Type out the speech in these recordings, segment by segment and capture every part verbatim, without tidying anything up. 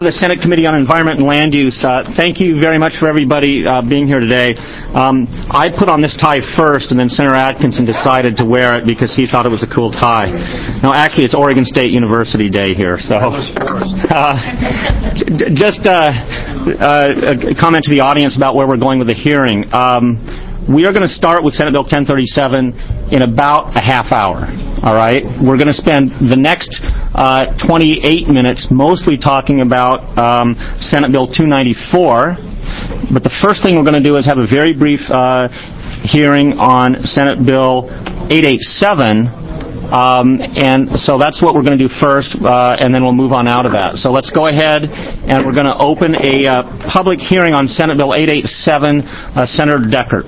The Senate Committee on Environment and Land Use. Uh, thank you very much for everybody uh, being here today. Um, I put on this tie first, and then Senator Atkinson decided to wear it because he thought it was a cool tie. Now, actually, it's Oregon State University Day here, so uh, just uh, uh, a comment to the audience about where we're going with the hearing. Um, we are going to start with Senate Bill ten thirty-seven in about a half hour. All right, we're going to spend the next uh, twenty-eight minutes mostly talking about um, Senate Bill two ninety-four. But the first thing we're going to do is have a very brief uh, hearing on Senate Bill eight eighty-seven. Um, and so that's what we're going to do first, uh, and then we'll move on out of that. So let's go ahead, and we're going to open a uh, public hearing on Senate Bill eight eighty-seven. Uh, Senator Deckert.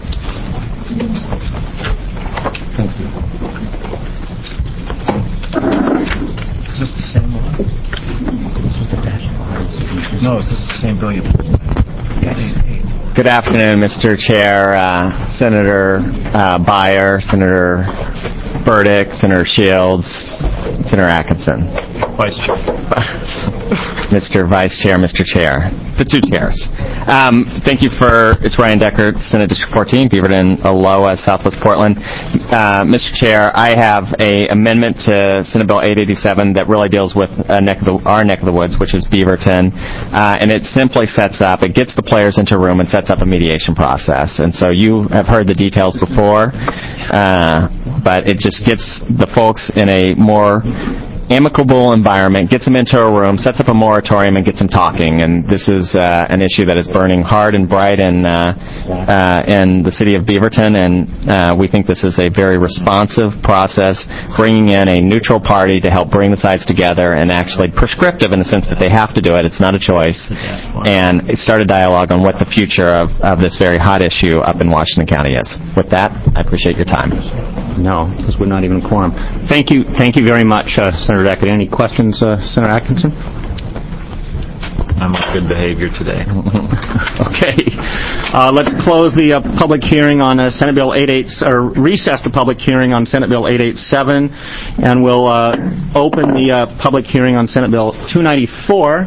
Thank you. Is this the same one? No, is this the same bill you put? Yes. Good afternoon, Mister Chair, uh, Senator uh, Beyer, Senator Burdick, Senator Shields, Senator Atkinson. Vice Chair. Mister Vice Chair, Mister Chair. The two chairs. Um, thank you for, it's Ryan Deckert, Senate District fourteen, Beaverton, Aloha, Southwest Portland. Uh, Mister Chair, I have a amendment to Senate Bill eight eighty-seven that really deals with a neck of the, our neck of the woods, which is Beaverton. Uh, and it simply sets up, it gets the players into a room and sets up a mediation process. And so you have heard the details before, uh, but it just gets the folks in a more amicable environment, gets them into a room, sets up a moratorium, and gets them talking. And this is uh, an issue that is burning hard and bright in uh, uh, in the city of Beaverton, and uh, we think this is a very responsive process, bringing in a neutral party to help bring the sides together, and actually prescriptive in the sense that they have to do it. It's not a choice. And start a dialogue on what the future of, of this very hot issue up in Washington County is. With that, I appreciate your time. No, because we're not even a quorum. Thank you, thank you very much, uh, Senator Deckert. Any questions, uh, Senator Atkinson? I'm on good behavior today. Okay. Uh, let's close the uh, public hearing on uh, Senate Bill eight eighty-seven, or recess the public hearing on Senate Bill eight eighty-seven, and we'll uh, open the uh, public hearing on Senate Bill two ninety-four.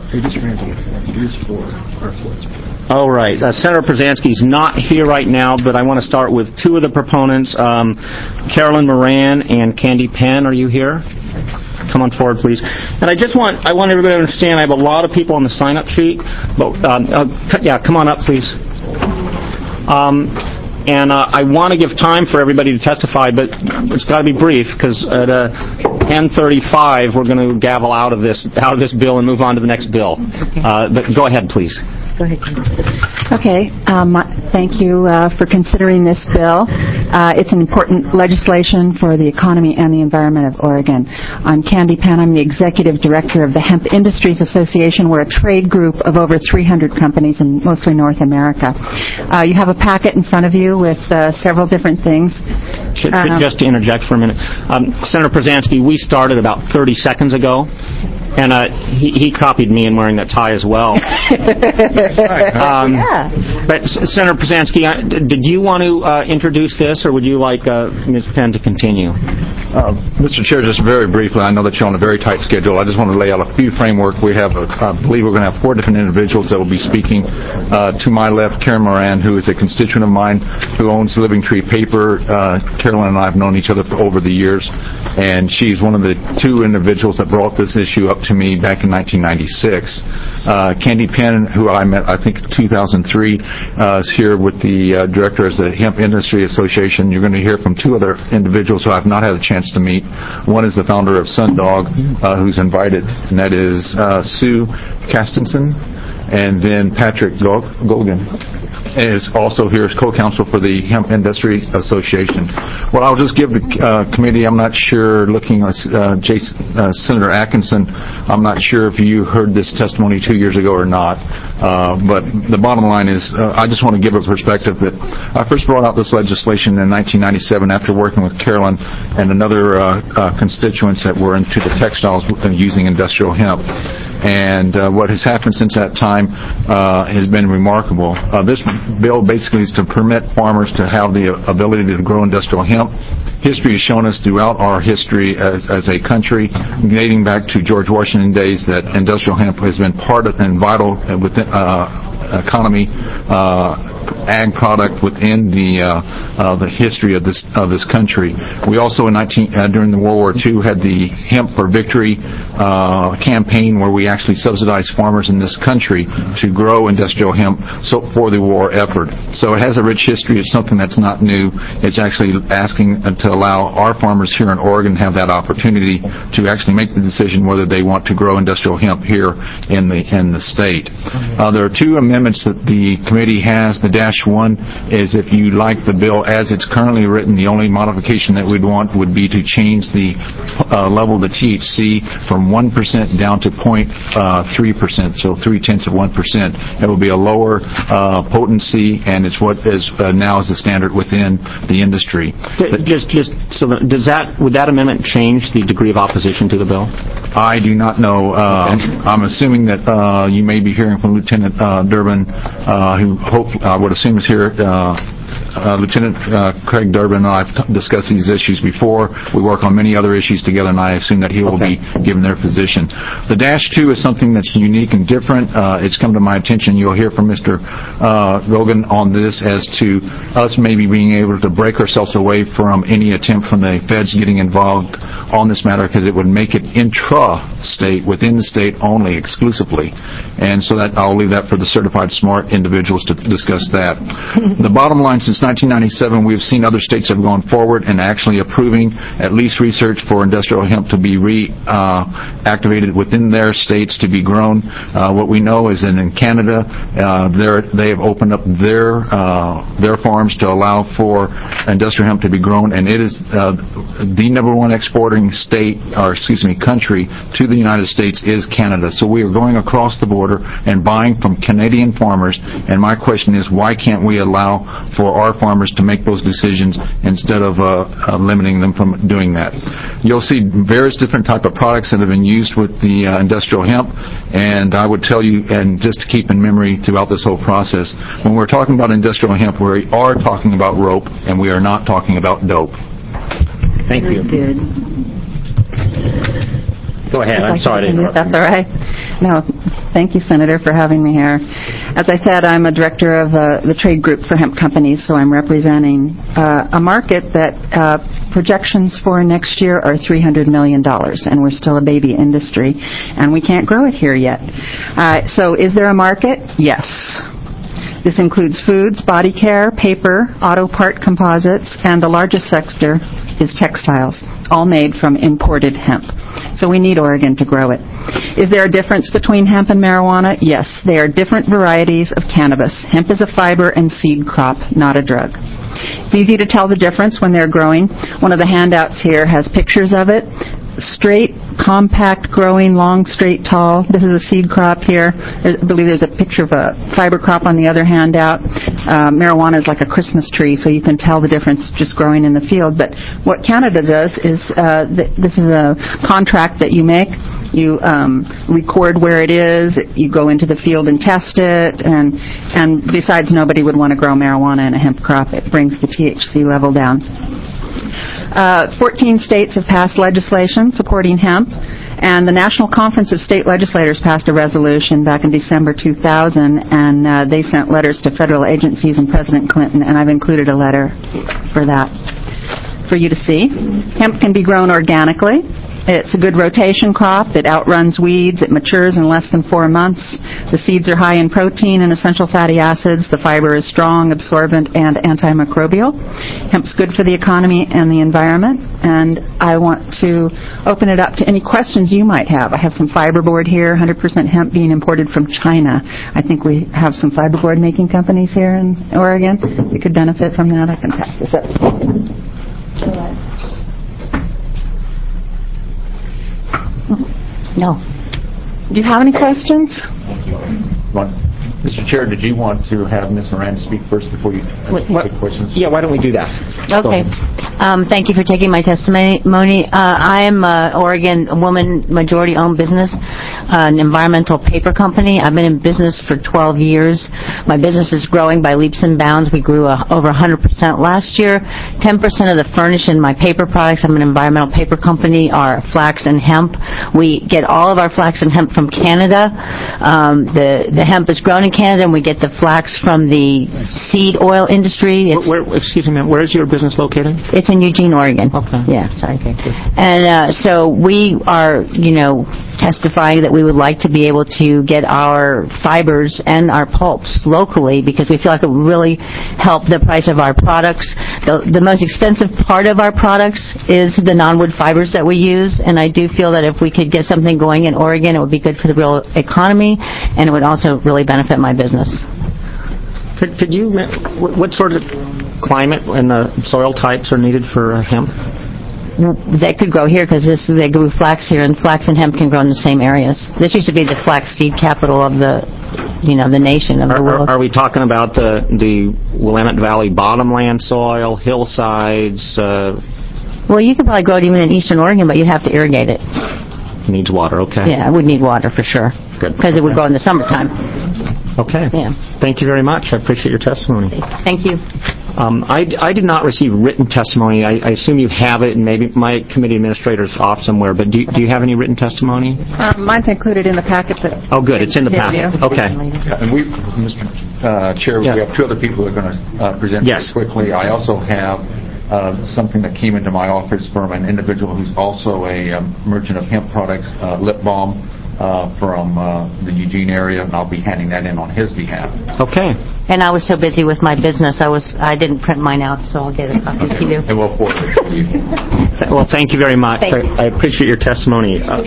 All right. Uh, Senator Przanski's not here right now, but I want to start with two of the proponents, um, Carolyn Moran and Candy Penn. Are you here? Come on forward, please. And I just want I want everybody to understand I have a lot of people on the sign-up sheet, but um, uh, yeah, come on up, please. Um, and uh, I want to give time for everybody to testify, but it's got to be brief because at uh, ten thirty-five we're going to gavel out of this out of this bill and move on to the next bill. Okay. Uh, but go ahead, please. Go ahead. Okay. Um, thank you uh, for considering this bill. Uh, it's an important legislation for the economy and the environment of Oregon. I'm Candy Penn. I'm the executive director of the Hemp Industries Association. We're a trade group of over three hundred companies in mostly North America. Uh, you have a packet in front of you with uh, several different things. Should, Um, just to interject for a minute, um, Senator Przanski, we started about thirty seconds ago, and uh, he, he copied me in wearing that tie as well. um, yeah. But Senator Przanski, uh, did you want to uh, introduce this, or would you like uh, Miz Penn to continue? Uh, Mister Chair, just very briefly, I know that you're on a very tight schedule. I just want to lay out a few framework. We have, a, I believe we're going to have four different individuals that will be speaking. Uh, to my left, Karen Moran, who is a constituent of mine, who owns Living Tree Paper. Uh, Carolyn and I have known each other for over the years, and she's one of the two individuals that brought this issue up to me back in nineteen ninety-six. Uh, Candy Penn, who I met, I think, in two thousand three, uh, is here with the uh, director of the Hemp Industry Association. You're going to hear from two other individuals who I've not had a chance to meet. One is the founder of Sundog, uh, who's invited, and that is uh, Sue Castenson, and then Patrick Golgan is also here as co-counsel for the Hemp Industry Association. Well, I'll just give the uh, committee, I'm not sure, looking at uh, Jason, uh, Senator Atkinson, I'm not sure if you heard this testimony two years ago or not, uh, but the bottom line is uh, I just want to give a perspective that I first brought out this legislation in nineteen ninety-seven after working with Carolyn and another uh, uh, constituents that were into the textiles using industrial hemp. And uh, what has happened since that time uh, has been remarkable. Uh, this bill basically is to permit farmers to have the ability to grow industrial hemp. History has shown us throughout our history as, as a country, dating back to George Washington days, that industrial hemp has been part of and vital within uh, economy, uh, ag product within the uh, uh, the history of this of this country. We also in nineteen uh, during the World War Two had the Hemp for Victory uh, campaign, where we actually subsidized farmers in this country to grow industrial hemp so for the war effort. So it has a rich history. It's something that's not new. It's actually asking to allow our farmers here in Oregon have that opportunity to actually make the decision whether they want to grow industrial hemp here in the in the state. Uh, there are two amendments that the committee has. The dash one is, if you like the bill as it's currently written, the only modification that we'd want would be to change the uh, level of the T H C from one percent down to zero point three percent, so three-tenths of one percent. It will be a lower uh, potency, and it's what is uh, now is the standard within the industry. Just, just so that, does that would that amendment change the degree of opposition to the bill? I do not know. Uh, okay. I'm assuming that uh, you may be hearing from Lieutenant uh, Durbin, uh, who hope I would assume is here. Uh, Uh, Lieutenant uh, Craig Durbin and I have t- discussed these issues before. We work on many other issues together, and I assume that he will okay. be given their position. The dash two is something that's unique and different. Uh, it's come to my attention. You'll hear from Mister Uh, Rogan on this as to us maybe being able to break ourselves away from any attempt from the feds getting involved on this matter, because it would make it intra-state, within the state only, exclusively. And so that I'll leave that for the certified smart individuals to discuss that. The bottom line, since nineteen ninety-seven, we've seen other states have gone forward and actually approving at least research for industrial hemp to be reactivated uh, within their states to be grown. Uh, what we know is that in Canada, uh, they have opened up their uh, their farms to allow for industrial hemp to be grown, and it is uh, the number one exporting state, or excuse me, country to the United States is Canada. So we are going across the border and buying from Canadian farmers, and my question is, why can't we allow for our farmers to make those decisions instead of uh, uh, limiting them from doing that? You'll see various different type of products that have been used with the uh, industrial hemp, and I would tell you, and just to keep in memory throughout this whole process, when we're talking about industrial hemp, we are talking about rope, and we are not talking about dope. Thank you. Good. Go ahead. I'm sorry to interrupt. That's all right. No, thank you, Senator, for having me here. As I said, I'm a director of uh, the trade group for hemp companies, so I'm representing uh, a market that uh, projections for next year are three hundred million dollars, and we're still a baby industry, and we can't grow it here yet. Uh, so is there a market? Yes. This includes foods, body care, paper, auto part composites, and the largest sector is textiles, all made from imported hemp. So we need Oregon to grow it. Is there a difference between hemp and marijuana? Yes. They are different varieties of cannabis. Hemp is a fiber and seed crop, not a drug. It's easy to tell the difference when they're growing. One of the handouts here has pictures of it. Straight, compact, growing, long, straight, tall. This is a seed crop here. There's, I believe there's a picture of a fiber crop on the other handout. Uh, marijuana is like a Christmas tree, so you can tell the difference just growing in the field. But what Canada does is, uh, th- this is a contract that you make. You um, record where it is. You go into the field and test it. And, and besides, nobody would want to grow marijuana in a hemp crop. It brings the T H C level down. Uh, fourteen states have passed legislation supporting hemp, and the National Conference of State Legislators passed a resolution back in December two thousand, and uh, they sent letters to federal agencies and President Clinton, and I've included a letter for that for you to see. Hemp can be grown organically. It's a good rotation crop. It outruns weeds. It matures in less than four months. The seeds are high in protein and essential fatty acids. The fiber is strong, absorbent, and antimicrobial. Hemp's good for the economy and the environment. And I want to open it up to any questions you might have. I have some fiberboard here, one hundred percent hemp being imported from China. I think we have some fiberboard making companies here in Oregon. We could benefit from that. I can pass this up to you. No. Do you have any questions? Thank you. Mister Chair, did you want to have Miz Miranda speak first before you Wait, take questions? Yeah, why don't we do that? Okay. Um, thank you for taking my testimony. Uh, I am an Oregon woman majority-owned business, uh, an environmental paper company. I've been in business for twelve years. My business is growing by leaps and bounds. We grew uh, over one hundred percent last year. ten percent of the furnish in my paper products, I'm an environmental paper company, are flax and hemp. We get all of our flax and hemp from Canada. Um, the, the hemp is grown in Canada, and we get the flax from the seed oil industry. It's, Where, excuse me, ma'am, where is your business located? It's in Eugene, Oregon. Okay. Yeah, sorry. And uh, so we are, you know, testifying that we would like to be able to get our fibers and our pulps locally because we feel like it would really help the price of our products. The, the most expensive part of our products is the non-wood fibers that we use, and I do feel that if we could get something going in Oregon, it would be good for the real economy, and it would also really benefit my business. Could, could you, what, what sort of climate and uh, soil types are needed for uh, hemp? They could grow here because this they grew flax here, and flax and hemp can grow in the same areas. This used to be the flax seed capital of the, you know, the nation of are, the world. Are, are we talking about the the Willamette Valley bottomland soil, hillsides? Uh, well, you could probably grow it even in eastern Oregon, but you'd have to irrigate it. Needs water, okay. Yeah, it would need water for sure. Good. Because it would grow in the summertime. Okay. Yeah. Thank you very much. I appreciate your testimony. Thank you. Um, I, I did not receive written testimony. I, I assume you have it, and maybe my committee administrator's off somewhere, but do, do you have any written testimony? Um, mine's included in the packet. That oh, good. It's in the packet. Okay. Yeah, and we, Mister Uh, Chair, Yeah. we have two other people who are going to uh, present Yes. quickly. I also have uh, something that came into my office from an individual who's also a um, merchant of hemp products, uh, Lip Balm, uh, from uh, the Eugene area, and I'll be handing that in on his behalf. Okay. And I was so busy with my business, I was I didn't print mine out, so I'll get a copy to you. And we'll forward it to you. Well, thank you very much. Thank you. I, I appreciate your testimony. Uh,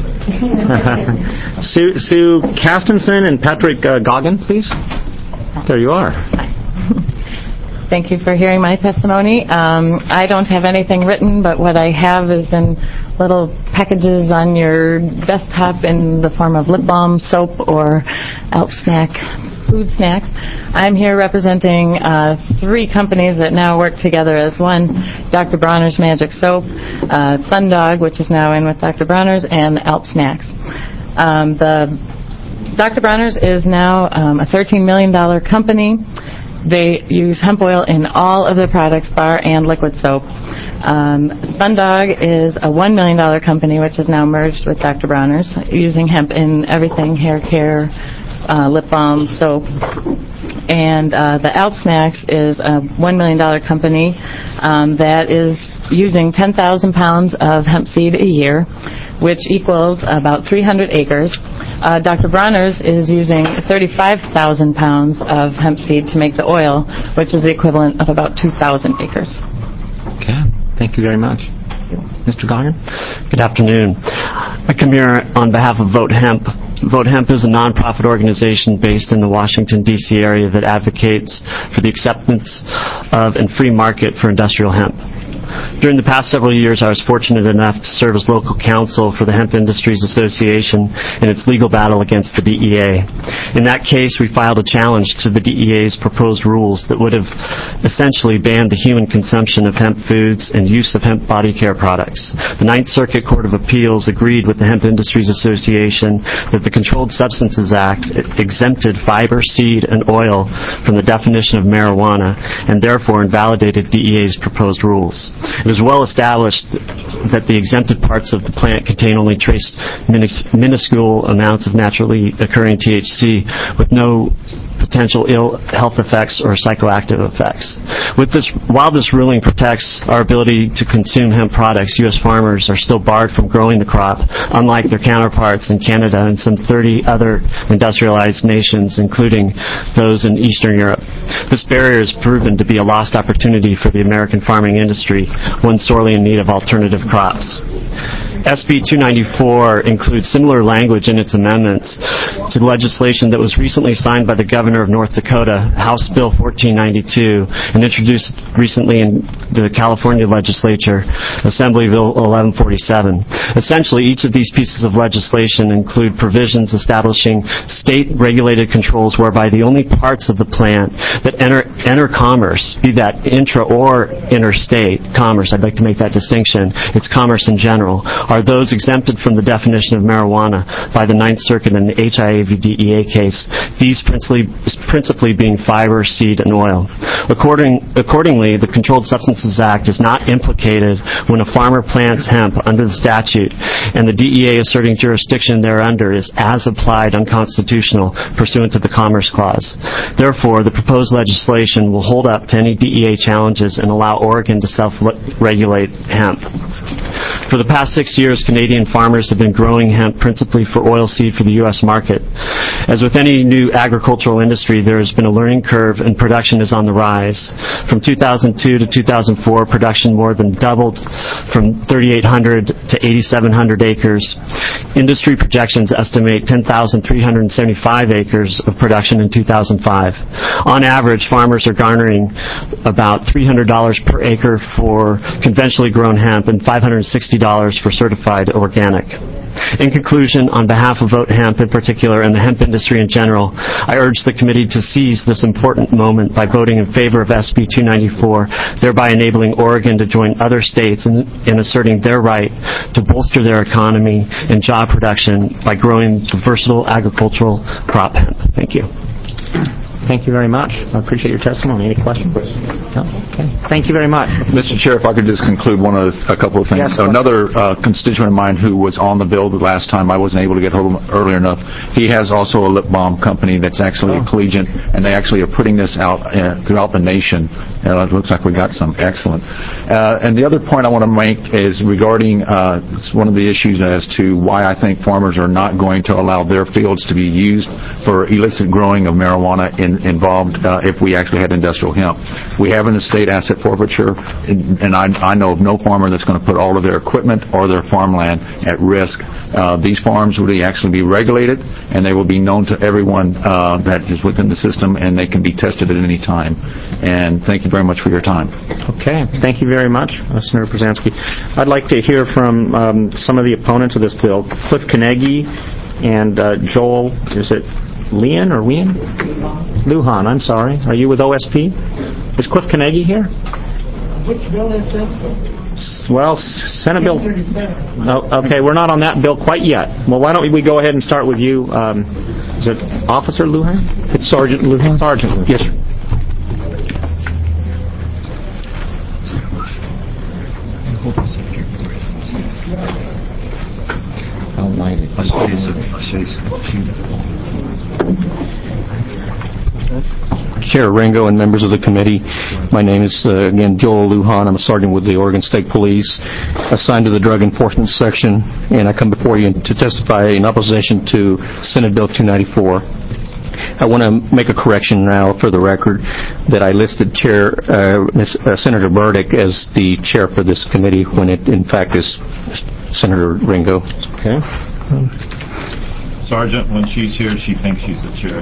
Sue, Sue Castenson and Patrick uh, Goggin, please. There you are. Thank you for hearing my testimony. Um, I don't have anything written, but what I have is in little packages on your desktop in the form of lip balm, soap, or Alp snack, food snacks. I'm here representing uh, three companies that now work together as one, Doctor Bronner's Magic Soap, uh, Sundog, which is now in with Doctor Bronner's, and Alp Snacks. Um, the Doctor Bronner's is now um, a thirteen million dollars company. They use hemp oil in all of their products, bar and liquid soap. Um, Sundog is a one million dollars company, which is now merged with Doctor Bronner's, using hemp in everything, hair care, uh, lip balm, soap. And uh, the Alp Snacks is a one million dollars company um, that is using ten thousand pounds of hemp seed a year, which equals about three hundred acres. Uh, Doctor Bronner's is using thirty-five thousand pounds of hemp seed to make the oil, which is the equivalent of about two thousand acres. Okay. Thank you very much. Mister Goggin? Good afternoon. I come here on behalf of Vote Hemp. Vote Hemp is a nonprofit organization based in the Washington, D C area that advocates for the acceptance of and free market for industrial hemp. During the past several years, I was fortunate enough to serve as local counsel for the Hemp Industries Association in its legal battle against the D E A. In that case, we filed a challenge to the D E A's proposed rules that would have essentially banned the human consumption of hemp foods and use of hemp body care products. The Ninth Circuit Court of Appeals agreed with the Hemp Industries Association that the Controlled Substances Act exempted fiber, seed, and oil from the definition of marijuana and therefore invalidated D E A's proposed rules. It is well established that the exempted parts of the plant contain only trace minis- minuscule amounts of naturally occurring T H C with no potential ill health effects or psychoactive effects. With this, while this ruling protects our ability to consume hemp products, U S farmers are still barred from growing the crop, unlike their counterparts in Canada and some thirty other industrialized nations, including those in Eastern Europe. This barrier has proven to be a lost opportunity for the American farming industry, one sorely in need of alternative crops. S B two ninety-four includes similar language in its amendments to legislation that was recently signed by the Governor of North Dakota, House Bill fourteen ninety-two, and introduced recently in the California legislature, Assembly Bill eleven forty-seven. Essentially, each of these pieces of legislation include provisions establishing state-regulated controls whereby the only parts of the plant that enter, enter commerce, be that intra or interstate commerce, I'd like to make that distinction, it's commerce in general, are those exempted from the definition of marijuana by the Ninth Circuit in the H I A V D E A case, these principally, principally being fiber, seed, and oil. According, accordingly, the Controlled Substances Act is not implicated when a farmer plants hemp under the statute, and the D E A asserting jurisdiction thereunder is as applied unconstitutional pursuant to the Commerce Clause. Therefore, the proposed legislation will hold up to any D E A challenges and allow Oregon to self-regulate hemp. For the past six years, Canadian farmers have been growing hemp principally for oilseed for the U S market. As with any new agricultural industry, there has been a learning curve and production is on the rise. From two thousand two to two thousand four, production more than doubled from thirty-eight hundred to eighty-seven hundred acres. Industry projections estimate ten thousand three hundred seventy-five acres of production in two thousand five. On average, farmers are garnering about three hundred dollars per acre for conventionally grown hemp and five hundred sixty dollars for certified organic. In conclusion, on behalf of Vote Hemp in particular and the hemp industry in general, I urge the committee to seize this important moment by voting in favor of S B two ninety-four, thereby enabling Oregon to join other states in, in asserting their right to bolster their economy and job production by growing the versatile agricultural crop hemp. Thank you. Thank you very much. I appreciate your testimony. Any questions? No? Okay. Thank you very much. Mister Chair, if I could just conclude one of a couple of things. Yes, Another uh, constituent of mine who was on the bill the last time, I wasn't able to get hold of him earlier enough. He has also a lip balm company that's actually Oh. a collegiate, and they actually are putting this out uh, throughout the nation. Uh, it looks like we got some excellent. Uh, and the other point I want to make is regarding uh, one of the issues as to why I think farmers are not going to allow their fields to be used for illicit growing of marijuana in, involved uh, if we actually had industrial hemp. We have an estate asset forfeiture, and, and I, I know of no farmer that's going to put all of their equipment or their farmland at risk. Uh, these farms will actually be regulated, and they will be known to everyone uh, that is within the system, and they can be tested at any time. And thank you very much for your time. Okay. Thank you very much, uh, Senator Brzezinski. I'd like to hear from um, some of the opponents of this bill, Cliff Carnegie and uh, Joel, is it Leon or Wien? Lujan, I'm sorry. Are you with O S P? Is Cliff Carnegie here? Which bill is this? Well, Senate Bill... Oh, okay, we're not on that bill quite yet. Well, why don't we go ahead and start with you. Um, is it Officer Lujan? It's Sergeant Lujan. Sergeant Lujan. Yes, sir. Chair Ringo and members of the committee, my name is, uh, again, Joel Lujan. I'm a sergeant with the Oregon State Police, assigned to the Drug Enforcement Section, and I come before you to testify in opposition to Senate Bill two ninety-four. I want to make a correction now for the record that I listed Chair uh, Miz, uh, Senator Burdick as the chair for this committee when it, in fact, is Senator Ringo. Okay. Um, Sergeant, when she's here, she thinks she's the chair.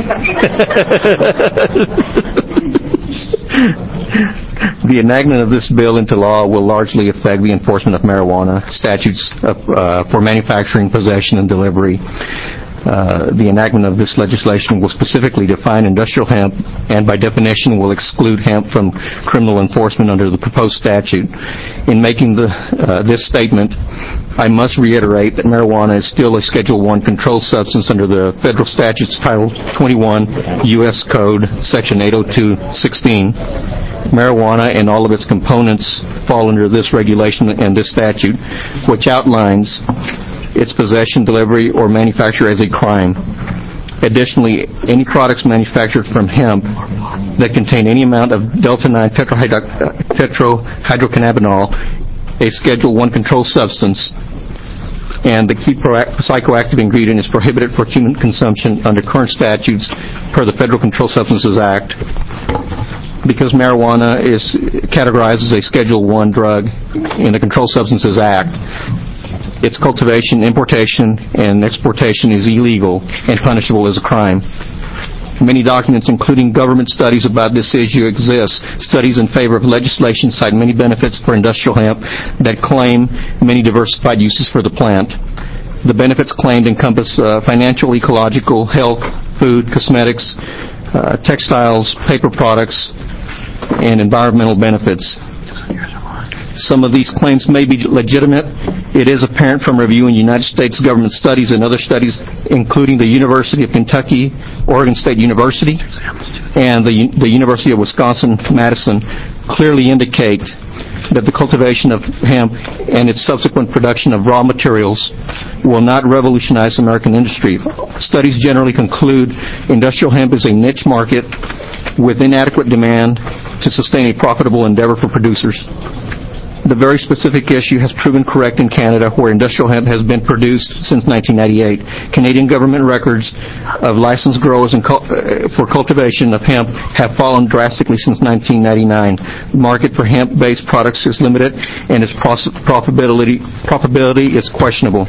The enactment of this bill into law will largely affect the enforcement of marijuana statutes of, uh, for manufacturing, possession, and delivery. Uh, the enactment of this legislation will specifically define industrial hemp and by definition will exclude hemp from criminal enforcement under the proposed statute. In making the, uh, this statement, I must reiterate that marijuana is still a Schedule one controlled substance under the federal statutes Title twenty-one U S Code Section eight oh two sixteen. Marijuana and all of its components fall under this regulation and this statute, which outlines its possession, delivery, or manufacture as a crime. Additionally, any products manufactured from hemp that contain any amount of delta nine tetrahydrocannabinol, a Schedule one controlled substance, and the key psychoactive ingredient is prohibited for human consumption under current statutes per the Federal Controlled Substances Act. Because marijuana is categorized as a Schedule one drug in the Controlled Substances Act, its cultivation, importation, and exportation is illegal and punishable as a crime. Many documents, including government studies about this issue, exist. Studies in favor of legislation cite many benefits for industrial hemp that claim many diversified uses for the plant. The benefits claimed encompass uh, financial, ecological, health, food, cosmetics, uh, textiles, paper products, and environmental benefits. Some of these claims may be legitimate. It is apparent from reviewing United States government studies and other studies, including the University of Kentucky, Oregon State University, and the, the University of Wisconsin-Madison, clearly indicate that the cultivation of hemp and its subsequent production of raw materials will not revolutionize American industry. Studies generally conclude industrial hemp is a niche market with inadequate demand to sustain a profitable endeavor for producers. The very specific issue has proven correct in Canada, where industrial hemp has been produced since nineteen ninety-eight. Canadian government records of licensed growers and cul- uh, for cultivation of hemp have fallen drastically since nineteen ninety-nine. The market for hemp-based products is limited, and its pros- profitability profitability is questionable.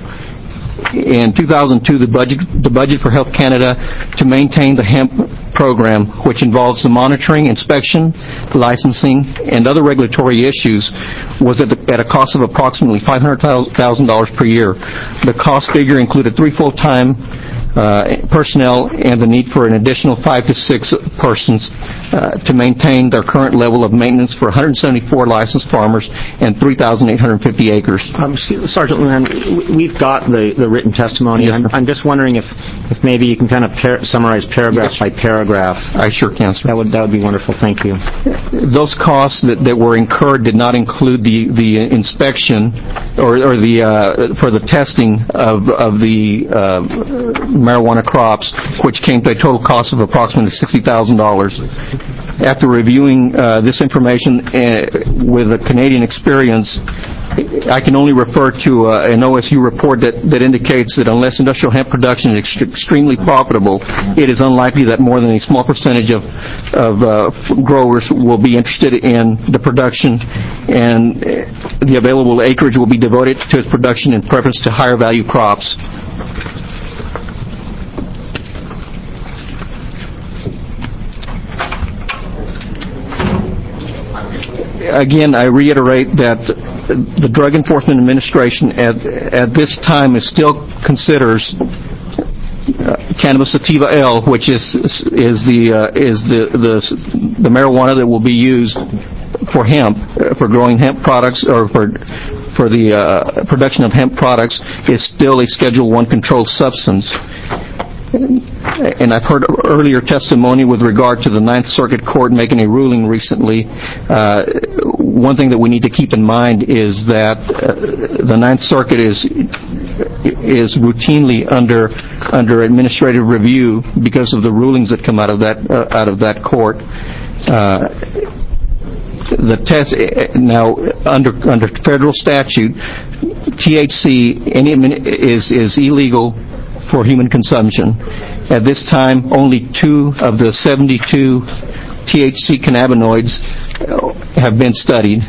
In two thousand two, the budget the budget for Health Canada to maintain the hemp program, which involves the monitoring, inspection, licensing, and other regulatory issues, was at, the, at a cost of approximately five hundred thousand dollars per year. The cost figure included three full-time uh, personnel and the need for an additional five to six persons uh, to maintain their current level of maintenance for one hundred seventy-four licensed farmers and three thousand eight hundred fifty acres. Um, Sergeant Lujan, we've got the, the written testimony. Yes, I'm, I'm just wondering if, if maybe you can kind of par- summarize paragraph yes, by paragraph. I sure can, sir. That would that would be wonderful. Thank you. Those costs that, that were incurred did not include the, the inspection or, or the uh, for the testing of of the uh, marijuana crops, which came to a total cost of approximately sixty thousand dollars. After reviewing uh, this information uh, with a Canadian experience, I can only refer to uh, an O S U report that, that indicates that unless industrial hemp production is ext- extremely profitable, it is unlikely that more than a small percentage of, of uh, growers will be interested in the production, and the available acreage will be devoted to its production in preference to higher value crops. Again, I reiterate that the Drug Enforcement Administration at, at this time is still considers uh, cannabis sativa L, which is is the uh, is the, the the marijuana that will be used for hemp, uh, for growing hemp products, or for for the uh, production of hemp products, is still a Schedule One controlled substance. And I've heard earlier testimony with regard to the Ninth Circuit Court making a ruling recently. Uh, one thing that we need to keep in mind is that uh, the Ninth Circuit is is routinely under under administrative review because of the rulings that come out of that uh, out of that court. Uh, the test now under under federal statute, T H C any is is illegal for human consumption. At this time, only two of the seventy-two T H C cannabinoids have been studied.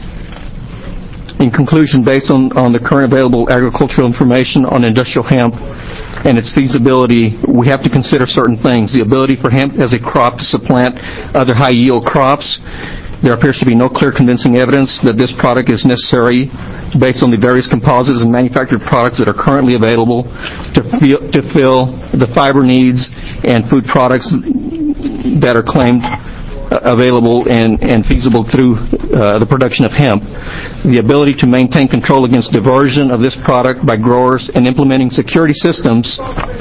In conclusion, based on, on the current available agricultural information on industrial hemp and its feasibility, we have to consider certain things. The ability for hemp as a crop to supplant other high-yield crops. There appears to be no clear convincing evidence that this product is necessary based on the various composites and manufactured products that are currently available to, feel, to fill the fiber needs and food products that are claimed available and, and feasible through uh, the production of hemp. The ability to maintain control against diversion of this product by growers and implementing security systems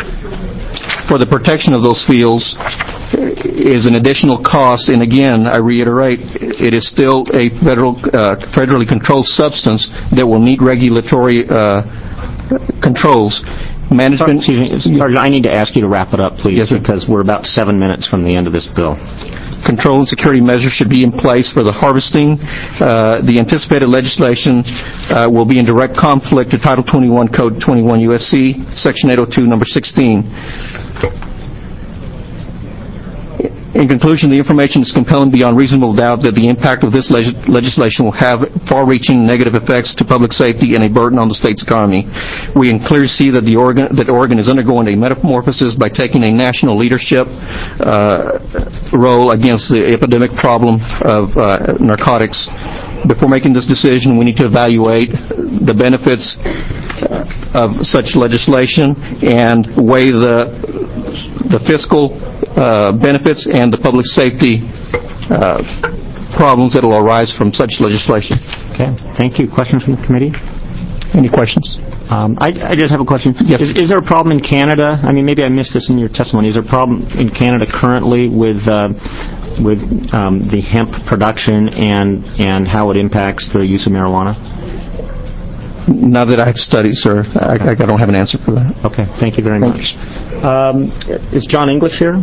for the protection of those fields is an additional cost, and again, I reiterate, it is still a federal, uh, federally controlled substance that will need regulatory uh, controls. Management. Excuse me, Sergeant, I need to ask you to wrap it up, please, yes, because we're about seven minutes from the end of this bill. Control and security measures should be in place for the harvesting. Uh, the anticipated legislation uh, will be in direct conflict to Title twenty-one, Code twenty-one U S C, Section eight oh two, Number sixteen. In conclusion, the information is compelling beyond reasonable doubt that the impact of this leg- legislation will have far-reaching negative effects to public safety and a burden on the state's economy. We can clearly see that the Oregon, that Oregon is undergoing a metamorphosis by taking a national leadership uh, role against the epidemic problem of uh, narcotics. Before making this decision, we need to evaluate the benefits of such legislation and weigh the the fiscal uh, benefits and the public safety uh, problems that will arise from such legislation. Okay. Thank you. Questions from the committee? Any questions? Um, I, I just have a question. Yes. Is, is there a problem in Canada? I mean, maybe I missed this in your testimony. Is there a problem in Canada currently with uh, with um, the hemp production and and how it impacts the use of marijuana? Now that I've studied, sir, I, I don't have an answer for that. Okay. Thank you very Thank much. Um, is John English here?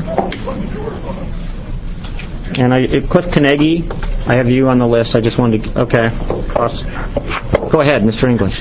And I, Cliff Carnegie, I have you on the list. I just wanted to... Okay. Cross. Go ahead, Mister English.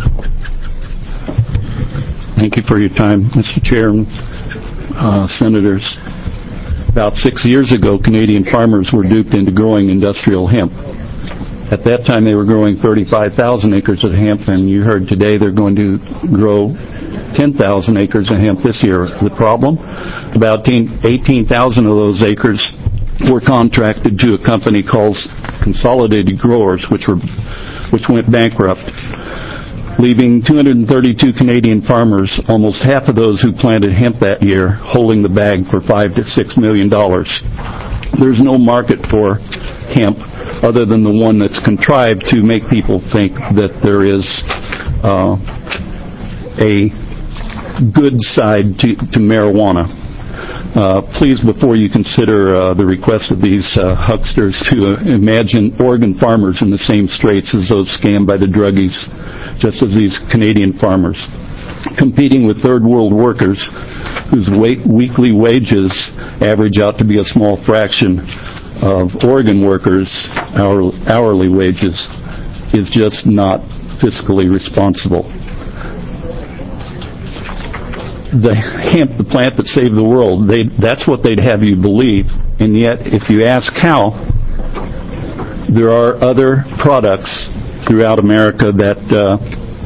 Thank you for your time, Mister Chairman, uh, Senators. About six years ago, Canadian farmers were duped into growing industrial hemp. At that time, they were growing thirty-five thousand acres of hemp, and you heard today they're going to grow ten thousand acres of hemp this year. The problem? About eighteen thousand of those acres were contracted to a company called Consolidated Growers, which were which went bankrupt, leaving two hundred thirty-two Canadian farmers, almost half of those who planted hemp that year, holding the bag for five to six million dollars. There's no market for hemp other than the one that's contrived to make people think that there is uh, a good side to, to marijuana. Uh, please, before you consider uh, the request of these uh, hucksters to uh, imagine Oregon farmers in the same straits as those scammed by the druggies, just as these Canadian farmers, competing with third world workers whose wa- weekly wages average out to be a small fraction of Oregon workers' hour- hourly wages, is just not fiscally responsible. The hemp, the plant that saved the world, they, that's what they'd have you believe. And yet, if you ask how, there are other products throughout America that uh,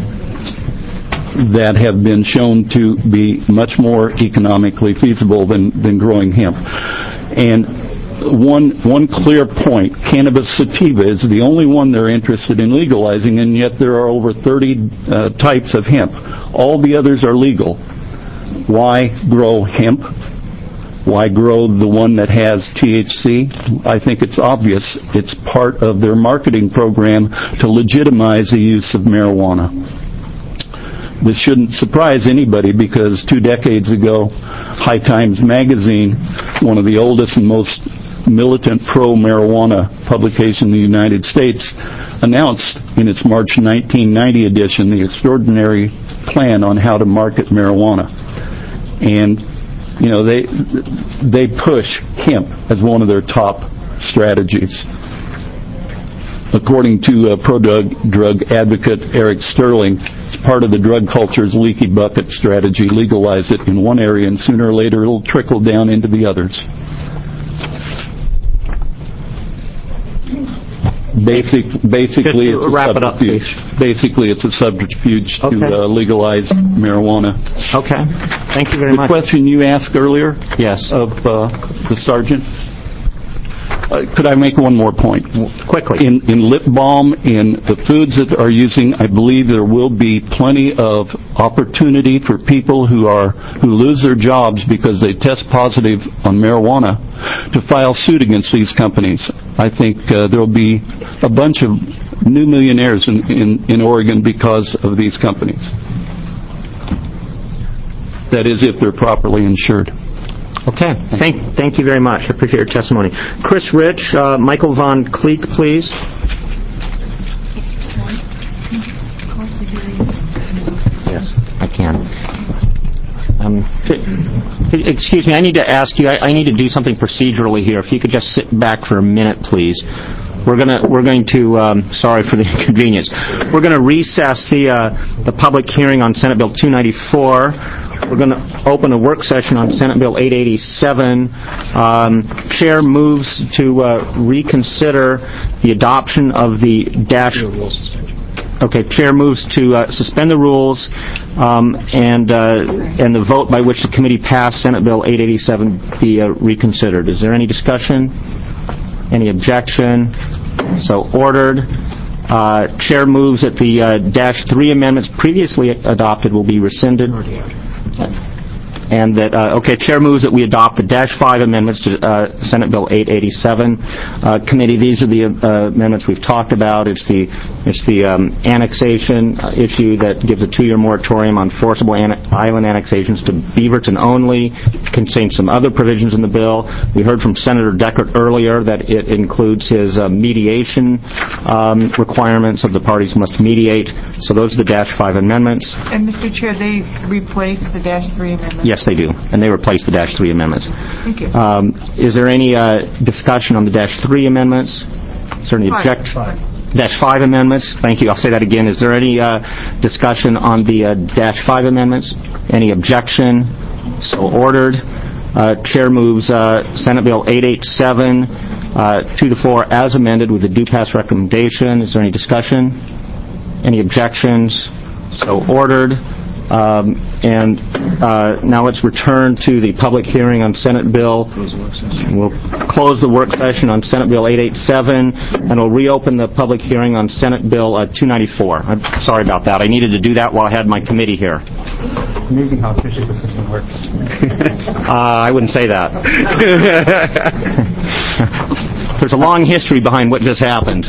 that have been shown to be much more economically feasible than, than growing hemp. And one one clear point, cannabis sativa is the only one they're interested in legalizing, and yet there are over thirty uh, types of hemp. All the others are legal. Why grow hemp? Why grow the one that has T H C? I think it's obvious. It's part of their marketing program to legitimize the use of marijuana. This shouldn't surprise anybody because two decades ago, High Times magazine, one of the oldest and most militant pro-marijuana publication in the United States, announced in its March nineteen ninety edition the extraordinary plan on how to market marijuana. And, you know, they they push hemp as one of their top strategies. According to uh, pro-drug drug advocate Eric Sterling, it's part of the drug culture's leaky bucket strategy. Legalize it in one area, and sooner or later it'll trickle down into the others. Basic, basically, it's a wrap it up, subterfuge. please. Basically, it's a subterfuge Okay. to uh, legalize marijuana. Okay. Thank you very The much. question you asked earlier Yes. of uh, the sergeant, uh, could I make one more point? Quickly. In, in lip balm, in the foods that are using, I believe there will be plenty of opportunity for people who are who lose their jobs because they test positive on marijuana to file suit against these companies. I think uh, there will be a bunch of new millionaires in, in, in Oregon because of these companies. That is, if they're properly insured. Okay. Thank thank you very much. I appreciate your testimony. Chris Rich, uh, Michael Von Cleek, please. Yes, I can. Um, excuse me, I need to ask you, I, I need to do something procedurally here. If you could just sit back for a minute, please. We're gonna, we're going to, um, sorry for the inconvenience. We're going to recess the, uh, the public hearing on Senate Bill two ninety-four. we're going to open a work session on Senate Bill eight eighty-seven. Um, Chair moves to uh, reconsider the adoption of the dash... Okay, Chair moves to uh, suspend the rules um, and uh, and the vote by which the committee passed Senate Bill eight eighty-seven be uh, reconsidered. Is there any discussion? Any objection? So ordered. Uh, Chair moves that the uh, dash three amendments previously adopted will be rescinded. And that, uh, okay, Chair moves that we adopt the dash five amendments to uh, Senate Bill eight eighty-seven. Uh, committee, these are the uh, amendments we've talked about. It's the it's the um, annexation uh, issue that gives a two-year moratorium on forcible an- island annexations to Beaverton only. It contains some other provisions in the bill. We heard from Senator Deckert earlier that it includes his uh, mediation um, requirements of the parties must mediate. So those are the dash five amendments. And, Mister Chair, they replace the dash three amendments? Yes, they do, and they replace the dash three amendments. Thank you. Um, is there any uh, discussion on the dash three amendments? Is there any objection? Dash five amendments. Thank you. I'll say that again. Is there any uh, discussion on the uh, dash five amendments? Any objection? So ordered. Uh, Chair moves uh, Senate Bill eight eighty-seven uh, two to four as amended with the due pass recommendation. Is there any discussion? Any objections? So ordered. Um, and uh, now let's return to the public hearing on Senate Bill. We'll close the work session on Senate Bill eight eighty-seven, and we'll reopen the public hearing on Senate Bill uh, two ninety-four. I'm sorry about that. I needed to do that while I had my committee here. Amazing how efficient the system works. uh, I wouldn't say that. There's a long history behind what just happened.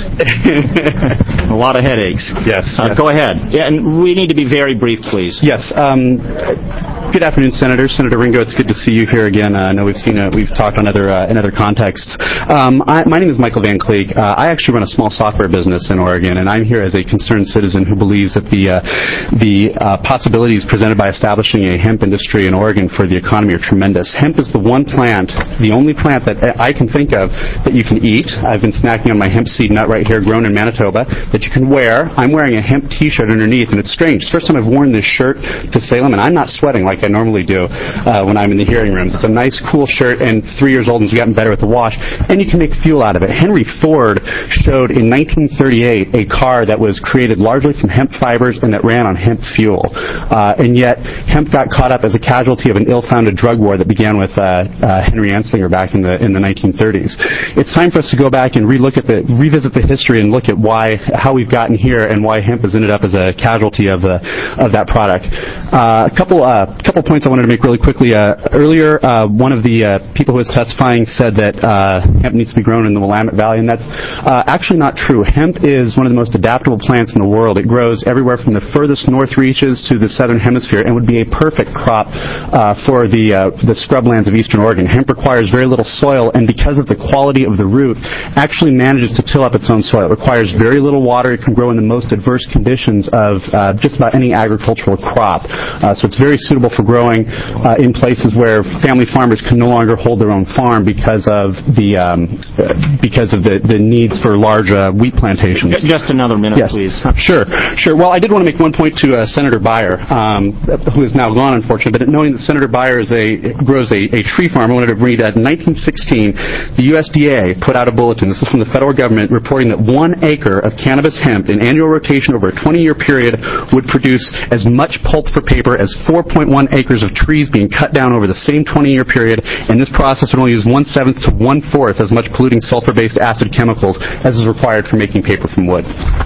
A lot of headaches. Yes, uh, yes. Go ahead. Yeah, and we need to be very brief, please. Yes. Um, good afternoon, Senator. Senator Ringo, it's good to see you here again. Uh, I know we've seen uh, we've talked on other uh, in other contexts. Um, I, my name is Michael Van Cleek. Uh, I actually run a small software business in Oregon, and I'm here as a concerned citizen who believes that the uh, the uh, possibilities presented by establishing a hemp industry in Oregon for the economy are tremendous. Hemp is the one plant, the only plant that I can think of that you can eat. I've been snacking on my hemp seed nut right here, grown in Manitoba, that you can wear. I'm wearing a hemp T-shirt underneath, and it's strange. It's the first time I've worn this shirt to Salem, and I'm not sweating like I normally do uh, when I'm in the hearing rooms. It's a nice, cool shirt, and three years old and it's gotten better with the wash, and you can make fuel out of it. Henry Ford showed in nineteen thirty-eight a car that was created largely from hemp fibers and that ran on hemp fuel. Uh, and yet, hemp got caught up as a casualty of an ill-founded drug war that began with uh, uh, Henry Anslinger back in the in the nineteen thirties. It's time for us to go back and relook at the revisit the history and look at why how we've gotten here and why hemp has ended up as a casualty of the of that product. Uh, a couple uh, couple points I wanted to make really quickly. Uh, earlier, uh, one of the uh, people who was testifying said that uh, hemp needs to be grown in the Willamette Valley, and that's uh, actually not true. Hemp is one of the most adaptable plants in the world. It grows everywhere from the furthest north reaches to the southern hemisphere, and would be a perfect crop uh, for the uh, the scrublands of eastern Oregon. Hemp requires very little soil, and because of the quality of the root, actually manages to till up its own soil. It requires very little water. It can grow in the most adverse conditions of uh, just about any agricultural crop. Uh, so it's very suitable for growing uh, in places where family farmers can no longer hold their own farm because of the um, uh, because of the, the needs for large uh, wheat plantations. Just another minute, yes. please. Sure, sure. Well, I did want to make one point to uh, Senator Beyer, um, who is now gone, unfortunately, but knowing that Senator Beyer is a, grows a, a tree farm, I wanted to read that in nineteen sixteen, the U S D A put out a bulletin. This is from the federal government, reporting that one acre of cannabis hemp in annual rotation over a twenty-year period would produce as much pulp for paper as four point one acres of trees being cut down over the same twenty-year period, and this process would only use one-seventh to one-fourth as much polluting sulfur-based acid chemicals as is required for making paper from wood.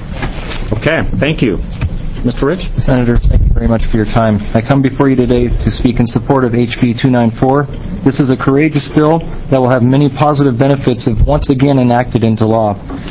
Okay, thank you. Mister Rich? Senators, thank you very much for your time. I come before you today to speak in support of H B two ninety-four. This is a courageous bill that will have many positive benefits if once again enacted into law.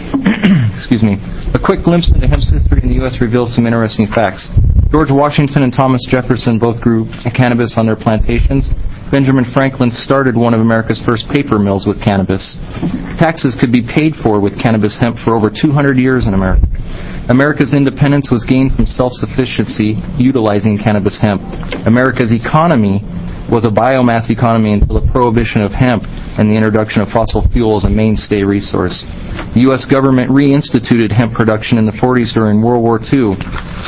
Excuse me. A quick glimpse into hemp's history in the U S reveals some interesting facts. George Washington and Thomas Jefferson both grew cannabis on their plantations. Benjamin Franklin started one of America's first paper mills with cannabis. Taxes could be paid for with cannabis hemp for over two hundred years in America. America's independence was gained from self-sufficiency utilizing cannabis hemp. America's economy was a biomass economy until the prohibition of hemp and the introduction of fossil fuel as a mainstay resource. The U S government reinstituted hemp production in the forties during World War Two.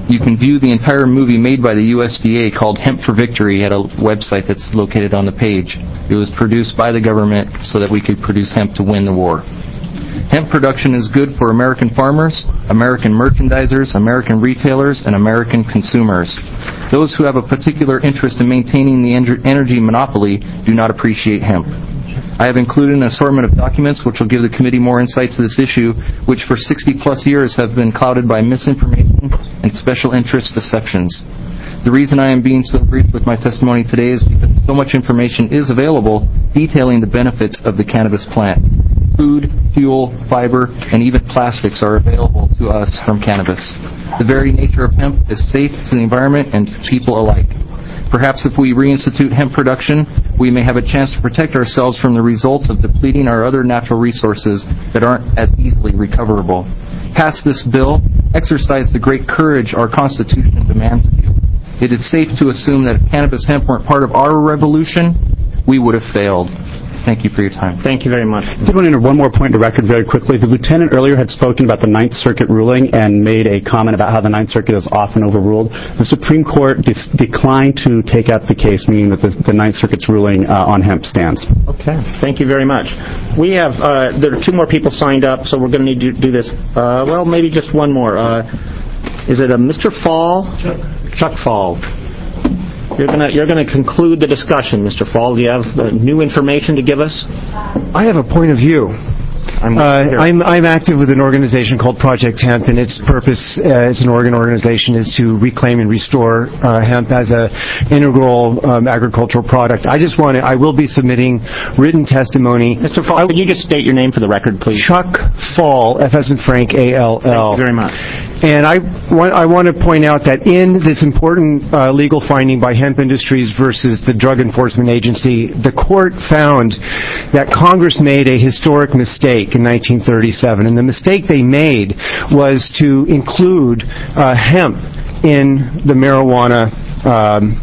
You can view the entire movie made by the U S D A called Hemp for Victory at a website that's located on the page. It was produced by the government so that we could produce hemp to win the war. Hemp production is good for American farmers, American merchandisers, American retailers, and American consumers. Those who have a particular interest in maintaining the energy monopoly do not appreciate hemp. I have included an assortment of documents which will give the committee more insight to this issue, which for sixty plus years have been clouded by misinformation and special interest deceptions. The reason I am being so brief with my testimony today is because so much information is available detailing the benefits of the cannabis plant. Food, fuel, fiber, and even plastics are available to us from cannabis. The very nature of hemp is safe to the environment and to people alike. Perhaps if we reinstitute hemp production, we may have a chance to protect ourselves from the results of depleting our other natural resources that aren't as easily recoverable. Pass this bill, exercise the great courage our Constitution demands of you. It is safe to assume that if cannabis hemp weren't part of our revolution, we would have failed. Thank you for your time. Thank you very much. I did want to enter one more point to record very quickly. The lieutenant earlier had spoken about the Ninth Circuit ruling and made a comment about how the Ninth Circuit is often overruled. The Supreme Court de- declined to take up the case, meaning that the, the Ninth Circuit's ruling uh, on hemp stands. Okay. Thank you very much. We have, uh, there are two more people signed up, so we're going to need to do this. Uh, well, maybe just one more. Uh, is it a Mister Fall? Chuck. Chuck Fall. You're going to you're going to conclude the discussion, Mister Fall. Do you have uh, new information to give us? I have a point of view. I'm, uh, I'm, I'm active with an organization called Project Hemp, and its purpose uh, as an Oregon organization is to reclaim and restore uh, hemp as an integral um, agricultural product. I just want to, I will be submitting written testimony. Mister Fall, I, could you just state your name for the record, please? Chuck Fall, F as in Frank, A L L. Thank you very much. And I want, I want to point out that in this important uh, legal finding by Hemp Industries versus the Drug Enforcement Agency, the court found that Congress made a historic mistake in nineteen thirty-seven. And the mistake they made was to include uh, hemp in the marijuana um,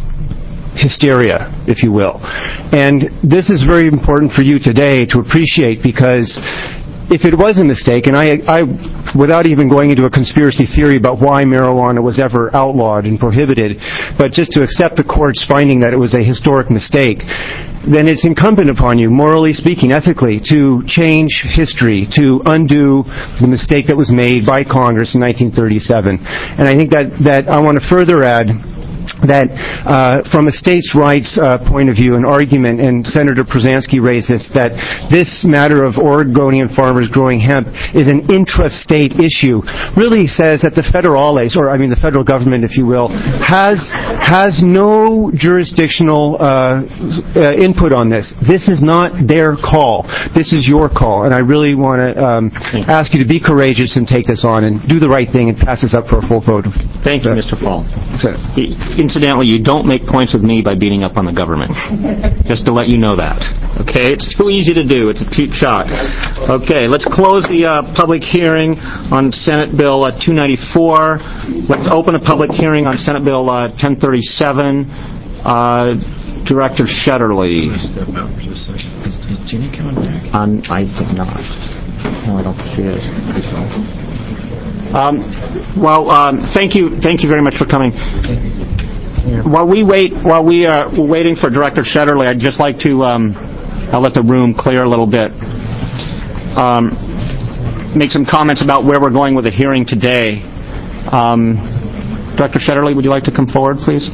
hysteria, if you will. And this is very important for you today to appreciate, because if it was a mistake, and I, I, without even going into a conspiracy theory about why marijuana was ever outlawed and prohibited, but just to accept the court's finding that it was a historic mistake, then it's incumbent upon you, morally speaking, ethically, to change history, to undo the mistake that was made by Congress in nineteen thirty-seven. And I think that, that I want to further add that uh, from a states' rights uh, point of view, an argument, and Senator Przansky raised this, that this matter of Oregonian farmers growing hemp is an intrastate issue, really says that the federales, or I mean the federal government, if you will, has has no jurisdictional uh, uh, input on this. This is not their call. This is your call, and I really want to um, ask you to be courageous and take this on and do the right thing and pass this up for a full vote. Thank you, Mister Fall. Incidentally, you don't make points with me by beating up on the government. Just to let you know that. Okay? It's too easy to do. It's a cheap shot. Okay, let's close the uh, public hearing on Senate Bill uh, two ninety-four. Let's open a public hearing on Senate Bill uh, ten thirty-seven. Uh, Director Shetterly. Step out for just a second. Is, is Jeannie coming back? Um, I think not. No, I don't think she is. Um, well, um, thank you, thank you very much for coming. While we wait, while we are waiting for Director Shetterly, I'd just like to um, I'll let the room clear a little bit. Um, make some comments about where we're going with the hearing today. Um, Director Shetterly, would you like to come forward, please?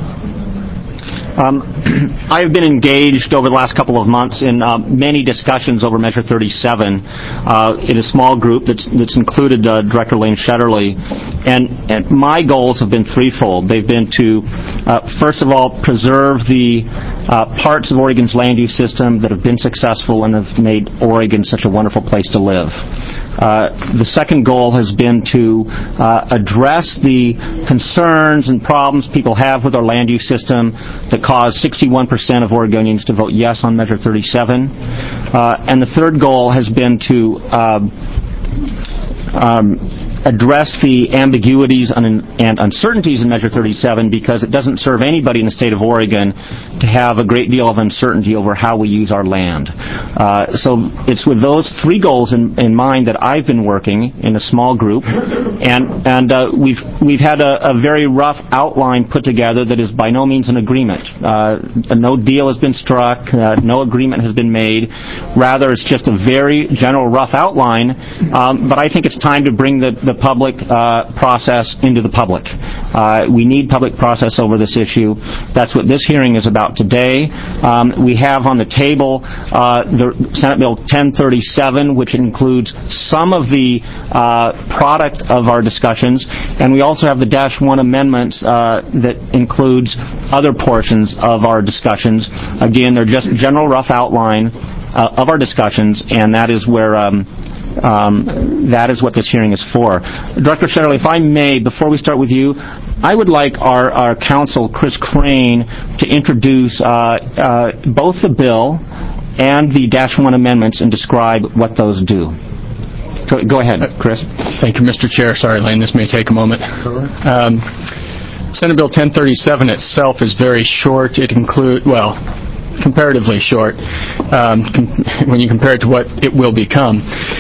Um, I have been engaged over the last couple of months in uh, many discussions over Measure thirty-seven uh, in a small group that's, that's included uh, Director Lane Shetterly. And, and my goals have been threefold. They've been to, uh, first of all, preserve the uh, parts of Oregon's land use system that have been successful and have made Oregon such a wonderful place to live. Uh, the second goal has been to uh, address the concerns and problems people have with our land use system that caused sixty-one percent of Oregonians to vote yes on Measure thirty-seven. Uh, and the third goal has been to uh, um, address the ambiguities and, and uncertainties in Measure thirty-seven, because it doesn't serve anybody in the state of Oregon to have a great deal of uncertainty over how we use our land. Uh, so it's with those three goals in, in mind that I've been working in a small group, and and uh, we've we've had a, a very rough outline put together that is by no means an agreement. Uh, no deal has been struck. Uh, no agreement has been made. Rather, it's just a very general rough outline. Um, but I think it's time to bring the the public uh, process into the public. Uh, we need public process over this issue. That's what this hearing is about today. Um, we have on the table uh, the Senate Bill ten thirty-seven, which includes some of the uh, product of our discussions, and we also have the Dash one amendments uh, that includes other portions of our discussions. Again, they're just general rough outline uh, of our discussions, and that is where um, um, that is what this hearing is for. Director Shetterly, if I may, before we start with you, I would like our, our counsel, Chris Crane, to introduce uh, uh, both the bill and the Dash one amendments and describe what those do. Go, go ahead, Chris. Thank you, Mister Chair. Sorry, Lane, this may take a moment. Um, Senate Bill ten thirty-seven itself is very short. It includes, well, comparatively short um, com- when you compare it to what it will become.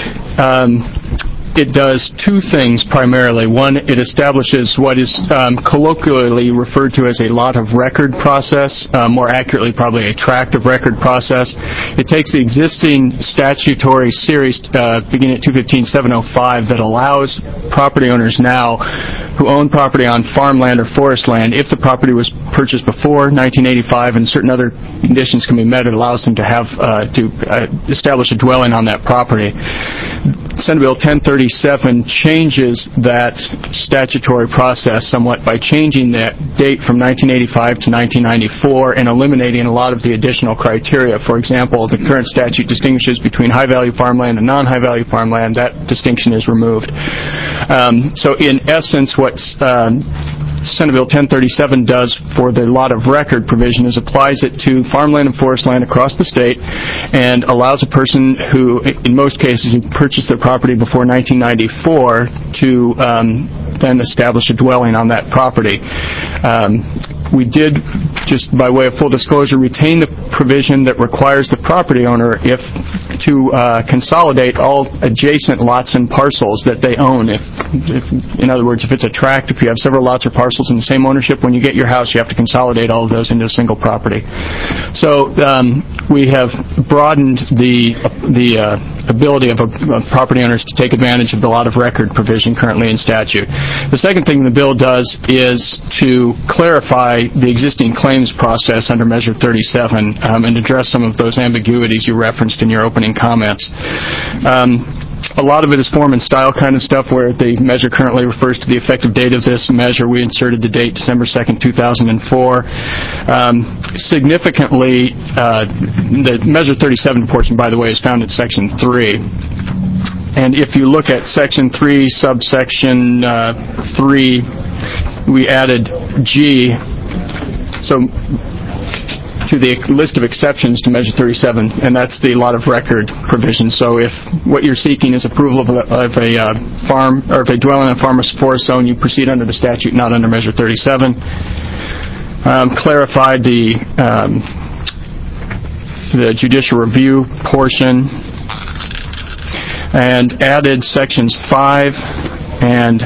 Um, It does two things primarily. One, it establishes what is um, colloquially referred to as a lot of record process, uh, more accurately probably a tract of record process. It takes the existing statutory series uh, beginning at two fifteen seven oh five that allows property owners now who own property on farmland or forest land, if the property was purchased before nineteen eighty-five and certain other conditions can be met, it allows them to have uh, to uh, establish a dwelling on that property. Senate Bill ten thirty-seven changes that statutory process somewhat by changing that date from nineteen eighty-five to nineteen ninety-four and eliminating a lot of the additional criteria. For example, the current statute distinguishes between high-value farmland and non-high-value farmland. That distinction is removed. Um, so in essence, what's um, Senate Bill ten thirty-seven does for the lot of record provision is applies it to farmland and forest land across the state and allows a person who, in most cases, who purchased their property before nineteen ninety-four to um, then establish a dwelling on that property. Um, we did, just by way of full disclosure, retain the provision that requires the property owner if to uh, consolidate all adjacent lots and parcels that they own. If, if, in other words, if it's a tract, if you have several lots or parcels in the same ownership, when you get your house, you have to consolidate all of those into a single property. So um, we have broadened the the uh, ability of, a, of property owners to take advantage of the lot of record provision currently in statute. The second thing the bill does is to clarify the existing claims process under Measure thirty-seven um, and address some of those ambiguities you referenced in your opening comments. Um, A lot of it is form and style kind of stuff, where the measure currently refers to the effective date of this measure. We inserted the date December second, two thousand four. Um, significantly, uh, the Measure thirty-seven portion, by the way, is found in Section three. And if you look at Section three, subsection uh, three, we added G. So to the list of exceptions to Measure thirty-seven, and that's the lot of record provision. So if what you're seeking is approval of a, of a uh, farm, or if a dwelling in a farm or forest zone, you proceed under the statute, not under Measure thirty-seven. Um, clarified the um, the judicial review portion, and added sections five and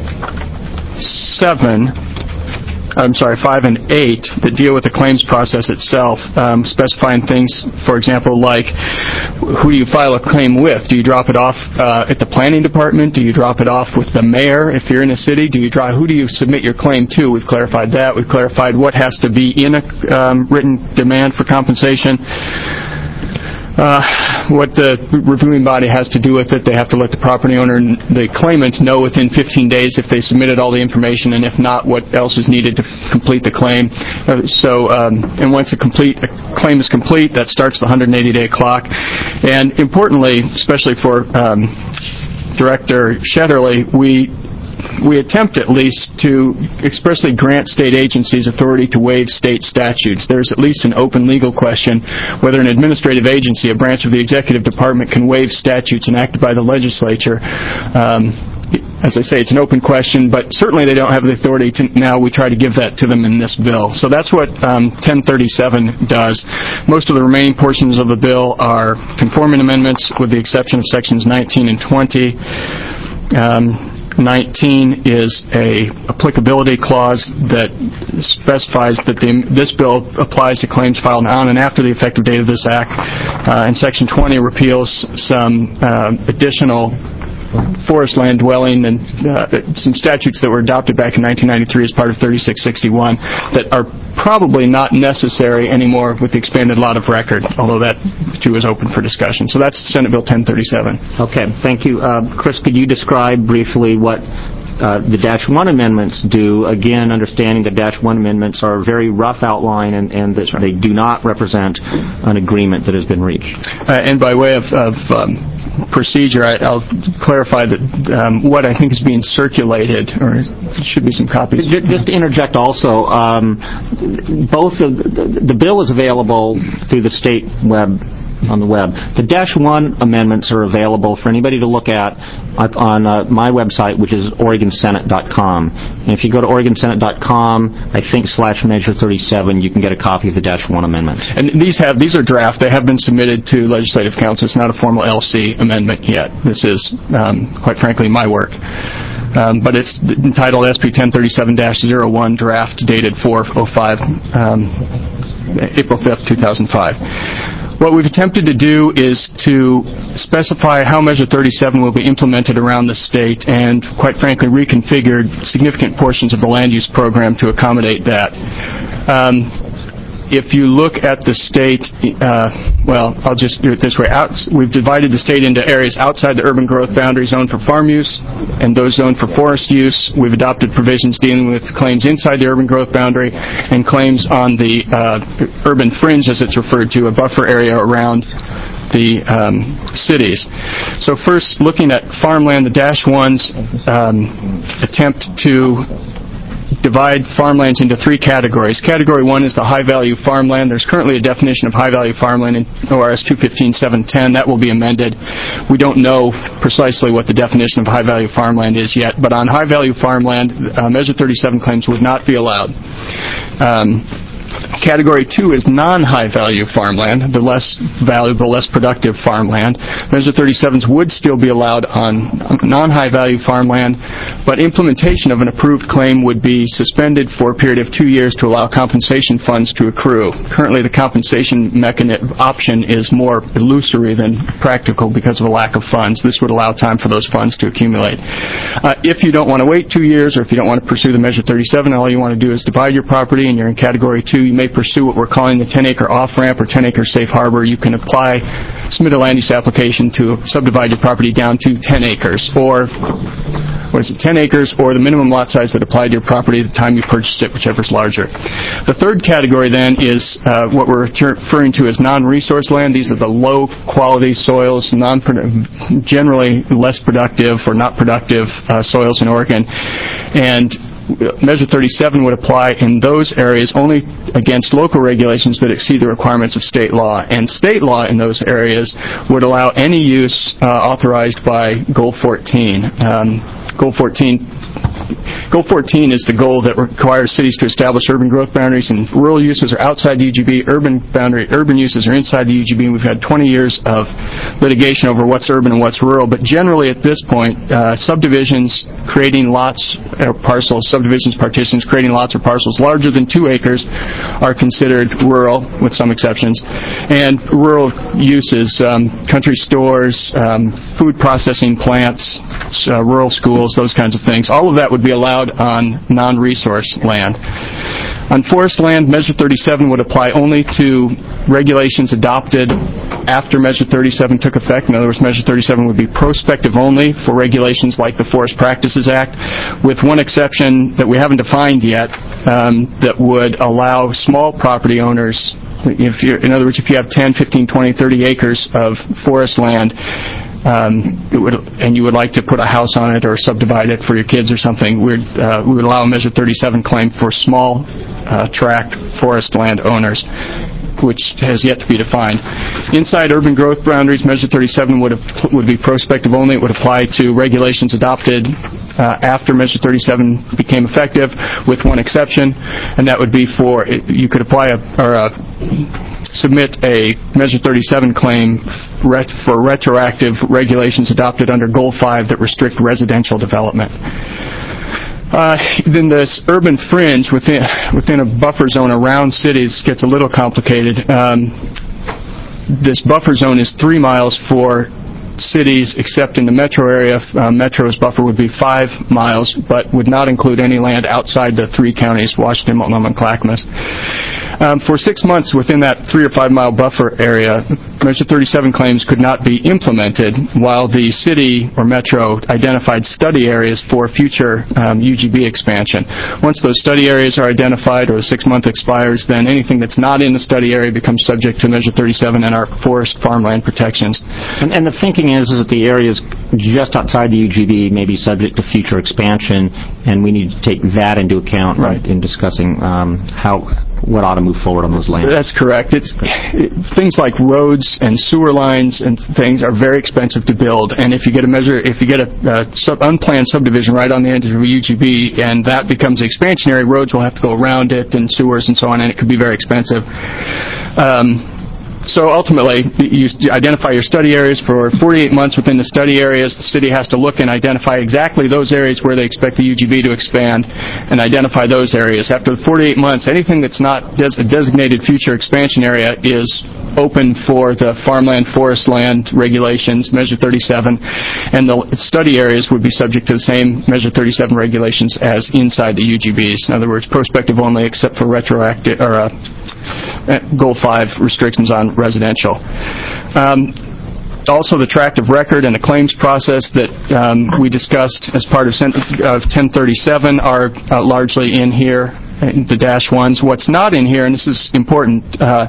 seven. I'm sorry, five and eight that deal with the claims process itself, um, specifying things, for example, like who do you file a claim with? Do you drop it off uh, at the planning department? Do you drop it off with the mayor if you're in a city? Do you draw, who do you submit your claim to? We've clarified that. We've clarified what has to be in a um, written demand for compensation. Uh, what the reviewing body has to do with it, they have to let the property owner and the claimant know within fifteen days if they submitted all the information, and if not, what else is needed to f- complete the claim. Uh, so, um, and once a complete a claim is complete, that starts the one hundred eighty day clock. And importantly, especially for um, Director Shetterly, we we attempt at least to expressly grant state agencies authority to waive state statutes. There's at least an open legal question whether an administrative agency, a branch of the executive department, can waive statutes enacted by the legislature. Um, as I say, it's an open question, but certainly they don't have the authority to now we try to give that to them in this bill. So that's what um, ten thirty-seven does. Most of the remaining portions of the bill are conforming amendments with the exception of sections nineteen and twenty. Um, nineteen is a applicability clause that specifies that the, this bill applies to claims filed on and after the effective date of this act. Uh, and section twenty repeals some uh, additional forest land dwelling and uh, some statutes that were adopted back in nineteen ninety-three as part of thirty-six sixty-one that are probably not necessary anymore with the expanded lot of record, although that too is open for discussion. So that's Senate Bill ten thirty-seven. Okay, thank you. Uh, Chris, could you describe briefly what uh, the Dash one amendments do? Again, understanding that Dash one amendments are a very rough outline and, and that they do not represent an agreement that has been reached. Uh, and by way of, of um, procedure, I, I'll clarify that um, what I think is being circulated, or there should be some copies. Just to interject also, um, both of the, the bill is available through the state web, on the web. The Dash one amendments are available for anybody to look at on uh, my website, which is Oregon Senate dot com. And if you go to Oregon Senate dot com, I think slash Measure thirty-seven, you can get a copy of the Dash one amendments. And these have these are draft. They have been submitted to Legislative Council. It's not a formal L C amendment yet. This is, um, quite frankly, my work. Um, but it's entitled S B ten thirty-seven dash oh one, draft dated four oh five, um, April fifth, two thousand five. What we've attempted to do is to specify how Measure thirty-seven will be implemented around the state and, quite frankly, reconfigured significant portions of the land use program to accommodate that. Um, if you look at the state, uh, well, I'll just do it this way. Out, we've divided the state into areas outside the urban growth boundary zone for farm use and those zoned for forest use. We've adopted provisions dealing with claims inside the urban growth boundary and claims on the uh, urban fringe, as it's referred to, a buffer area around the um, cities. So first, looking at farmland, the Dash ones um, attempt to divide farmlands into three categories. Category one is the high-value farmland. There's currently a definition of high-value farmland in O R S two fifteen dash seven ten. That will be amended. We don't know precisely what the definition of high-value farmland is yet, but on high-value farmland, uh, Measure thirty-seven claims would not be allowed. Um, Category two is non-high-value farmland, the less valuable, less productive farmland. Measure thirty-sevens would still be allowed on non-high-value farmland, but implementation of an approved claim would be suspended for a period of two years to allow compensation funds to accrue. Currently, the compensation mechanism option is more illusory than practical because of a lack of funds. This would allow time for those funds to accumulate. Uh, if you don't want to wait two years, or if you don't want to pursue the Measure thirty-seven, all you want to do is divide your property, and you're in Category two. You may pursue what we're calling the ten-acre off-ramp or ten-acre safe harbor. You can apply, submit a land use application to subdivide your property down to ten acres, or what is it, ten acres, or the minimum lot size that applied to your property at the time you purchased it, whichever is larger. The third category then is uh, what we're referring to as non-resource land. These are the low-quality soils, non generally less productive or not productive uh, soils in Oregon, and Measure thirty-seven would apply in those areas only against local regulations that exceed the requirements of state law. And state law in those areas would allow any use uh, authorized by Goal fourteen. Um, Goal fourteen Goal fourteen is the goal that requires cities to establish urban growth boundaries, and rural uses are outside the U G B, urban boundary, urban uses are inside the U G B. We've had twenty years of litigation over what's urban and what's rural, but generally at this point, uh, subdivisions creating lots or parcels, subdivisions, partitions, creating lots or parcels larger than two acres are considered rural, with some exceptions. And rural uses, um, country stores, um, food processing plants, uh, rural schools, those kinds of things. All of that would be allowed on non-resource land. On forest land, Measure thirty-seven would apply only to regulations adopted after Measure thirty-seven took effect. In other words, Measure thirty-seven would be prospective only for regulations like the Forest Practices Act, with one exception that we haven't defined yet, um, that would allow small property owners, if you're, in other words, if you have ten, fifteen, twenty, thirty acres of forest land, Um, it would, and you would like to put a house on it or subdivide it for your kids or something, we'd, uh, we would allow a Measure thirty-seven claim for small uh, tract forest land owners, which has yet to be defined. Inside urban growth boundaries, Measure thirty-seven would would be prospective only. It would apply to regulations adopted uh, after Measure thirty-seven became effective, with one exception, and that would be for, you could apply a, or a, submit a Measure thirty-seven claim ret- for retroactive regulations adopted under Goal five that restrict residential development. Uh, then this urban fringe within within a buffer zone around cities gets a little complicated. Um, this buffer zone is three miles for cities, except in the metro area. Uh, Metro's buffer would be five miles, but would not include any land outside the three counties, Washington, Multnomah, and Clackamas. Um, for six months within that three or five mile buffer area, Measure thirty-seven claims could not be implemented while the city or Metro identified study areas for future um, U G B expansion. Once those study areas are identified or the six month expires, then anything that's not in the study area becomes subject to Measure thirty-seven and our forest farmland protections. And, and the thinking is, is that the areas just outside the U G B may be subject to future expansion, and we need to take that into account right. in discussing um, how what ought to move forward on those lands. That's correct. It's it, things like roads and sewer lines and things are very expensive to build, and if you get a measure, if you get a uh, sub, unplanned subdivision right on the edge of a U G B, and that becomes expansionary, roads will have to go around it, and sewers and so on, and it could be very expensive. Um, So ultimately, you identify your study areas. For forty-eight months within the study areas, the city has to look and identify exactly those areas where they expect the U G B to expand and identify those areas. After the forty-eight months, anything that's not des- a designated future expansion area is open for the farmland, forest land regulations, Measure thirty-seven, and the study areas would be subject to the same Measure thirty-seven regulations as inside the U G Bs. In other words, prospective only except for retroactive or uh, Goal five restrictions on residential. Um, also, the tract of record and the claims process that um, we discussed as part of ten thirty-seven are uh, largely in here, in the dash ones. What's not in here, and this is important, uh,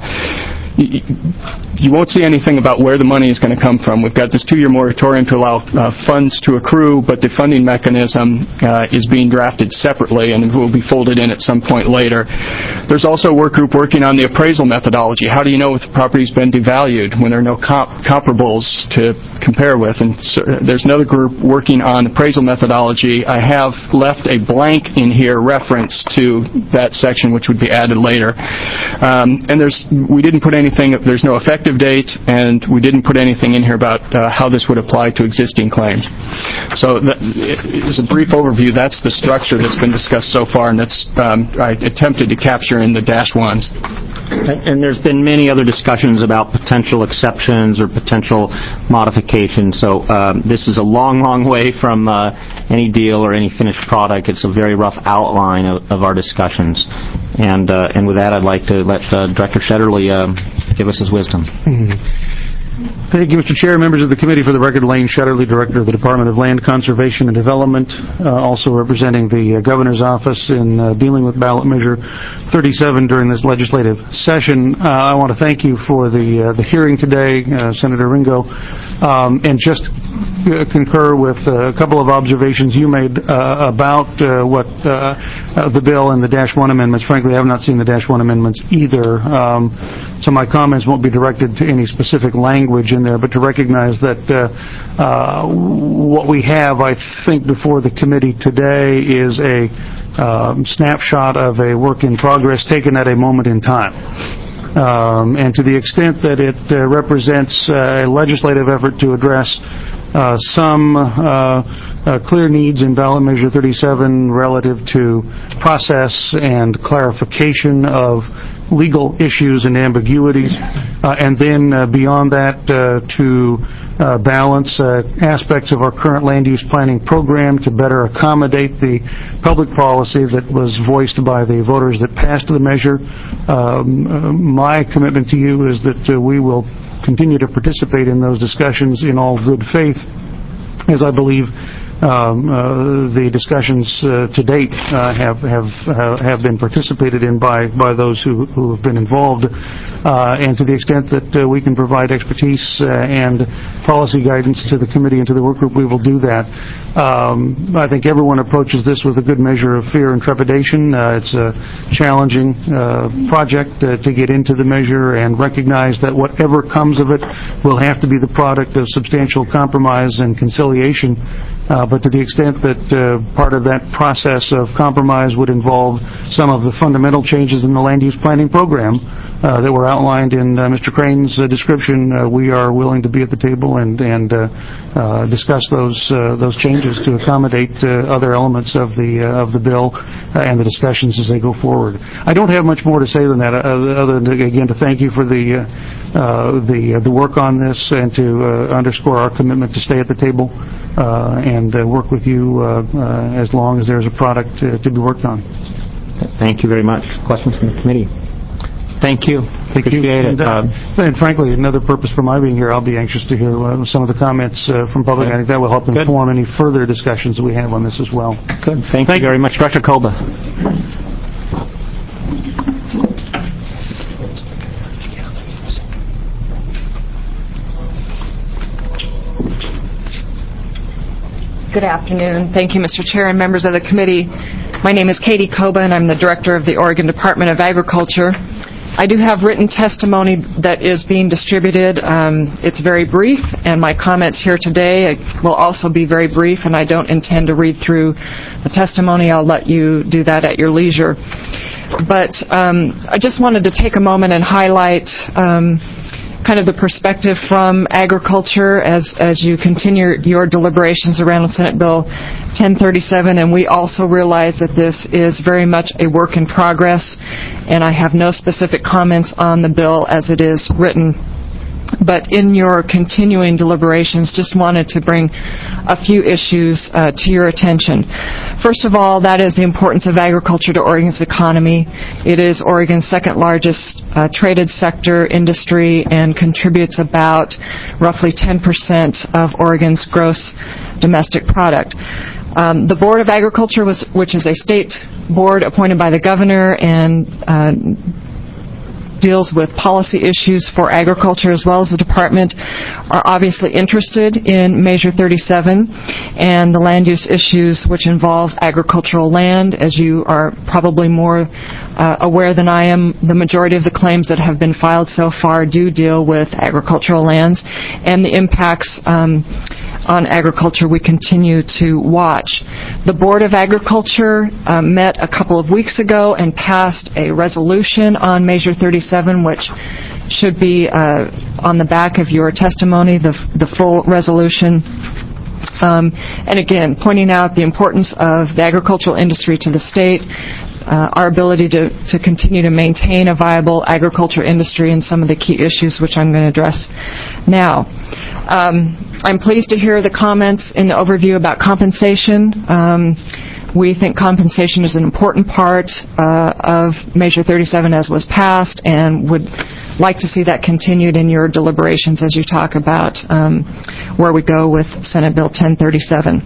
you won't see anything about where the money is going to come from. We've got this two-year moratorium to allow uh, funds to accrue, but the funding mechanism uh, is being drafted separately and will be folded in at some point later. There's also a work group working on the appraisal methodology. How do you know if the property's been devalued when there are no comp- comparables to compare with? And so there's another group working on appraisal methodology. I have left a blank in here reference to that section, which would be added later. Um, and there's we didn't put anything, there's no effective date, and we didn't put anything in here about uh, how this would apply to existing claims. So that, as a brief overview, that's the structure that's been discussed so far, and that's um, I attempted to capture in the dash ones. And, and there's been many other discussions about potential exceptions or potential modifications. So um, this is a long, long way from uh, any deal or any finished product. It's a very rough outline of, of our discussions. And uh, and with that, I'd like to let uh, Director Shetterly uh, give us his wisdom. Mm-hmm. Thank you, Mister Chair, members of the committee. For the record, Lane Shetterly, Director of the Department of Land Conservation and Development, uh, also representing the uh, Governor's Office in uh, dealing with ballot measure thirty-seven during this legislative session. Uh, I want to thank you for the uh, the hearing today, uh, Senator Ringo, um, and just uh, concur with uh, a couple of observations you made uh, about uh, what uh, uh, the bill and the Dash one amendments. Frankly, I have not seen the Dash one amendments either, um, so my comments won't be directed to any specific language in there, but to recognize that uh, uh, what we have, I think, before the committee today is a um, snapshot of a work in progress taken at a moment in time. Um, and to the extent that it uh, represents uh, a legislative effort to address uh, some uh, uh, clear needs in ballot measure thirty-seven relative to process and clarification of legal issues and ambiguities, uh, and then uh, beyond that uh, to uh, balance uh, aspects of our current land use planning program to better accommodate the public policy that was voiced by the voters that passed the measure. Um, uh, my commitment to you is that uh, we will continue to participate in those discussions in all good faith, as I believe Um, uh, the discussions uh, to date uh, have have uh, have been participated in by by those who who have been involved, uh, and to the extent that uh, we can provide expertise uh, and policy guidance to the committee and to the work group, we will do that. Um, I think everyone approaches this with a good measure of fear and trepidation. Uh, it's a challenging uh, project uh, to get into the measure and recognize that whatever comes of it will have to be the product of substantial compromise and conciliation Uh, but to the extent that uh, part of that process of compromise would involve some of the fundamental changes in the land use planning program uh, that were outlined in uh, Mister Crane's uh, description, uh, we are willing to be at the table and, and uh, uh, discuss those uh, those changes to accommodate uh, other elements of the uh, of the bill uh, and the discussions as they go forward. I don't have much more to say than that, uh, other than again to thank you for the uh, uh, the uh, the work on this and to uh, underscore our commitment to stay at the table uh, and uh, work with you uh, uh, as long as there's a product uh, to be worked on. Thank you very much. Questions from the committee? Thank you. Thank Appreciate you. it. And, uh, and frankly, another purpose for my being here, I'll be anxious to hear uh, some of the comments uh, from public. Okay. I think that will help Good. inform any further discussions that we have on this as well. Good. Thank, Thank you very much. Director Koba. Good afternoon. Thank you, Mister Chair and members of the committee. My name is Katie Koba, and I'm the director of the Oregon Department of Agriculture. I do have written testimony that is being distributed. Um, it's very brief, and my comments here today will also be very brief, and I don't intend to read through the testimony. I'll let you do that at your leisure. But um, I just wanted to take a moment and highlight um, kind of the perspective from agriculture as as you continue your deliberations around Senate Bill ten thirty-seven, and we also realize that this is very much a work in progress, and I have no specific comments on the bill as it is written. But in your continuing deliberations, just wanted to bring a few issues uh, to your attention. First of all, that is the importance of agriculture to Oregon's economy. It is Oregon's second largest uh, traded sector industry and contributes about roughly ten percent of Oregon's gross domestic product. Um, the Board of Agriculture, was, which is a state board appointed by the governor and uh, deals with policy issues for agriculture as well as the department, are obviously interested in Measure thirty-seven and the land use issues which involve agricultural land. As you are probably more uh, aware than I am, the majority of the claims that have been filed so far do deal with agricultural lands and the impacts um, on agriculture we continue to watch. The Board of Agriculture uh, met a couple of weeks ago and passed a resolution on Measure thirty-seven, which should be uh, on the back of your testimony, the, the full resolution. Um, and again, pointing out the importance of the agricultural industry to the state, uh, our ability to, to continue to maintain a viable agriculture industry, and some of the key issues which I'm going to address now. Um, I'm pleased to hear the comments in the overview about compensation. Um, we think compensation is an important part uh, of Measure thirty-seven as was passed, and would like to see that continued in your deliberations as you talk about um, where we go with Senate Bill ten thirty-seven.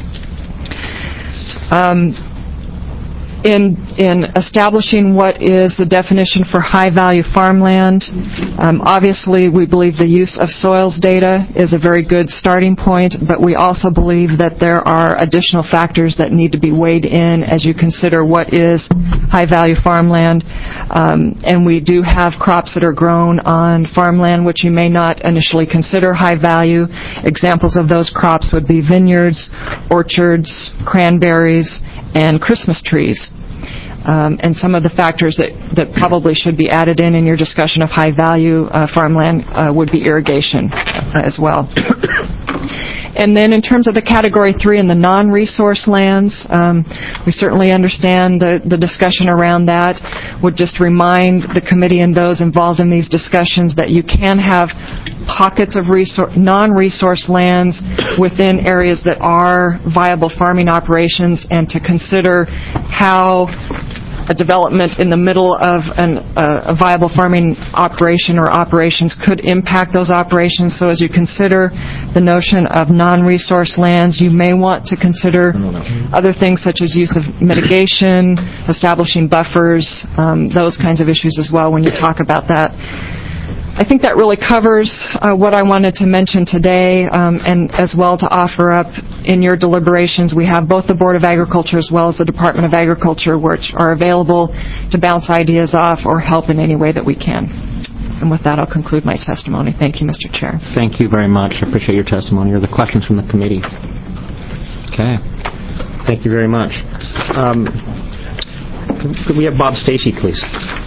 Um, In, in establishing what is the definition for high-value farmland, um, obviously we believe the use of soils data is a very good starting point, but we also believe that there are additional factors that need to be weighed in as you consider what is high-value farmland. Um, and we do have crops that are grown on farmland which you may not initially consider high-value. Examples of those crops would be vineyards, orchards, cranberries, and Christmas trees. Um, and some of the factors that, that probably should be added in in your discussion of high-value uh, farmland uh, would be irrigation uh, as well. And then in terms of the Category three and the non-resource lands, um, we certainly understand the, the discussion around that. Would just remind the committee and those involved in these discussions that you can have pockets of resor- non-resource lands within areas that are viable farming operations, and to consider how a development in the middle of an, uh, a viable farming operation or operations could impact those operations. So as you consider the notion of non-resource lands, you may want to consider other things such as use of mitigation, establishing buffers, um, those kinds of issues as well when you talk about that. I think that really covers uh, what I wanted to mention today, um, and as well to offer up in your deliberations. We have both the Board of Agriculture as well as the Department of Agriculture, which are available to bounce ideas off or help in any way that we can. And with that, I'll conclude my testimony. Thank you, Mister Chair. Thank you very much. I appreciate your testimony. Are there questions from the committee? Okay. Thank you very much. Um, could we have Bob Stacy, please?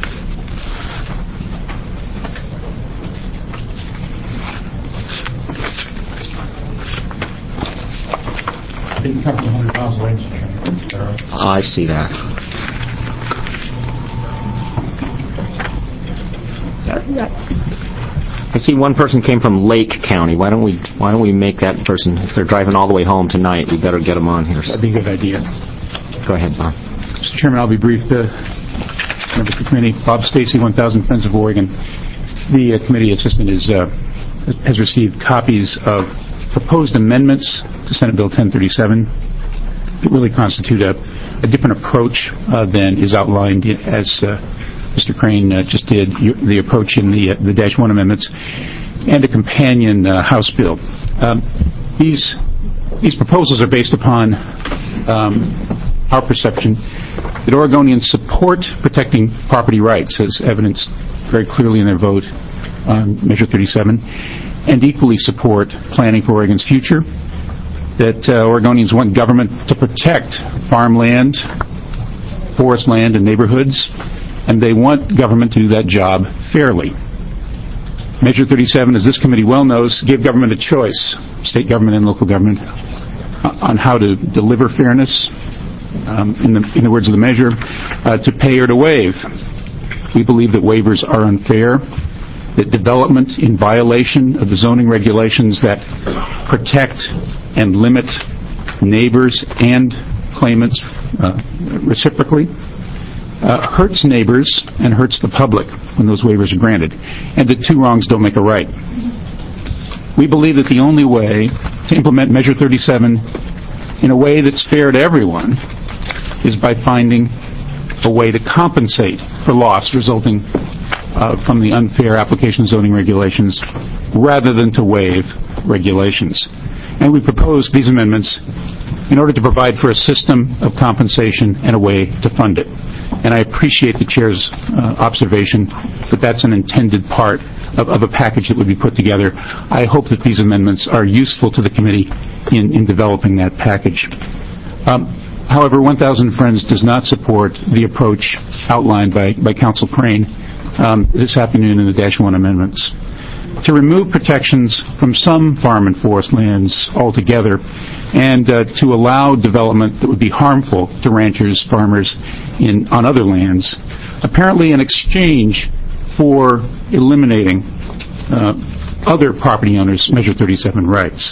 Didn't come from one hundred miles away, Mister Chairman. Oh, I see that. I see one person came from Lake County. Why don't we Why don't we make that person, if they're driving all the way home tonight, we better get them on here. That'd be a good idea. Go ahead, Bob. Mister Chairman, I'll be brief. The members of the committee, Bob Stacy, one thousand Friends of Oregon. The uh, committee assistant is, uh, has received copies of proposed amendments to Senate Bill ten thirty-seven that really constitute a, a different approach uh, than is outlined as uh, Mister Crane uh, just did, the approach in the, uh, the Dash one amendments, and a companion uh, House bill. Um, these, these proposals are based upon um, our perception that Oregonians support protecting property rights, as evidenced very clearly in their vote on Measure thirty-seven, and equally support planning for Oregon's future, that uh, Oregonians want government to protect farmland, forest land, and neighborhoods, and they want government to do that job fairly. Measure thirty-seven, as this committee well knows, gave government a choice, state government and local government, on how to deliver fairness, um, in, the, in the words of the measure, uh, to pay or to waive. We believe that waivers are unfair, that development in violation of the zoning regulations that protect and limit neighbors and claimants uh, reciprocally uh, hurts neighbors and hurts the public when those waivers are granted, and that two wrongs don't make a right. We believe that the only way to implement Measure thirty-seven in a way that's fair to everyone is by finding a way to compensate for loss resulting uh, from the unfair application of zoning regulations rather than to waive regulations. And we propose these amendments in order to provide for a system of compensation and a way to fund it. And I appreciate the Chair's uh, observation that that's an intended part of, of a package that would be put together. I hope that these amendments are useful to the committee in, in developing that package. Um, however, one thousand Friends does not support the approach outlined by, by Council Crane um, this afternoon in the Dash one amendments. To remove protections from some farm and forest lands altogether, and uh, to allow development that would be harmful to ranchers, farmers in, on other lands, apparently in exchange for eliminating uh, other property owners' Measure thirty-seven rights.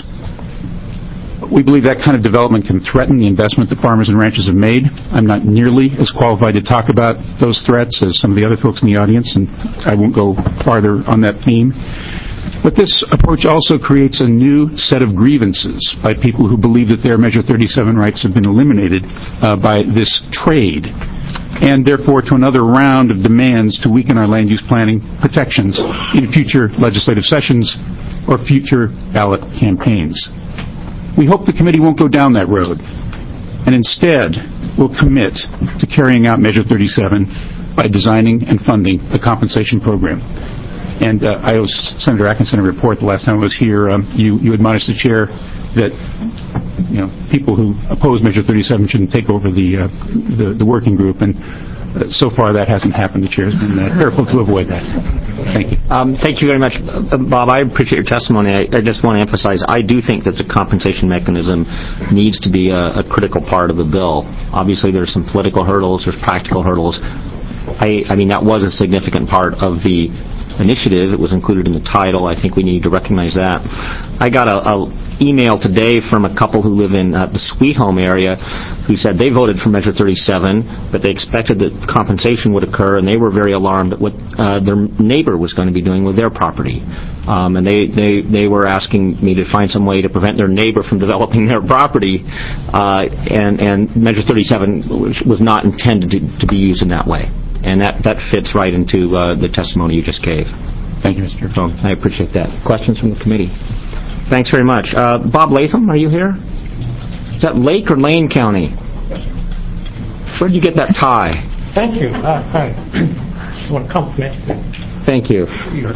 We believe that kind of development can threaten the investment that farmers and ranchers have made. I'm not nearly as qualified to talk about those threats as some of the other folks in the audience, and I won't go farther on that theme. But this approach also creates a new set of grievances by people who believe that their Measure thirty-seven rights have been eliminated uh, by this trade, and therefore to another round of demands to weaken our land use planning protections in future legislative sessions or future ballot campaigns. We hope the committee won't go down that road, and instead will commit to carrying out Measure thirty-seven by designing and funding a compensation program. And uh, I owe Senator Atkinson a report the last time I was here. Um, you, you admonished the chair that you know people who oppose Measure thirty-seven shouldn't take over the uh, the, the working group, and uh, so far that hasn't happened. The chair has been uh, careful to avoid that. Thank you. Um, thank you very much, uh, Bob. I appreciate your testimony. I, I just want to emphasize I do think that the compensation mechanism needs to be a, a critical part of the bill. Obviously, there's some political hurdles, there's practical hurdles. I, I mean, that was a significant part of the initiative. It was included in the title. I think we need to recognize that. I got a, a email today from a couple who live in uh, the Sweet Home area who said they voted for Measure thirty-seven, but they expected that compensation would occur, and they were very alarmed at what uh, their neighbor was going to be doing with their property. Um, and they, they, they were asking me to find some way to prevent their neighbor from developing their property, uh, and, and Measure thirty-seven was not intended to, to be used in that way. And that, that fits right into uh, the testimony you just gave. Thank you, Mister Chair. So I appreciate that. Questions from the committee? Thanks very much. Uh, Bob Latham, are you here? Is that Lake or Lane County? Where did you get that tie? Thank you. Uh, I want to compliment you. Thank you. Your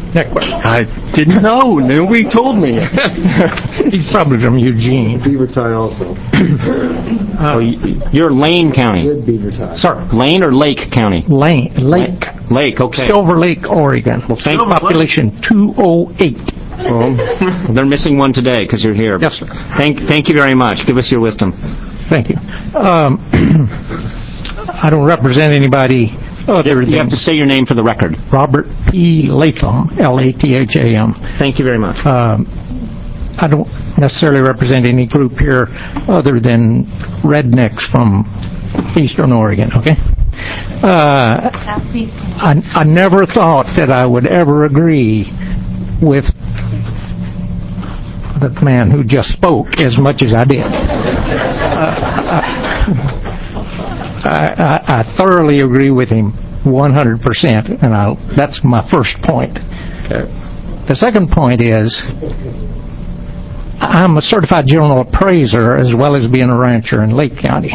Next question. I didn't know. Nobody told me. He's probably from Eugene. Beaver tie also. Oh, y- you're Lane County. Good beaver tie. Sorry. Lane or Lake County? Lane, Lake. Lake, okay. Silver Lake, Oregon. Well, thank Population two oh eight. Well, they're missing one today because you're here. Yes, sir. Thank, thank you very much. Give us your wisdom. Thank you. Um, I don't represent anybody other You than have to say your name for the record. Robert P. Latham, L A T H A M. Thank you very much. Um, I don't necessarily represent any group here other than rednecks from Eastern Oregon, okay? Uh, I, I never thought that I would ever agree with the man who just spoke as much as I did. Uh, I, I, I thoroughly agree with him one hundred percent, and I'll, that's my first point. Okay. The second point is I'm a certified general appraiser as well as being a rancher in Lake County.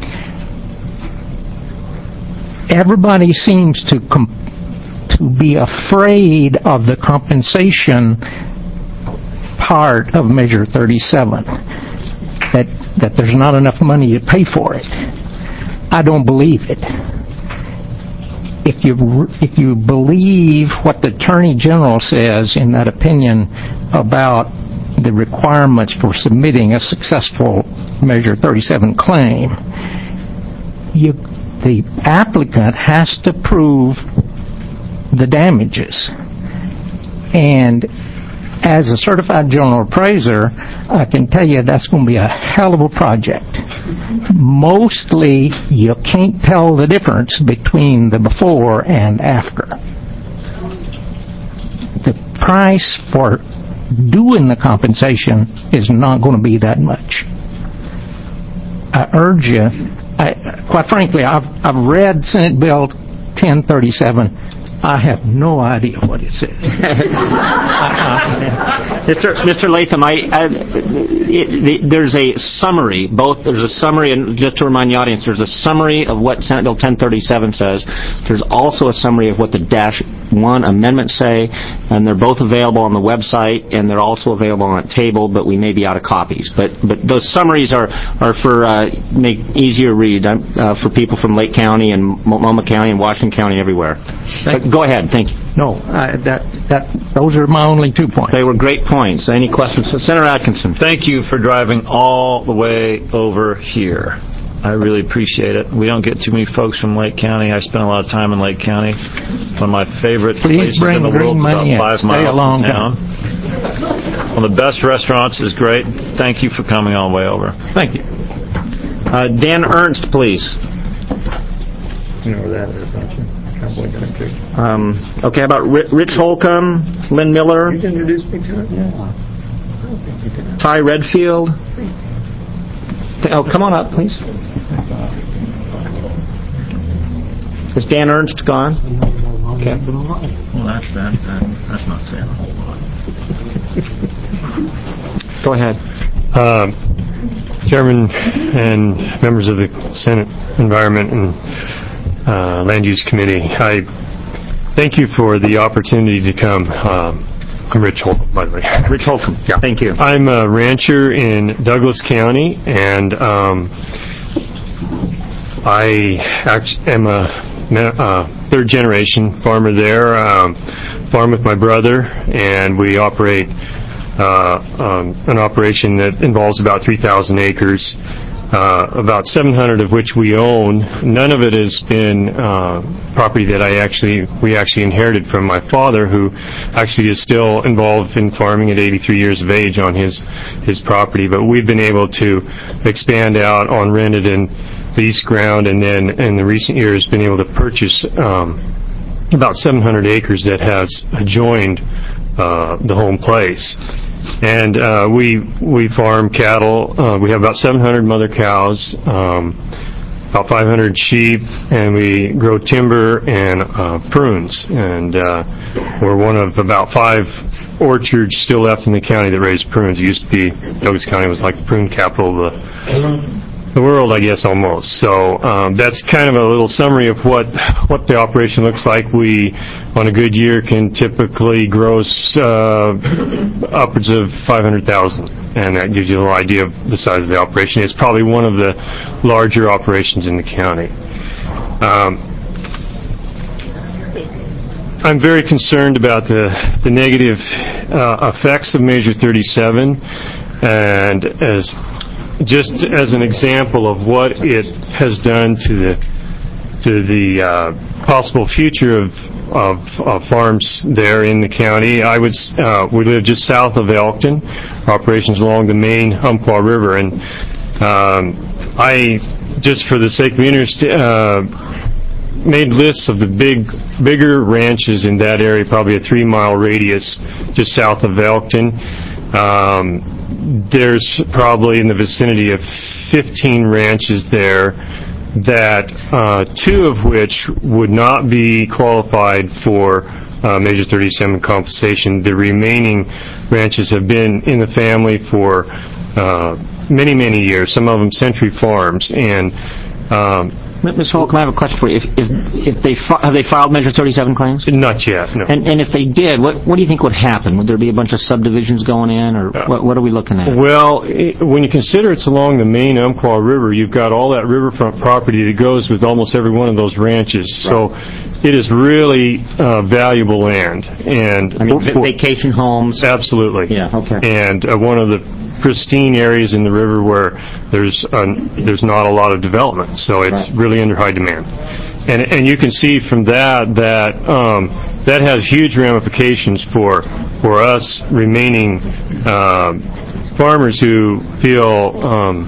Everybody seems to com- to be afraid of the compensation part of Measure thirty-seven, that that there's not enough money to pay for it. I don't believe it. If you if you believe what the Attorney General says in that opinion about the requirements for submitting a successful Measure thirty-seven claim, you, the applicant has to prove the damages. And as a certified general appraiser, I can tell you that's going to be a hell of a project. Mostly, you can't tell the difference between the before and after. The price for doing the compensation is not going to be that much. I urge you, I, quite frankly, I've, I've read Senate Bill ten thirty-seven. I have no idea what it says. Mister Mister Latham, I, I, it, the, there's a summary. Both there's a summary, and just to remind the audience, there's a summary of what Senate Bill ten thirty-seven says. There's also a summary of what the Dash One amendments say, and they're both available on the website, and they're also available on a table. But we may be out of copies. But but those summaries are are for uh, make easier read uh, for people from Lake County and Multnomah County and Washington County everywhere. But go ahead. Thank you. No, uh, that that those are my only two points. They were great points. Any questions? Senator Atkinson. Thank you for driving all the way over here. I really appreciate it. We don't get too many folks from Lake County. I spend a lot of time in Lake County. One of my favorite Please places in the world is about five miles from town. One of the best restaurants is great. Thank you for coming all the way over. Thank you. Uh, Dan Ernst, please. You know where that is, don't you? Um, okay, how about Rich Holcomb, Lynn Miller? You introduced me to it? Yeah. Ty Redfield? Oh, come on up, please. Is Dan Ernst gone? Okay. Well, that's that. That's not saying a whole lot. Go ahead. Uh, Chairman and members of the Senate Environment and Uh, Land Use Committee, I thank you for the opportunity to come. Um, I'm Rich Holcomb, by the way. Rich Holcomb, yeah. Thank you. I'm a rancher in Douglas County, and um, I act- am a uh, third-generation farmer there. Um, farm with my brother, and we operate uh, um, an operation that involves about three thousand acres. Uh, about seven hundred of which we own. None of it has been uh, property that I actually we actually inherited from my father, who actually is still involved in farming at eighty-three years of age on his his property. But we've been able to expand out on rented and leased ground, and then in the recent years been able to purchase um, about seven hundred acres that has adjoined uh, the home place. And uh, we we farm cattle. Uh, we have about seven hundred mother cows, um, about five hundred sheep, and we grow timber and uh, prunes. And uh, we're one of about five orchards still left in the county that raise prunes. It used to be, Douglas County was like the prune capital of the the world, I guess, almost. So um, that's kind of a little summary of what what the operation looks like. We, on a good year, can typically gross uh, upwards of five hundred thousand, and that gives you a little idea of the size of the operation. It's probably one of the larger operations in the county. Um, I'm very concerned about the, the negative uh, effects of Measure thirty-seven, and as just as an example of what it has done to the to the uh, possible future of, of of farms there in the county. I would uh, we live just south of Elkton, operations along the main Umpqua River, and um, I just for the sake of interest. Uh, made lists of the big, bigger ranches in that area, probably a three-mile radius just south of Elkton. Um, there's probably in the vicinity of fifteen ranches there that uh, two of which would not be qualified for uh, Measure thirty-seven compensation. The remaining ranches have been in the family for uh, many, many years, some of them century farms, and um, Miz Holcomb, I have a question for you. If if, if they fi- have they filed Measure thirty-seven claims? Not yet, no. And and if they did, what what do you think would happen? Would there be a bunch of subdivisions going in, or uh, what what are we looking at? Well, it, when you consider it's along the main Umpqua River, you've got all that riverfront property that goes with almost every one of those ranches. Right. So it is really uh, valuable land, and I mean, v- vacation homes. Absolutely. Yeah. Okay. And uh, one of the pristine areas in the river where there's uh, there's not a lot of development, so it's right. really under high demand, and and you can see from that that um, that has huge ramifications for for us remaining uh, farmers who feel um,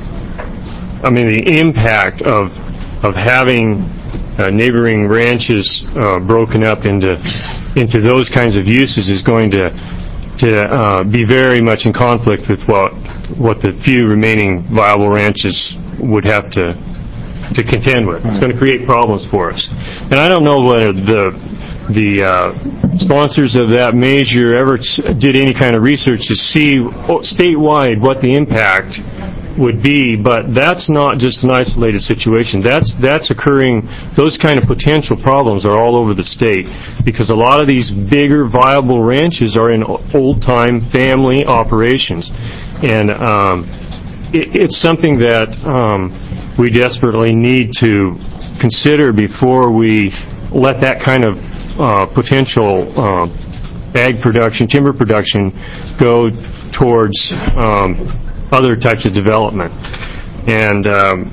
I mean the impact of of having uh, neighboring ranches uh, broken up into into those kinds of uses is going to to uh, be very much in conflict with what what the few remaining viable ranches would have to to contend with. It's going to create problems for us. And I don't know whether the the uh, sponsors of that measure ever did any kind of research to see statewide what the impact would be, but that's not just an isolated situation. That's that's occurring, those kind of potential problems are all over the state, because a lot of these bigger viable ranches are in old-time family operations. And um, it, it's something that um, we desperately need to consider before we let that kind of uh, potential uh, ag production, timber production, go towards um, other types of development. And um,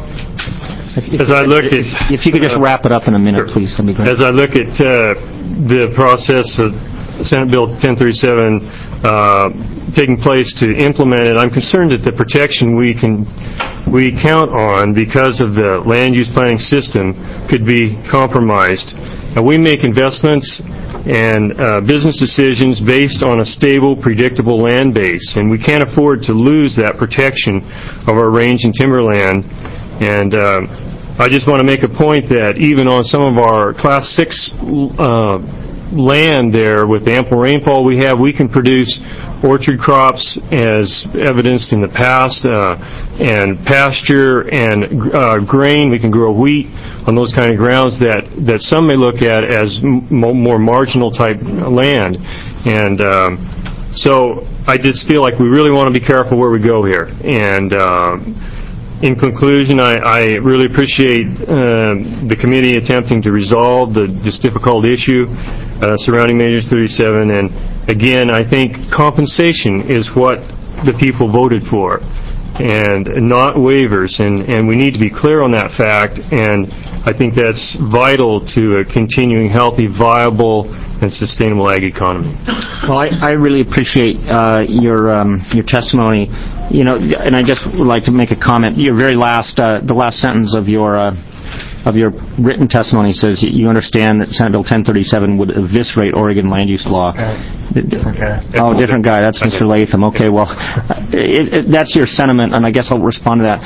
if, if, as I look if, at... If you could just uh, wrap it up in a minute, please, that'd be great. As I look at uh, the process of Senate Bill ten thirty-seven uh, taking place to implement it, I'm concerned that the protection we can we count on because of the land use planning system could be compromised. And we make investments and uh, business decisions based on a stable, predictable land base, and we can't afford to lose that protection of our range and timberland. And uh, I just want to make a point that even on some of our Class six uh, land there, with the ample rainfall we have, we can produce orchard crops as evidenced in the past, uh, and pasture and uh, grain. We can grow wheat on those kind of grounds that, that some may look at as m- more marginal type land. And um, so I just feel like we really want to be careful where we go here. And um, in conclusion, I, I really appreciate uh, the committee attempting to resolve the, this difficult issue uh, surrounding Measure thirty-seven. And again, I think compensation is what the people voted for, and not waivers. And, and we need to be clear on that fact. And I think that's vital to a continuing healthy, viable, and sustainable ag economy. Well, I, I really appreciate uh, your um, your testimony. You know, and I just would like to make a comment. Your very last, uh, the last sentence of your uh, of your written testimony says you understand that Senate Bill ten thirty-seven would eviscerate Oregon land use law. Okay. Different guy. Oh, different guy. That's Mister Latham. Okay, well, it, it, that's your sentiment, and I guess I'll respond to that.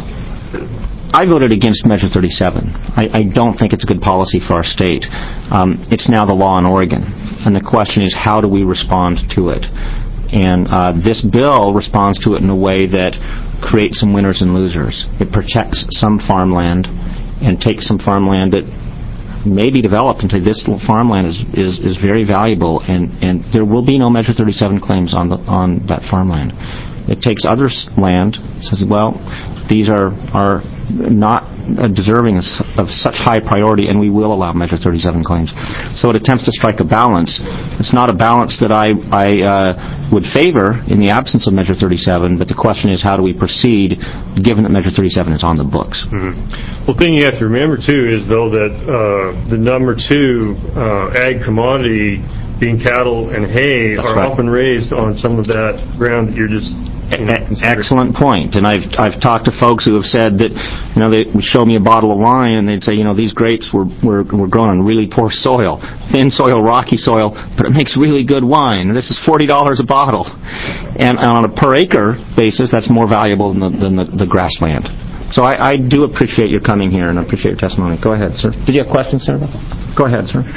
I voted against Measure thirty-seven. I, I don't think it's a good policy for our state. Um, it's now the law in Oregon, and the question is, how do we respond to it? And uh, this bill responds to it in a way that creates some winners and losers. It protects some farmland and takes some farmland that may be developed and say this farmland is, is, is very valuable, and, and there will be no Measure thirty-seven claims on the, on that farmland. It takes other land, says, well, these are are not deserving of such high priority, and we will allow Measure thirty-seven claims. So it attempts to strike a balance. It's not a balance that I, I uh, would favor in the absence of Measure thirty-seven, but the question is, how do we proceed given that Measure thirty-seven is on the books? Mm-hmm. Well, the thing you have to remember, too, is, though, that uh, the number two uh, ag commodity being cattle and hay That's are right. often raised on some of that ground that you're just... You know, excellent point. And I've I've talked to folks who have said that, you know, they would show me a bottle of wine and they'd say, you know, these grapes were, were, were grown on really poor soil, thin soil, rocky soil, but it makes really good wine. And this is forty dollars a bottle. And on a per acre basis, that's more valuable than the, than the, the grassland. So I, I do appreciate your coming here and I appreciate your testimony. Go ahead, sir. Did you have questions, sir? Go ahead, sir.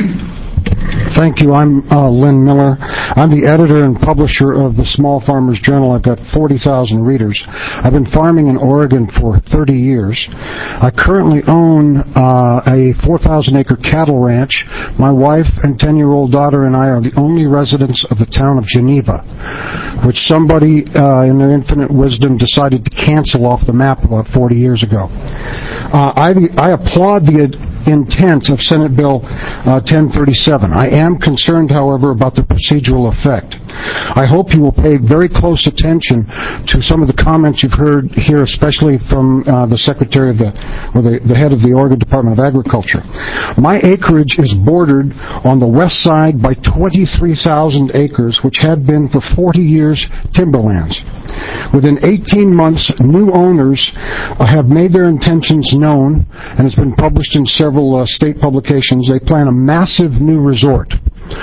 Thank you. I'm uh, Lynn Miller. I'm the editor and publisher of the Small Farmers Journal. I've got forty thousand readers. I've been farming in Oregon for thirty years. I currently own uh, a four thousand acre cattle ranch. My wife and ten-year-old daughter and I are the only residents of the town of Geneva, which somebody uh, in their infinite wisdom decided to cancel off the map about forty years ago. Uh, I, I applaud the intent of Senate Bill uh, ten thirty-seven. I am concerned, however, about the procedural effect. I hope you will pay very close attention to some of the comments you've heard here, especially from uh, the Secretary of the, or the, the head of the Oregon Department of Agriculture. My acreage is bordered on the west side by twenty-three thousand acres, which had been for forty years timberlands. Within eighteen months, new owners uh, have made their intentions known, and it's been published in several uh, state publications. They plan a massive new resort.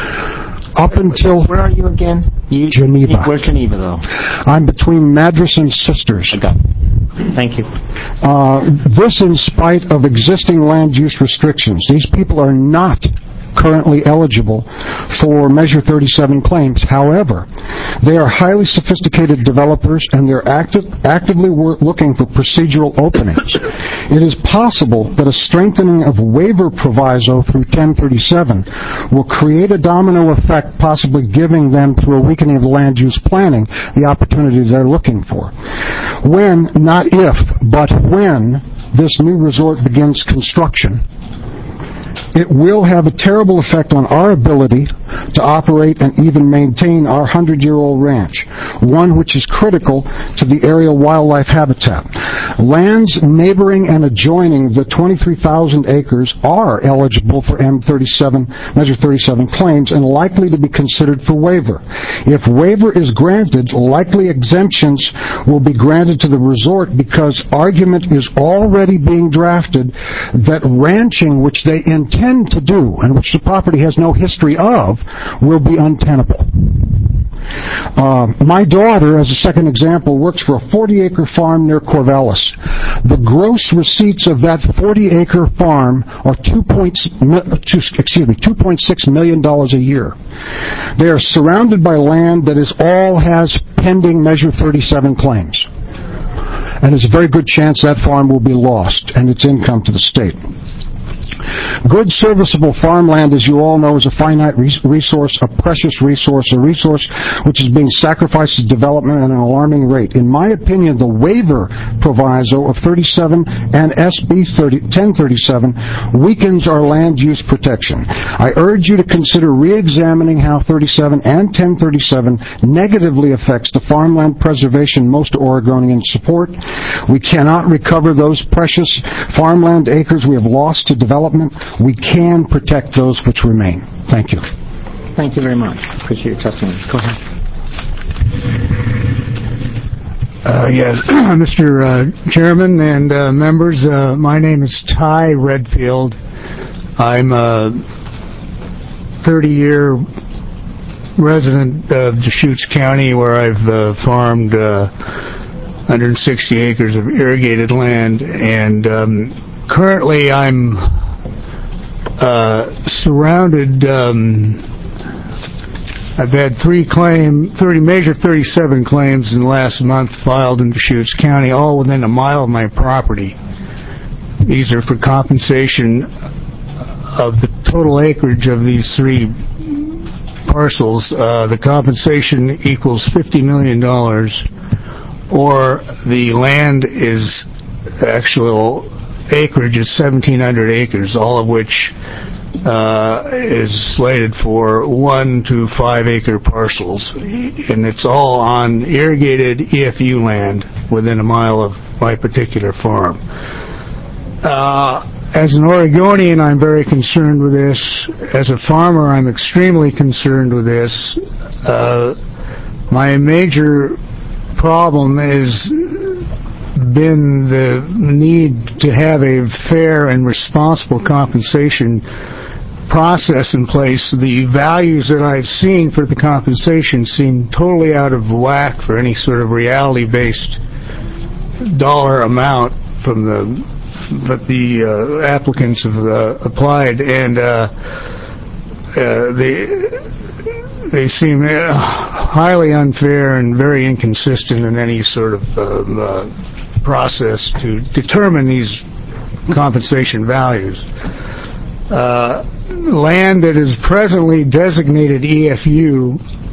Up until... Where are you again? You, Geneva. Where's Geneva, though? I'm between Madras and Sisters. I got it. Thank you. Uh, this in spite of existing land use restrictions. These people are not currently eligible for Measure thirty-seven claims. However, they are highly sophisticated developers and they're active, actively work, looking for procedural openings. It is possible that a strengthening of waiver proviso through ten thirty-seven will create a domino effect, possibly giving them, through a weakening of the land use planning, the opportunities they're looking for. When, not if, but when this new resort begins construction, it will have a terrible effect on our ability to operate and even maintain our hundred-year-old ranch, one which is critical to the area wildlife habitat. Lands neighboring and adjoining the twenty-three thousand acres are eligible for M thirty-seven, Measure thirty-seven claims and likely to be considered for waiver. If waiver is granted, likely exemptions will be granted to the resort because argument is already being drafted that ranching, which they intend to do and which the property has no history of, will be untenable. Uh, my daughter, as a second example, works for a forty acre farm near Corvallis. The gross receipts of that forty acre farm are two point, excuse me, two point six million dollars a year. They are surrounded by land that is all has pending Measure thirty-seven claims. And there's a very good chance that farm will be lost and its income to the state. Good serviceable farmland, as you all know, is a finite resource, a precious resource, a resource which is being sacrificed to development at an alarming rate. In my opinion, the waiver proviso of thirty-seven and S B ten thirty-seven weakens our land use protection. I urge you to consider re-examining how thirty-seven and ten thirty-seven negatively affects the farmland preservation most Oregonians support. We cannot recover those precious farmland acres we have lost to development. We can protect those which remain. Thank you. Thank you very much. Appreciate your testimony. Go ahead. Uh, yes, Mister Uh, Chairman and uh, members, uh, my name is Ty Redfield. I'm a thirty-year resident of Deschutes County, where I've uh, farmed uh, one hundred sixty acres of irrigated land, and um, currently I'm Uh, surrounded um, I've had three claim, thirty, Measure thirty-seven claims in the last month filed in Deschutes County, all within a mile of my property. These are for compensation of the total acreage of these three parcels. Uh, the compensation equals fifty million dollars, or the land is, actual acreage is seventeen hundred acres, all of which uh, is slated for one to five acre parcels, and it's all on irrigated E F U land within a mile of my particular farm. Uh, as an Oregonian, I'm very concerned with this. As a farmer, I'm extremely concerned with this. Uh, my major problem has been the need to have a fair and responsible compensation process in place. The values that I've seen for the compensation seem totally out of whack for any sort of reality-based dollar amount from the that the uh, applicants have uh, applied, and uh, uh, they they seem uh, highly unfair and very inconsistent in any sort of um, uh, process to determine these compensation values. Uh, land that is presently designated E F U,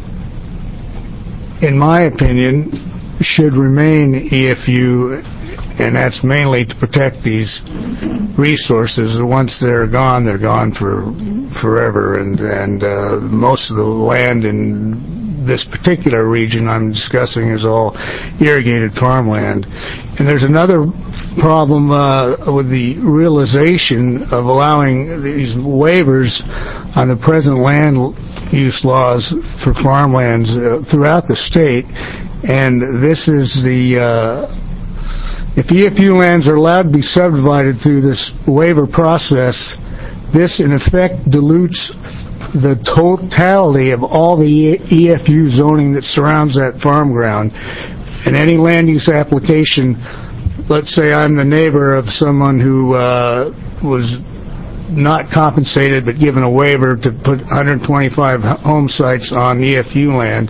in my opinion, should remain E F U, and that's mainly to protect these resources. Once they're gone, they're gone for forever, and and uh, most of the land in this particular region I'm discussing is all irrigated farmland. And there's another problem uh, with the realization of allowing these waivers on the present land use laws for farmlands uh, throughout the state, and this is the uh, if E F U lands are allowed to be subdivided through this waiver process, this in effect dilutes the totality of all the E F U zoning that surrounds that farm ground. And any land use application, let's say I'm the neighbor of someone who uh, was not compensated but given a waiver to put one hundred twenty-five home sites on E F U land.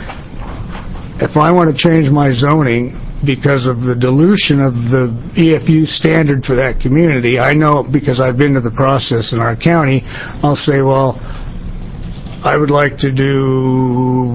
If I want to change my zoning because of the dilution of the E F U standard for that community, I know because I've been to the process in our county, I'll say, well, I would like to do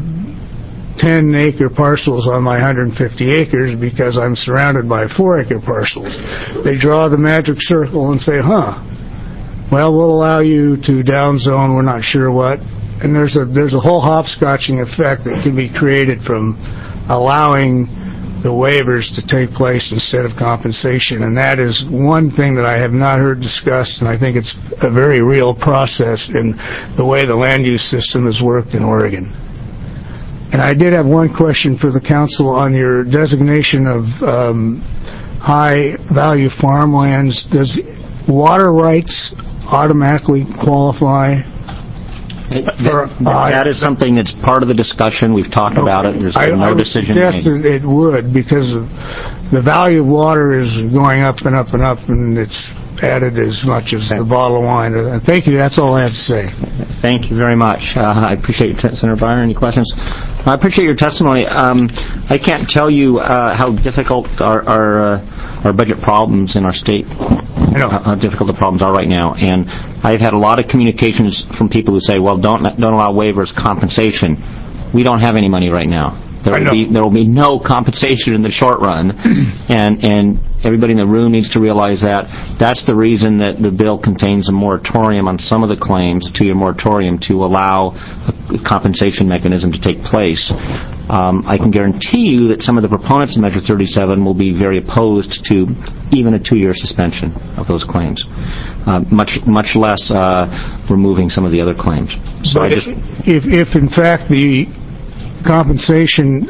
ten acre parcels on my one hundred fifty acres because I'm surrounded by four acre parcels. They draw the magic circle and say, huh, well, we'll allow you to downzone, we're not sure what. And there's a there's a whole hopscotching effect that can be created from allowing the waivers to take place instead of compensation, and that is one thing that I have not heard discussed, and I think it's a very real process in the way the land use system has worked in Oregon. And I did have one question for the council on your designation of um, high-value farmlands. Does water rights automatically qualify? For, uh, that is something that's part of the discussion. We've talked okay. about it. There's I, no I decision made. I would suggest it would, because of the value of water is going up and up and up, and it's added as much as the bottle of wine. Thank you. That's all I have to say. Thank you very much. Uh, I appreciate your t- Senator Breyer. Any questions? I appreciate your testimony. Um, I can't tell you uh, how difficult our our, uh, our budget problems in our state, I know. how difficult the problems are right now. And I've had a lot of communications from people who say, well, don't don't allow waivers, compensation. We don't have any money right now. There will be there will be no compensation in the short run, and and everybody in the room needs to realize that. That's the reason that the bill contains a moratorium on some of the claims, a two-year moratorium, to allow a compensation mechanism to take place. Um, I can guarantee you that some of the proponents of Measure thirty-seven will be very opposed to even a two-year suspension of those claims, uh, much much less uh, removing some of the other claims. So but I just, if, if in fact the compensation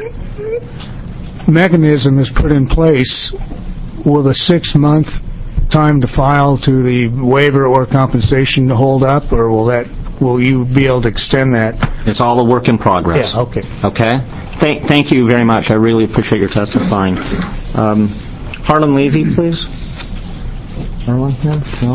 mechanism is put in place, will the six-month time to file to the waiver or compensation hold up, or will that will you be able to extend that? It's all a work in progress. Yeah, okay. Okay? Thank, thank you very much. I really appreciate your testifying. Um, Harlan Levy, please. Harlan here? No?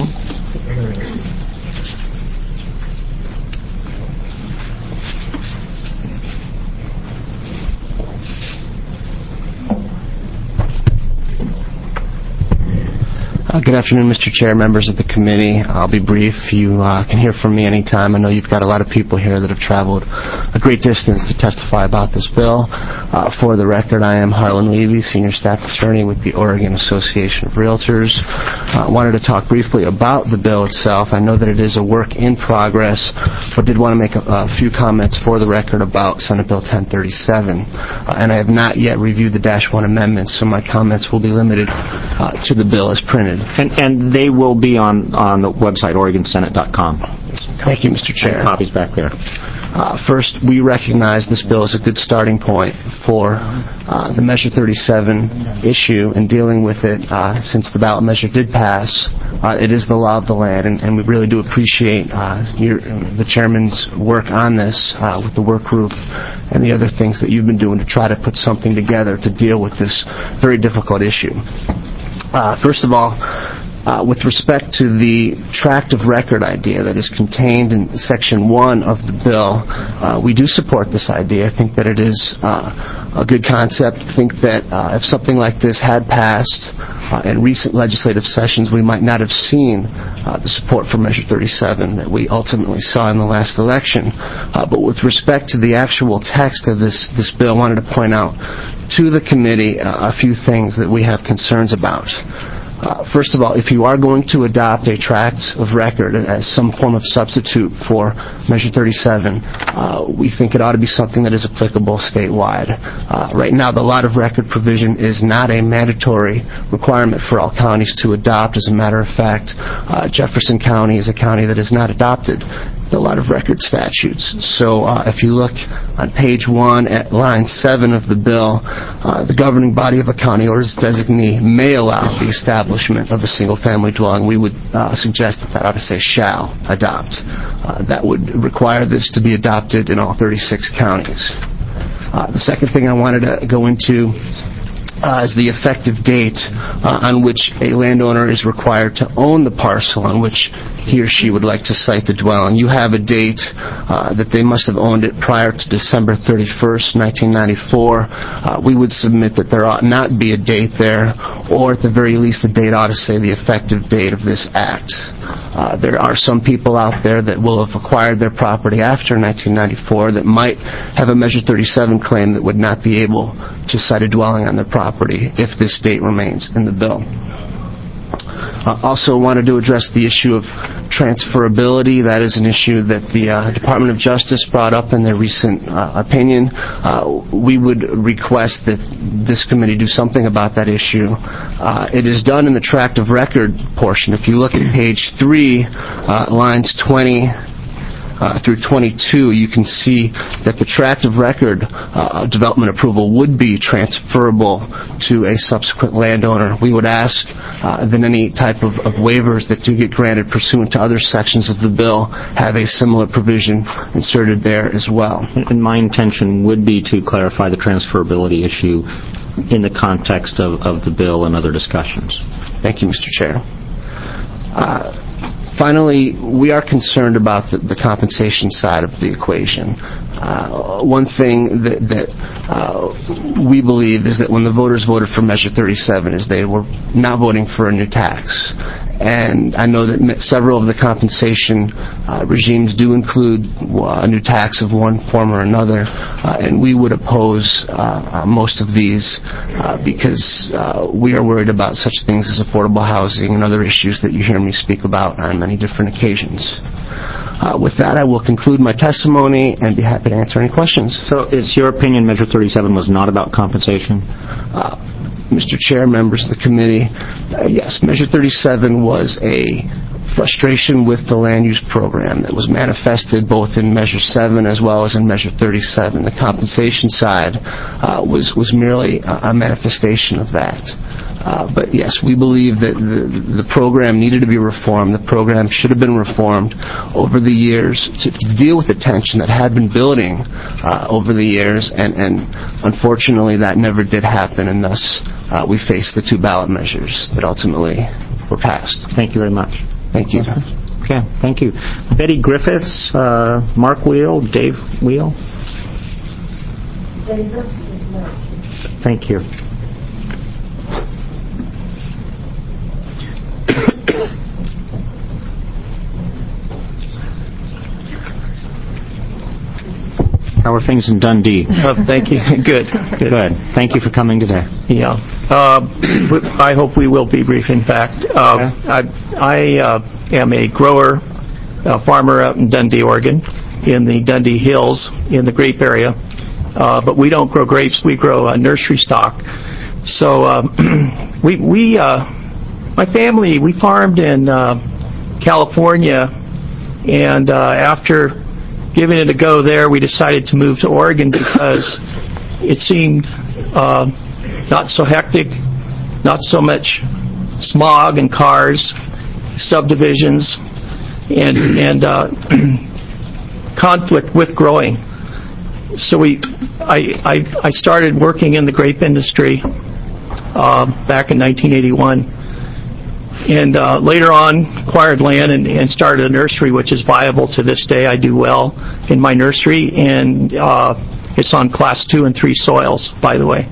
Uh, good afternoon, Mister Chair, members of the committee. I'll be brief. You uh, can hear from me anytime. I know you've got a lot of people here that have traveled a great distance to testify about this bill. Uh, for the record, I am Harlan Levy, Senior Staff Attorney with the Oregon Association of Realtors. I uh, wanted to talk briefly about the bill itself. I know that it is a work in progress, but did want to make a, a few comments for the record about Senate Bill ten thirty-seven. Uh, and I have not yet reviewed the Dash one amendments, so my comments will be limited uh, to the bill as printed. And, and they will be on, on the website, Oregon Senate dot com. Thank you, Mister Chair. And copies back there. Uh, first, we recognize this bill is a good starting point for uh, the Measure thirty-seven issue and dealing with it uh, since the ballot measure did pass. Uh, it is the law of the land, and, and we really do appreciate uh, your, the Chairman's work on this uh, with the work group and the other things that you've been doing to try to put something together to deal with this very difficult issue. Uh, first of all, Uh, with respect to the tract of record idea that is contained in Section one of the bill, uh, we do support this idea. I think that it is uh, a good concept. I think that uh, if something like this had passed uh, in recent legislative sessions, we might not have seen uh, the support for Measure thirty-seven that we ultimately saw in the last election. Uh, but with respect to the actual text of this, this bill, I wanted to point out to the committee uh, a few things that we have concerns about. Uh, first of all, if you are going to adopt a tract of record as some form of substitute for Measure thirty-seven, uh, we think it ought to be something that is applicable statewide. Uh, right now, the lot of record provision is not a mandatory requirement for all counties to adopt. As a matter of fact, uh, Jefferson County is a county that has not adopted the lot of record statutes. So uh, if you look on page one at line seven of the bill, uh, the governing body of a county or its designee may allow the establishment of a single-family dwelling. We would uh, suggest that that ought to say shall adopt. Uh, that would require this to be adopted in all thirty-six counties. Uh, the second thing I wanted to go into Uh, is the effective date uh, on which a landowner is required to own the parcel on which he or she would like to site the dwelling. You have a date uh, that they must have owned it prior to December thirty-first, nineteen ninety-four. Uh, we would submit that there ought not be a date there, or at the very least the date ought to say the effective date of this act. Uh, there are some people out there that will have acquired their property after nineteen ninety-four that might have a Measure thirty-seven claim that would not be able to site a dwelling on their property if this date remains in the bill. Uh, also wanted to address the issue of transferability. That is an issue that the uh, Department of Justice brought up in their recent uh, opinion. Uh, we would request that this committee do something about that issue. Uh, it is done in the tract of record portion. If you look at page three, uh, lines twenty Uh, through twenty-two, you can see that the tract of record uh, development approval would be transferable to a subsequent landowner. We would ask uh, that any type of, of waivers that do get granted pursuant to other sections of the bill have a similar provision inserted there as well. And my intention would be to clarify the transferability issue in the context of, of the bill and other discussions. Thank you, Mister Chair. Uh, Finally, we are concerned about the, the compensation side of the equation. Uh, one thing that, that uh, we believe is that when the voters voted for Measure thirty-seven is they were not voting for a new tax. And I know that several of the compensation uh, regimes do include uh, a new tax of one form or another, uh, and we would oppose uh, uh, most of these uh, because uh, we are worried about such things as affordable housing and other issues that you hear me speak about on many different occasions. Uh, with that, I will conclude my testimony and be happy to answer any questions. So it's your opinion Measure thirty-seven was not about compensation? Uh, Mister Chair, members of the committee, uh, yes, Measure thirty-seven was a frustration with the land use program that was manifested both in Measure seven as well as in Measure thirty-seven. The compensation side uh, was, was merely a, a manifestation of that. Uh, but yes, we believe that the, the program needed to be reformed. The program should have been reformed over the years to, to deal with the tension that had been building uh, over the years, and, and unfortunately that never did happen, and thus uh, we faced the two ballot measures that ultimately were passed. Thank you very much. Thank you. Okay, thank you. Betty Griffiths, uh, Mark Wheel, Dave Wheel. Thank you. How are things in Dundee? Uh, thank you. Good. Good. Good. Thank you for coming today. Yeah. Uh, I hope we will be brief. In fact, uh, I, I uh, am a grower, a farmer out in Dundee, Oregon, in the Dundee Hills, in the grape area. Uh, but we don't grow grapes. We grow uh, nursery stock. So uh, we, we uh, my family, we farmed in uh, California, and uh, after giving it a go there, we decided to move to Oregon because it seemed uh, not so hectic, not so much smog and cars, subdivisions, and and uh, conflict with growing. So we, I, I, I started working in the grape industry uh, back in nineteen eighty-one. And uh, later on, acquired land and, and started a nursery, which is viable to this day. I do well in my nursery, and uh, it's on class two and three soils, by the way.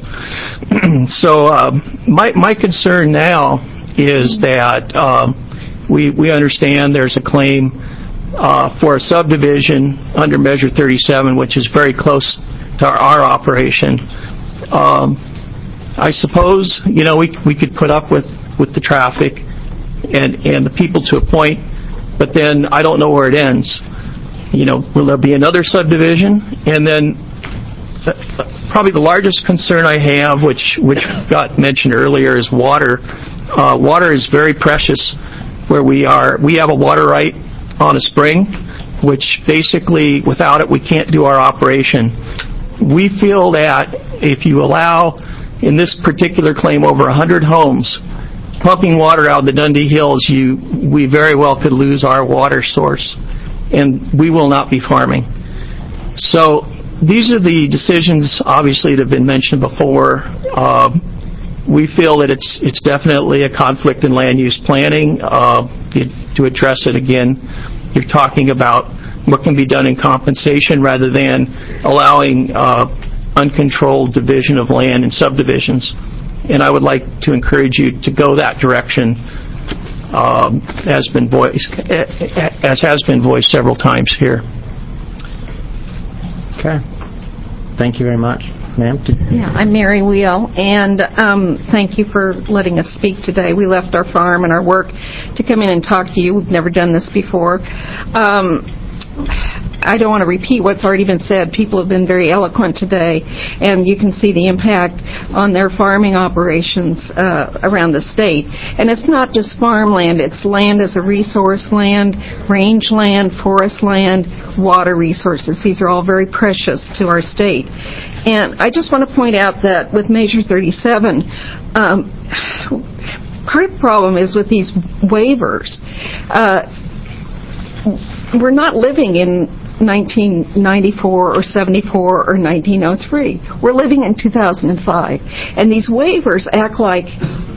So uh, my my concern now is that uh, we we understand there's a claim uh, for a subdivision under Measure thirty-seven, which is very close to our, our operation. Um, I suppose you know we we could put up with with the traffic and and the people to a point, but then I don't know where it ends. You know, will there be another subdivision? And then uh, probably the largest concern I have, which which got mentioned earlier, is water. Uh, water is very precious where we are. We have a water right on a spring, which basically without it we can't do our operation. We feel that if you allow, in this particular claim, over one hundred homes pumping water out of the Dundee Hills, you, we very well could lose our water source, and we will not be farming. So these are the decisions, obviously, that have been mentioned before. Uh, we feel that it's it's definitely a conflict in land use planning. Uh, to address it again, you're talking about what can be done in compensation rather than allowing uh, uncontrolled division of land in subdivisions. And I would like to encourage you to go that direction, um, as been voiced, as has been voiced several times here. Okay. Thank you very much. Ma'am? Yeah, I'm Mary Wheel, and um, thank you for letting us speak today. We left our farm and our work to come in and talk to you. We've never done this before. Um, I don't want to repeat what's already been said. People have been very eloquent today, and you can see the impact on their farming operations uh, around the state. And it's not just farmland. It's land as a resource land, rangeland, forest land, water resources. These are all very precious to our state. And I just want to point out that with Measure thirty-seven, um, part of the problem is with these waivers. Uh, we're not living in nineteen ninety-four or seventy-four or nineteen oh three. We're living in two thousand five. And these waivers act like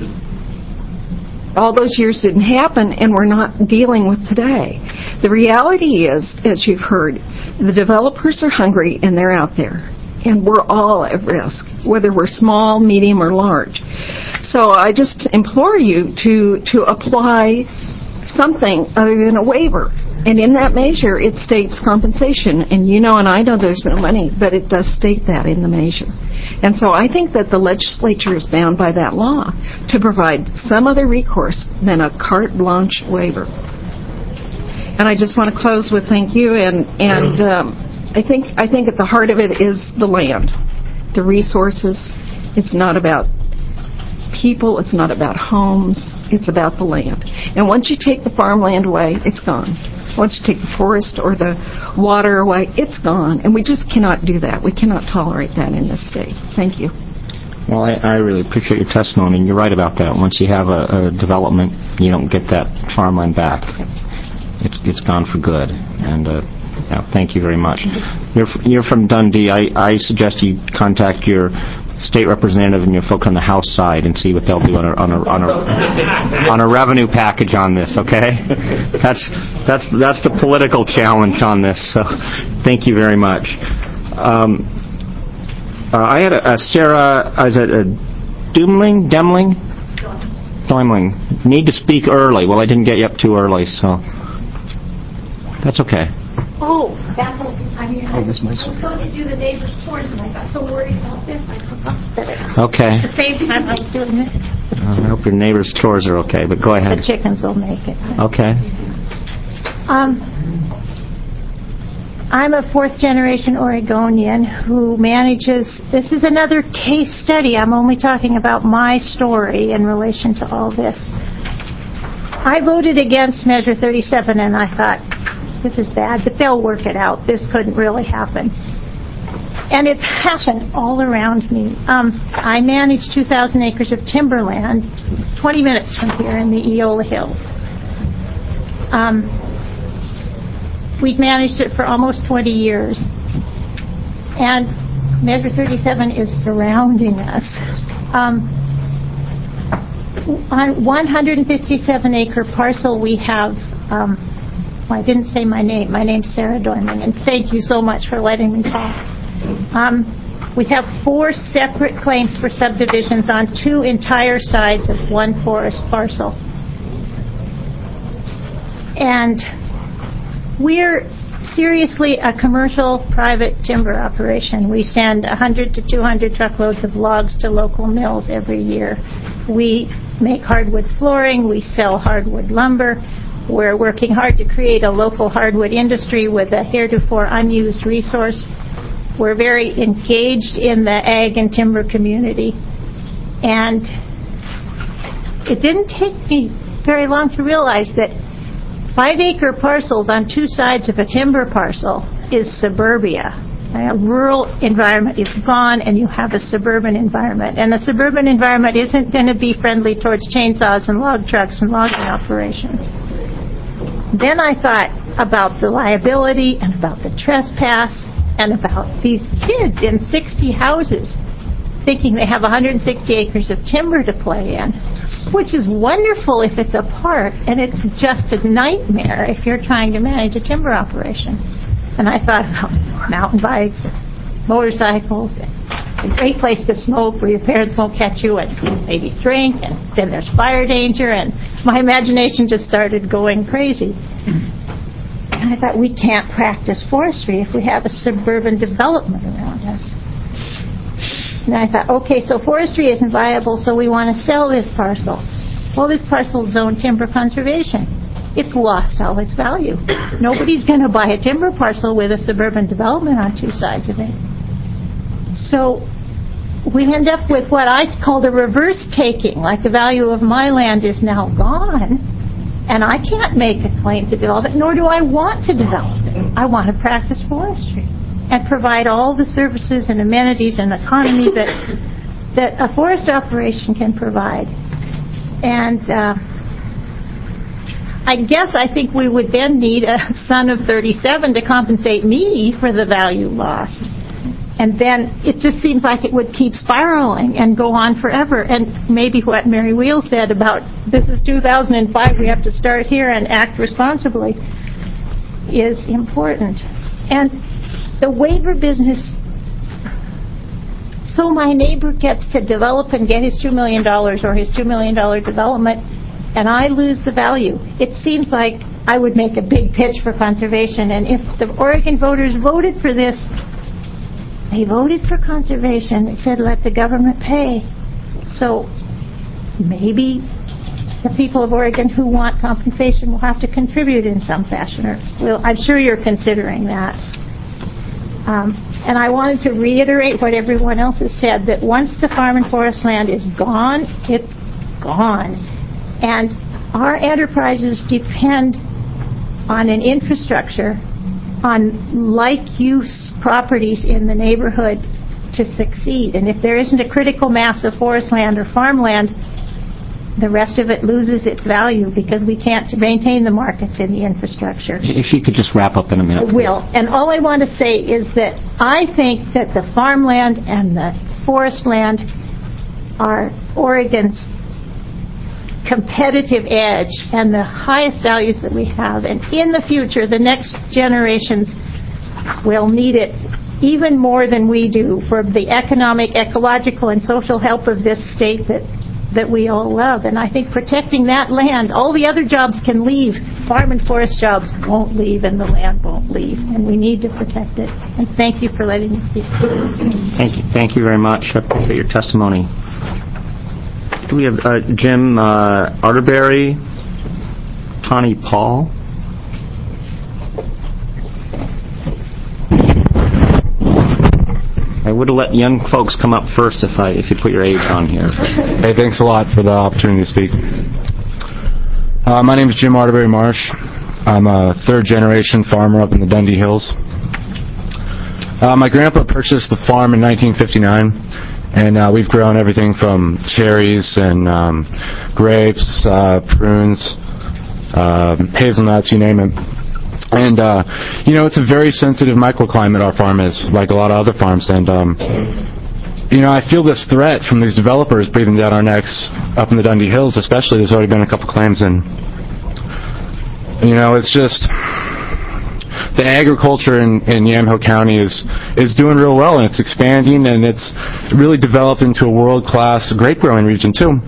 all those years didn't happen and we're not dealing with today. The reality is, as you've heard, the developers are hungry and they're out there. And we're all at risk, whether we're small, medium, or large. So I just implore you to, to apply something other than a waiver. And in that measure, it states compensation. And you know, and I know there's no money, but it does state that in the measure. And so I think that the legislature is bound by that law to provide some other recourse than a carte blanche waiver. And I just want to close with thank you. And, and um, I think I think at the heart of it is the land, the resources. It's not about people. It's not about homes. It's about the land. And once you take the farmland away, it's gone. Once you take the forest or the water away, it's gone. And we just cannot do that. We cannot tolerate that in this state. Thank you. Well, I, I really appreciate your testimony, and you're right about that. Once you have a, a development, you don't get that farmland back. It's it's gone for good. And uh, yeah, thank you very much. You're you're from Dundee. I, I suggest you contact your state representative and your folk on the House side and see what they'll do on a on a on a, on a revenue package on this. Okay, that's that's that's the political challenge on this. So, thank you very much. Um, uh, I had a, a Sarah. Uh, is it a Dumling? Demling? Demling. Need to speak early. Well, I didn't get you up too early, so that's okay. Oh, that's okay. I I was supposed to do the neighbor's tours, and I got so worried about this, I forgot that Okay. at the same time I was doing this. I hope your neighbor's tours are okay, but go ahead. The chickens will make it. Okay. Um, I'm a fourth-generation Oregonian who manages, this is another case study. I'm only talking about my story in relation to all this. I voted against Measure thirty-seven, and I thought, this is bad, but they'll work it out. This couldn't really happen. And it's happened all around me. Um, I manage two thousand acres of timberland, twenty minutes from here in the Eola Hills. Um, we've managed it for almost twenty years. And Measure thirty-seven is surrounding us. Um, on one hundred fifty-seven acre parcel, we have, um, well, I didn't say my name. My name's Sarah Dorman, and thank you so much for letting me talk. Um, we have four separate claims for subdivisions on two entire sides of one forest parcel. And we're seriously a commercial private timber operation. We send one hundred to two hundred truckloads of logs to local mills every year. We make hardwood flooring. We sell hardwood lumber. We're working hard to create a local hardwood industry with a heretofore unused resource. We're very engaged in the ag and timber community. And it didn't take me very long to realize that five-acre parcels on two sides of a timber parcel is suburbia. A rural environment is gone, and you have a suburban environment. And a suburban environment isn't going to be friendly towards chainsaws and log trucks and logging operations. Then I thought about the liability and about the trespass and about these kids in sixty houses thinking they have one hundred sixty acres of timber to play in, which is wonderful if it's a park, and it's just a nightmare if you're trying to manage a timber operation. And I thought about mountain bikes, motorcycles, a great place to smoke where your parents won't catch you and maybe drink, and then there's fire danger, and my imagination just started going crazy. And I thought, we can't practice forestry if we have a suburban development around us. And I thought, okay, so forestry isn't viable, so we want to sell this parcel. Well, this parcel is zoned timber conservation. It's lost all its value. Nobody's going to buy a timber parcel with a suburban development on two sides of it. So we end up with what I called a reverse taking, like the value of my land is now gone, and I can't make a claim to develop it, nor do I want to develop it. I want to practice forestry and provide all the services and amenities and economy that that a forest operation can provide. And uh, I guess I think we would then need a son of thirty-seven to compensate me for the value lost. And then it just seems like it would keep spiraling and go on forever. And maybe what Mary Wheel said about this is two thousand five, we have to start here and act responsibly, is important. And the waiver business, so my neighbor gets to develop and get his two million dollars or his two million dollars development, and I lose the value. It seems like I would make a big pitch for conservation. And if the Oregon voters voted for this, they voted for conservation. It said let the government pay. So maybe the people of Oregon who want compensation will have to contribute in some fashion. Or, well, I'm sure you're considering that. Um, and I wanted to reiterate what everyone else has said, that once the farm and forest land is gone, it's gone. And our enterprises depend on an infrastructure, on like-use properties in the neighborhood to succeed. And if there isn't a critical mass of forest land or farmland, the rest of it loses its value because we can't maintain the markets in the infrastructure. If you could just wrap up in a minute. I will. And all I want to say is that I think that the farmland and the forest land are Oregon's competitive edge and the highest values that we have. And in the future, the next generations will need it even more than we do for the economic, ecological, and social health of this state that that we all love. And I think protecting that land, all the other jobs can leave. Farm and forest jobs won't leave, and the land won't leave. And we need to protect it. And thank you for letting me speak. Thank you. Thank you very much. I appreciate your testimony. Do we have uh, Jim uh, Arterberry, Tawny Paul? I would have let young folks come up first if I if you put your age on here. Hey, thanks a lot for the opportunity to speak. Uh, my name is Jim Arterberry Marsh. I'm a third-generation farmer up in the Dundee Hills. Uh, my grandpa purchased the farm in nineteen fifty-nine, and uh, we've grown everything from cherries and um, grapes, uh, prunes, uh, hazelnuts, you name it. And, uh, you know, it's a very sensitive microclimate our farm is, like a lot of other farms. And, um, you know, I feel this threat from these developers breathing down our necks up in the Dundee Hills, especially. There's already been a couple claims. And, you know, it's just the agriculture in, in Yamhill County is, is doing real well, and it's expanding, and it's really developed into a world-class grape-growing region, too.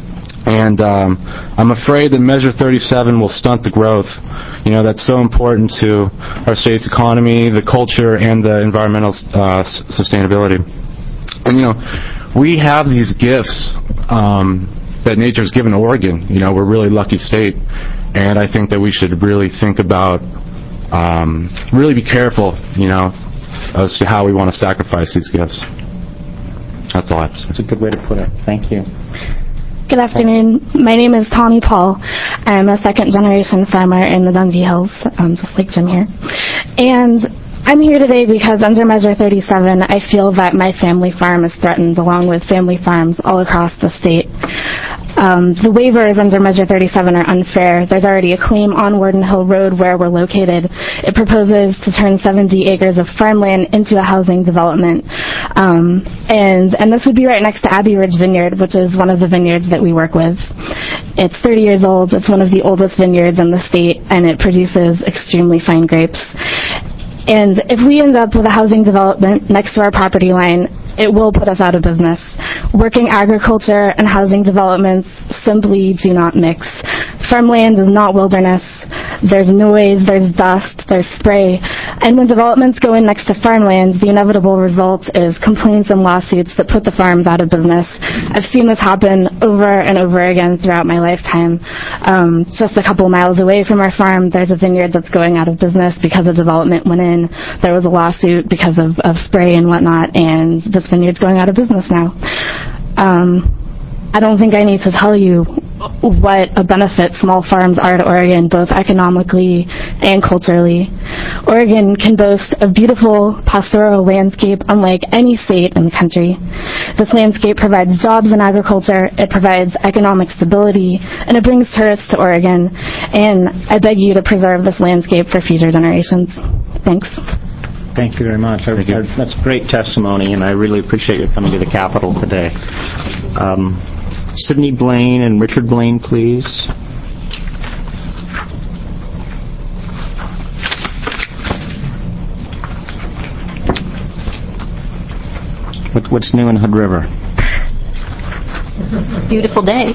And um, I'm afraid that Measure thirty-seven will stunt the growth. You know, that's so important to our state's economy, the culture, and the environmental uh, sustainability. And, you know, we have these gifts um, that nature's given to Oregon. You know, we're a really lucky state. And I think that we should really think about, um, really be careful, you know, as to how we want to sacrifice these gifts. That's all I have to say. That's a good way to put it. Thank you. Good afternoon. My name is Tawny Paul. I'm a second-generation farmer in the Dundee Hills, um, just like Jim here. And I'm here today because under Measure thirty-seven, I feel that my family farm is threatened, along with family farms all across the state. Um, the waivers under Measure thirty-seven are unfair. There's already a claim on Warden Hill Road where we're located. It proposes to turn seventy acres of farmland into a housing development. Um, and, and this would be right next to Abbey Ridge Vineyard, which is one of the vineyards that we work with. It's thirty years old. It's one of the oldest vineyards in the state, and it produces extremely fine grapes. And if we end up with a housing development next to our property line, it will put us out of business. Working agriculture and housing developments simply do not mix. Farmland is not wilderness. There's noise, there's dust, there's spray. And when developments go in next to farmland, the inevitable result is complaints and lawsuits that put the farms out of business. I've seen this happen over and over again throughout my lifetime. Um, just a couple miles away from our farm, there's a vineyard that's going out of business because a development went in. There was a lawsuit because of, of spray and whatnot, and this vineyard's going out of business now. Um, I don't think I need to tell you what a benefit small farms are to Oregon, both economically and culturally. Oregon can boast a beautiful pastoral landscape unlike any state in the country. This landscape provides jobs in agriculture, it provides economic stability, and it brings tourists to Oregon. And I beg you to preserve this landscape for future generations. Thanks. Thank you very much. I, I, that's great testimony, and I really appreciate you coming to the Capitol today. Um, Sidney Blaine and Richard Blaine, please. What, what's new in Hood River? Beautiful day.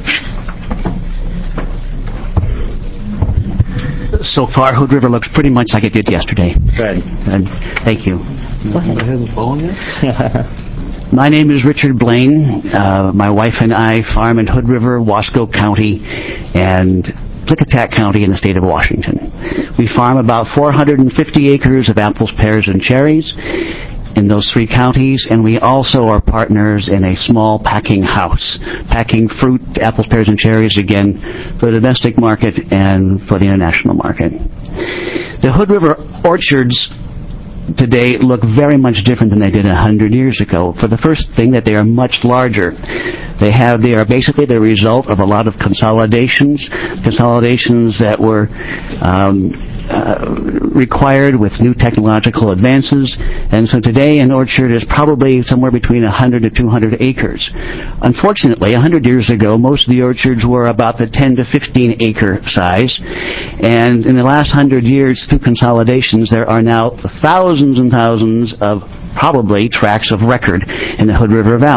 So far, Hood River looks pretty much like it did yesterday. Good. And thank you. Go ahead. Has a phone yet? My name is Richard Blaine. Uh, my wife and I farm in Hood River, Wasco County, and Klickitat County in the state of Washington. We farm about four hundred fifty acres of apples, pears, and cherries in those three counties, and we also are partners in a small packing house, packing fruit, apples, pears, and cherries, again, for the domestic market and for the international market. The Hood River orchards today look very much different than they did a hundred years ago. For the first thing, that they are much larger. They have, they are basically the result of a lot of consolidations, consolidations that were um, uh, required with new technological advances. And so today an orchard is probably somewhere between one hundred to two hundred acres. Unfortunately, a hundred years ago, most of the orchards were about the ten to fifteen acre size. And in the last hundred years, through consolidations, there are now thousands and thousands of probably tracts of record in the Hood River Valley.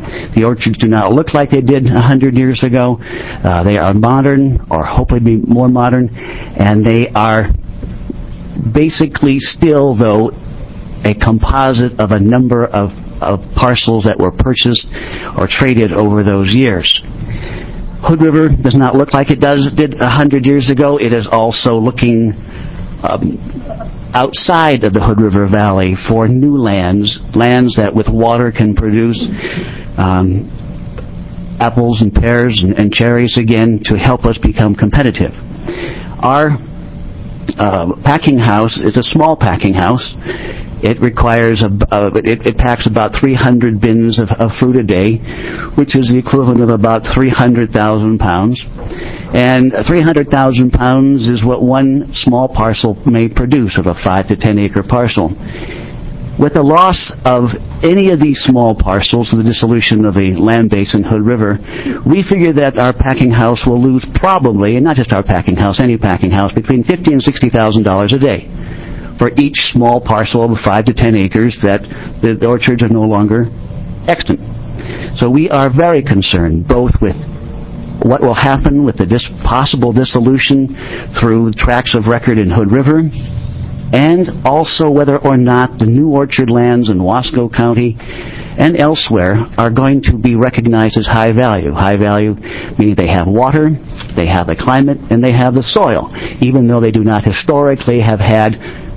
The orchards do not look like they did one hundred years ago. Uh, they are modern, or hopefully be more modern, and they are basically still, though, a composite of a number of, of parcels that were purchased or traded over those years. Hood River does not look like it does did one hundred years ago. It is also looking um, outside of the Hood River Valley for new lands, lands that with water can produce um, apples and pears and, and cherries again to help us become competitive. Our uh, packing house is a small packing house. It requires, a, uh, it, it packs about three hundred bins of, of fruit a day, which is the equivalent of about three hundred thousand pounds. And three hundred thousand pounds is what one small parcel may produce of a five to ten acre parcel. With the loss of any of these small parcels, the dissolution of the land base in Hood River, we figure that our packing house will lose probably, and not just our packing house, any packing house, between fifty thousand dollars and sixty thousand dollars a day for each small parcel of five to ten acres that the orchards are no longer extant. So we are very concerned both with what will happen with the dis- possible dissolution through tracts of record in Hood River, and also whether or not the new orchard lands in Wasco County and elsewhere are going to be recognized as high value. High value meaning they have water, they have the climate, and they have the soil, even though they do not historically have had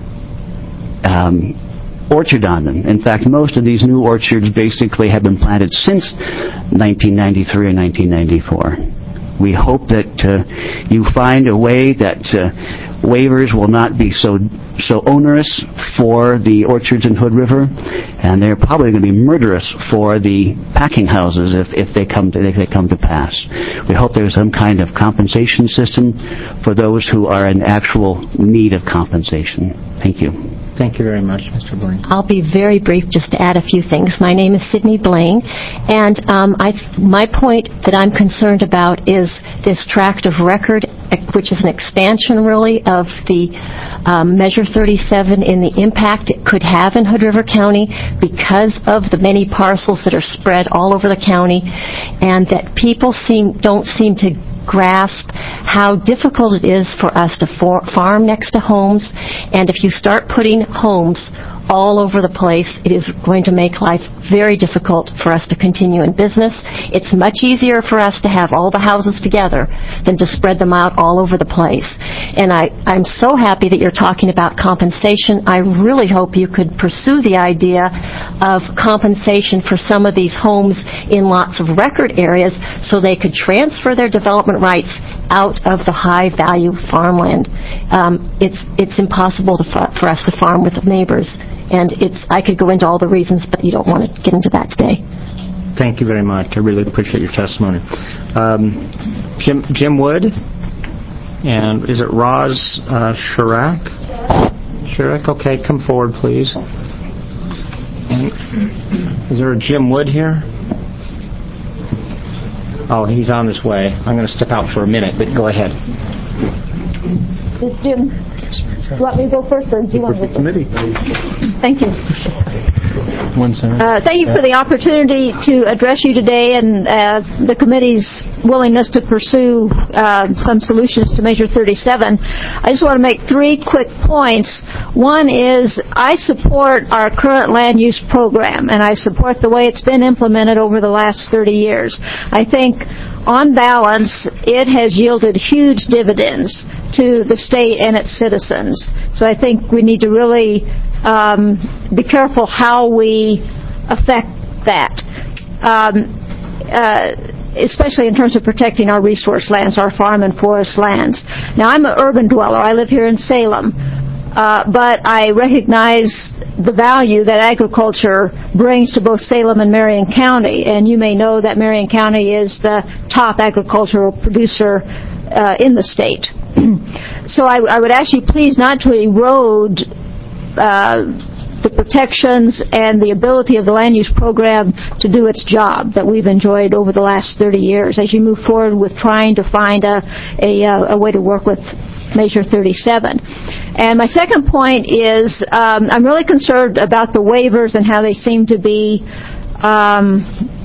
um, orchard on them. In fact, most of these new orchards basically have been planted since nineteen ninety-three or nineteen ninety-four. We hope that uh, you find a way that uh, waivers will not be so so onerous for the orchards in Hood River, and they're probably going to be murderous for the packing houses if, if they come to if they come to pass. We hope there's some kind of compensation system for those who are in actual need of compensation. Thank you. Thank you very much, Mister Blaine. I'll be very brief just to add a few things. My name is Sydney Blaine, and um, I, my point that I'm concerned about is this tract of record, which is an expansion, really, of the um, Measure thirty-seven in the impact it could have in Hood River County because of the many parcels that are spread all over the county, and that people seem don't seem to grasp how difficult it is for us to for- farm next to homes, and if you start putting homes all over the place, it is going to make life very difficult for us to continue in business. It's much easier for us to have all the houses together than to spread them out all over the place. And I, I'm so happy that you're talking about compensation. I really hope you could pursue the idea of compensation for some of these homes in lots of record areas so they could transfer their development rights out of the high-value farmland. Um, it's it's impossible to fa- for us to farm with neighbors. And it's, I could go into all the reasons, but you don't want to get into that today. Thank you very much. I really appreciate your testimony. Um, Jim Jim Wood, and is it Roz uh, Shirak? Shirak, okay, come forward, please. And is there a Jim Wood here? Oh, he's on his way. I'm going to step out for a minute, but go ahead. This Jim. Do you want me to go first, or do you want me to? Committee. Thank you. One second. Uh, thank you for the opportunity to address you today and uh, the committee's willingness to pursue uh, some solutions to Measure thirty-seven. I just want to make three quick points. One is I support our current land use program, and I support the way it's been implemented over the last thirty years. I think on balance, it has yielded huge dividends to the state and its citizens. So I think we need to really um, be careful how we affect that, um, uh, especially in terms of protecting our resource lands, our farm and forest lands. Now, I'm an urban dweller. I live here in Salem. Uh, but I recognize the value that agriculture brings to both Salem and Marion County. And you may know that Marion County is the top agricultural producer uh, in the state. So I, I would ask you please not to erode uh, the protections and the ability of the land use program to do its job that we've enjoyed over the last thirty years as you move forward with trying to find a, a, a way to work with Measure thirty-seven. And my second point is um, I'm really concerned about the waivers and how they seem to be um,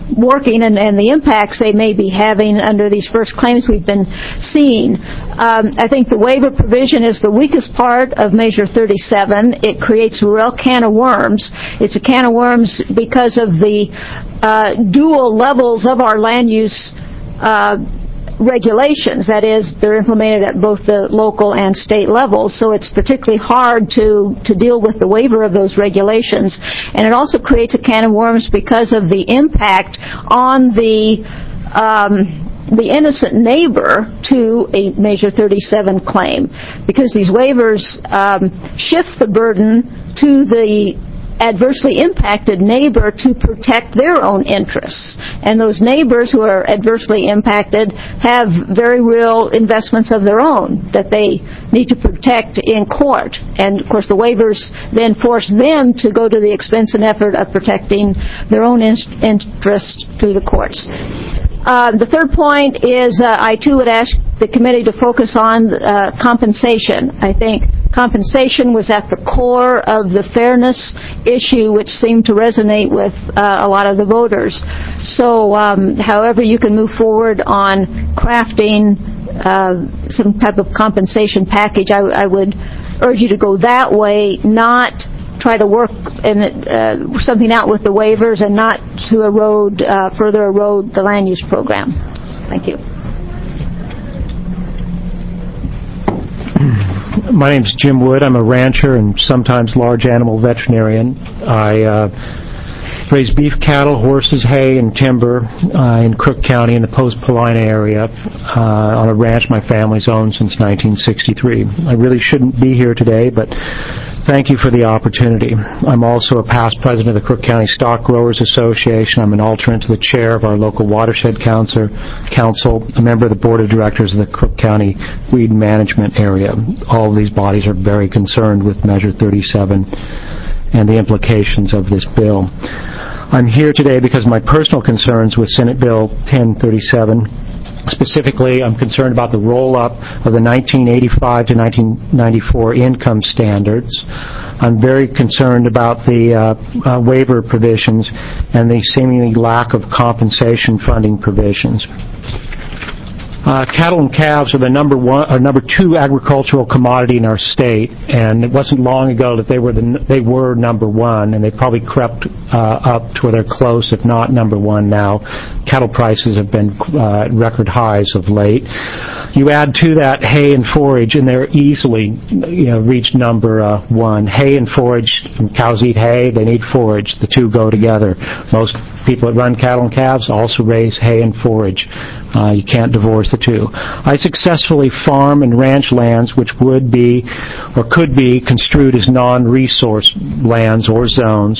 working and, and the impacts they may be having under these first claims we've been seeing. Um, I think the waiver provision is the weakest part of Measure thirty-seven. It creates a real can of worms. It's a can of worms because of the uh, dual levels of our land use uh, regulations. That is, they're implemented at both the local and state levels, so it's particularly hard to, to deal with the waiver of those regulations. And it also creates a can of worms because of the impact on the um, the innocent neighbor to a Measure thirty-seven claim, because these waivers um, shift the burden to the adversely impacted neighbor to protect their own interests. And those neighbors who are adversely impacted have very real investments of their own that they need to protect in court. And, of course, the waivers then force them to go to the expense and effort of protecting their own in- interests through the courts. Uh, the third point is uh, I, too, would ask the committee to focus on uh, compensation. I think compensation was at the core of the fairness issue, which seemed to resonate with uh, a lot of the voters. So um, however you can move forward on crafting uh, some type of compensation package, I, I would urge you to go that way, not try to work in uh, something out with the waivers and not to erode, uh, further erode the land use program. Thank you. My name's Jim Wood. I'm a rancher and sometimes large animal veterinarian. I uh, raise beef cattle, horses, hay, and timber uh, in Crook County in the Post-Paulina area uh, on a ranch my family's owned since nineteen sixty-three. I really shouldn't be here today, but thank you for the opportunity. I'm also a past president of the Crook County Stock Growers Association. I'm an alternate to the chair of our local watershed council, council, a member of the board of directors of the Crook County Weed Management Area. All of these bodies are very concerned with Measure thirty-seven and the implications of this bill. I'm here today because of my personal concerns with Senate Bill ten thirty-seven. Specifically, I'm concerned about the roll-up of the nineteen eighty-five to nineteen ninety-four income standards. I'm very concerned about the uh, uh, waiver provisions and the seemingly lack of compensation funding provisions. Uh, cattle and calves are the number one, or number two agricultural commodity in our state, and it wasn't long ago that they were the they were number one, and they probably crept uh, up to where they're close, if not number one now. Cattle prices have been uh, at record highs of late. You add to that hay and forage, and they're easily, you know, reached number uh, one. Hay and forage, cows eat hay, they need forage. The two go together. Most people that run cattle and calves also raise hay and forage. Uh, you can't divorce the two. I successfully farm and ranch lands which would be or could be construed as non-resource lands or zones.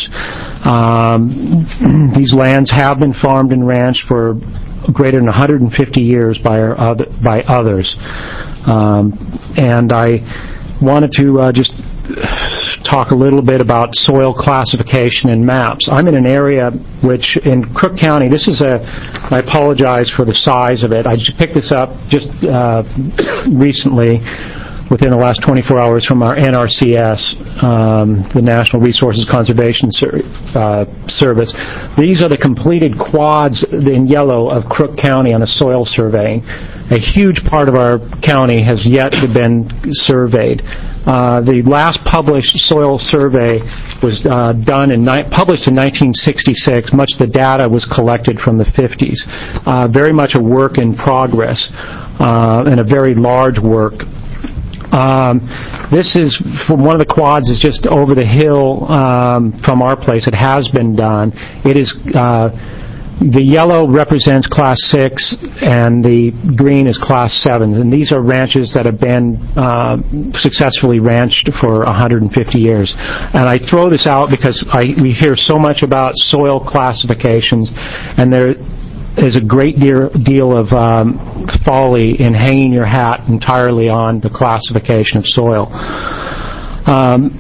Um, these lands have been farmed and ranched for greater than one hundred fifty years by, our other, by others. Um, and I wanted to uh, just talk a little bit about soil classification and maps. I'm in an area which, in Crook County, this is a, I apologize for the size of it. I just picked this up just uh, recently, within the last twenty-four hours, from our N R C S, um, the National Resources Conservation Ser- uh, Service. These are the completed quads in yellow of Crook County on a soil surveying. A huge part of our county has yet to been surveyed. Uh, the last published soil survey was uh, done and ni- published in nineteen sixty-six. Much of the data was collected from the fifties. Uh, very much a work in progress uh, and a very large work. Um, this is from one of the quads is just over the hill um, from our place. It has been done. It is uh, the yellow represents class six and the green is class seven. And these are ranches that have been uh, successfully ranched for one hundred fifty years. And I throw this out because I, we hear so much about soil classifications, and there is a great deal, deal of um, folly in hanging your hat entirely on the classification of soil. Um,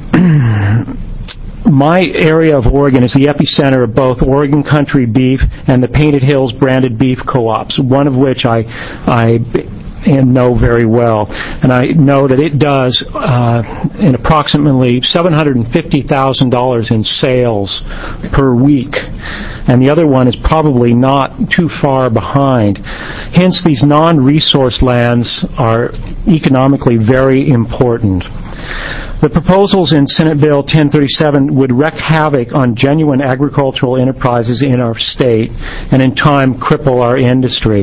my area of Oregon is the epicenter of both Oregon Country Beef and the Painted Hills branded beef co-ops, one of which I, I and know very well. And I know that it does uh, in approximately seven hundred fifty thousand dollars in sales per week. And the other one is probably not too far behind. Hence, these non-resource lands are economically very important. The proposals in Senate Bill ten thirty-seven would wreak havoc on genuine agricultural enterprises in our state and in time cripple our industry.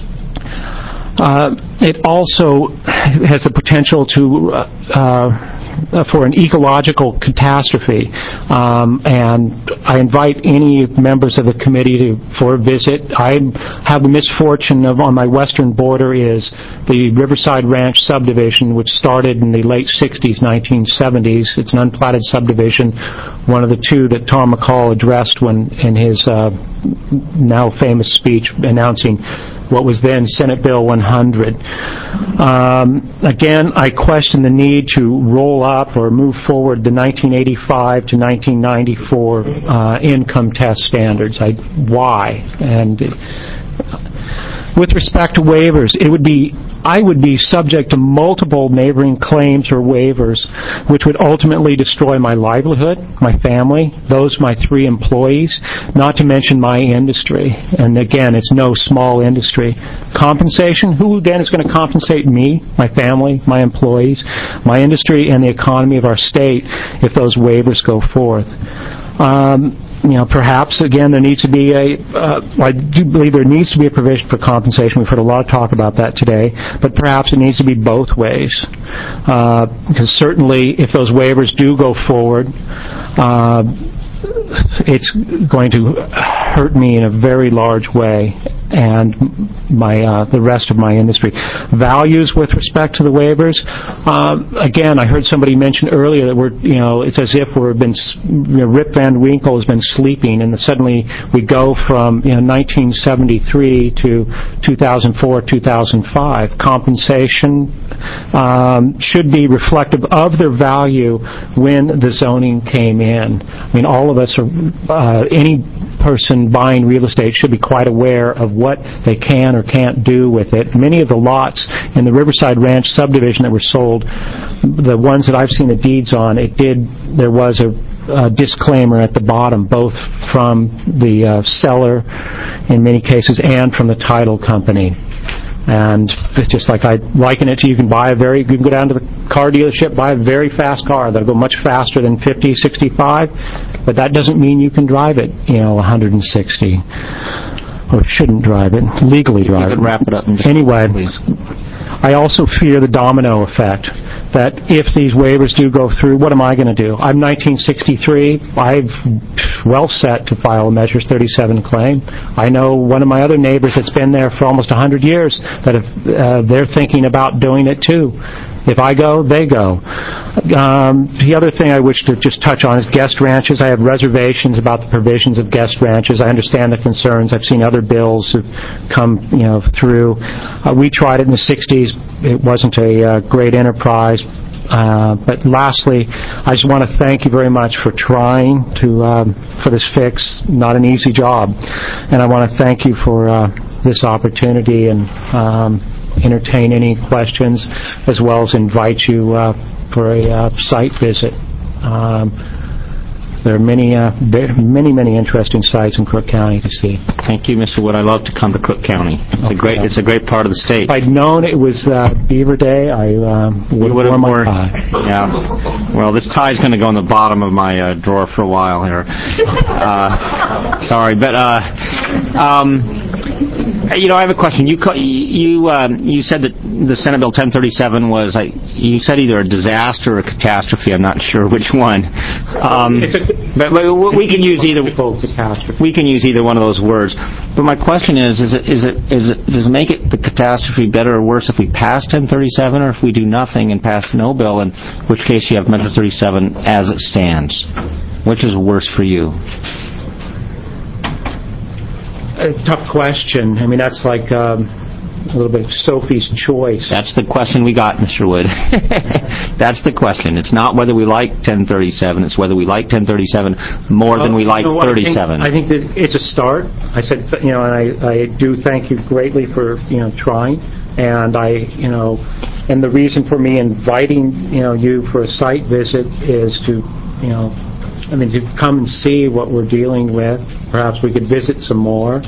Uh, it also has the potential to uh, uh, for an ecological catastrophe, um, and I invite any members of the committee to, for a visit. I have the misfortune of, on my western border is the Riverside Ranch subdivision, which started in the late sixties, nineteen seventies. It's an unplatted subdivision, one of the two that Tom McCall addressed when in his uh, now famous speech announcing what was then Senate Bill one hundred. Um, again, I question the need to roll up or move forward the nineteen eighty-five to nineteen ninety-four uh, income test standards. I, why? And with respect to waivers, it would be I would be subject to multiple neighboring claims or waivers, which would ultimately destroy my livelihood, my family, those my three employees, not to mention my industry. And again, it's no small industry. Compensation, who then is going to compensate me, my family, my employees, my industry, and the economy of our state if those waivers go forth? Um, You know, perhaps, again, there needs to be a, uh, I do believe there needs to be a provision for compensation. We've heard a lot of talk about that today. But perhaps it needs to be both ways. Uh, because certainly if those waivers do go forward, uh, it's going to hurt me in a very large way, and my uh, the rest of my industry. Values with respect to the waivers. Um, again, I heard somebody mention earlier that we're, you know, it's as if we've been, you know, Rip Van Winkle has been sleeping, and suddenly we go from, you know, nineteen seventy-three to two thousand four, two thousand five. Compensation um, should be reflective of their value when the zoning came in. I mean, all of us are, uh, any person buying real estate should be quite aware of what they can or can't do with it. Many of the lots in the Riverside Ranch subdivision that were sold, the ones that I've seen the deeds on, it did, there was a Uh, disclaimer at the bottom, both from the uh, seller in many cases and from the title company. And it's just like I liken it to, you can buy a very, you can go down to the car dealership, buy a very fast car that'll go much faster than fifty, sixty-five, but that doesn't mean you can drive it, you know, one hundred sixty. Or shouldn't drive it, legally drive you it. Wrap it up in just anyway, please. I also fear the domino effect, that if these waivers do go through, what am I going to do? I'm nineteen sixty-three. I'm well set to file a Measures thirty-seven claim. I know one of my other neighbors that's been there for almost one hundred years that have, uh, they're thinking about doing it too. If I go, they go. Um, the other thing I wish to just touch on is guest ranches. I have reservations about the provisions of guest ranches. I understand the concerns. I've seen other bills have come, you know, through. Uh, we tried it in the sixties. It wasn't a uh, great enterprise. Uh, but lastly, I just want to thank you very much for trying to um, for this fix. Not an easy job, and I want to thank you for uh, this opportunity and. Um, entertain any questions, as well as invite you uh, for a uh, site visit. Um, there are many, uh, many, many interesting sites in Crook County to see. Thank you, Mister Wood. I love to come to Crook County. It's okay. a great, it's a great part of the state. If I'd known it was uh, Beaver Day, I um, would have worn my tie. Yeah. Well, this tie is going to go in the bottom of my uh, drawer for a while here. Uh, sorry, but uh, um, you know, I have a question. You you um, you said that the Senate Bill ten thirty-seven was, uh, you said either a disaster or a catastrophe. I'm not sure which one. Um, it's a, but, but we can use either. We can use either one of those words. But my question is: Is it is it is it does it make it the catastrophe better or worse if we pass ten thirty-seven, or if we do nothing and pass no bill? In which case, you have Measure thirty-seven as it stands. Which is worse for you? A tough question. I mean, that's like um, a little bit of Sophie's choice. That's the question we got, Mister Wood. That's the question. It's not whether we like ten thirty-seven, it's whether we like ten thirty-seven more than we like You know, thirty-seven. I think, I think that it's a start. I said, you know, and I, I do thank you greatly for, you know, trying. And I, you know, and the reason for me inviting, you know, you for a site visit is to, you know, I mean, to come and see what we're dealing with. Perhaps we could visit some more.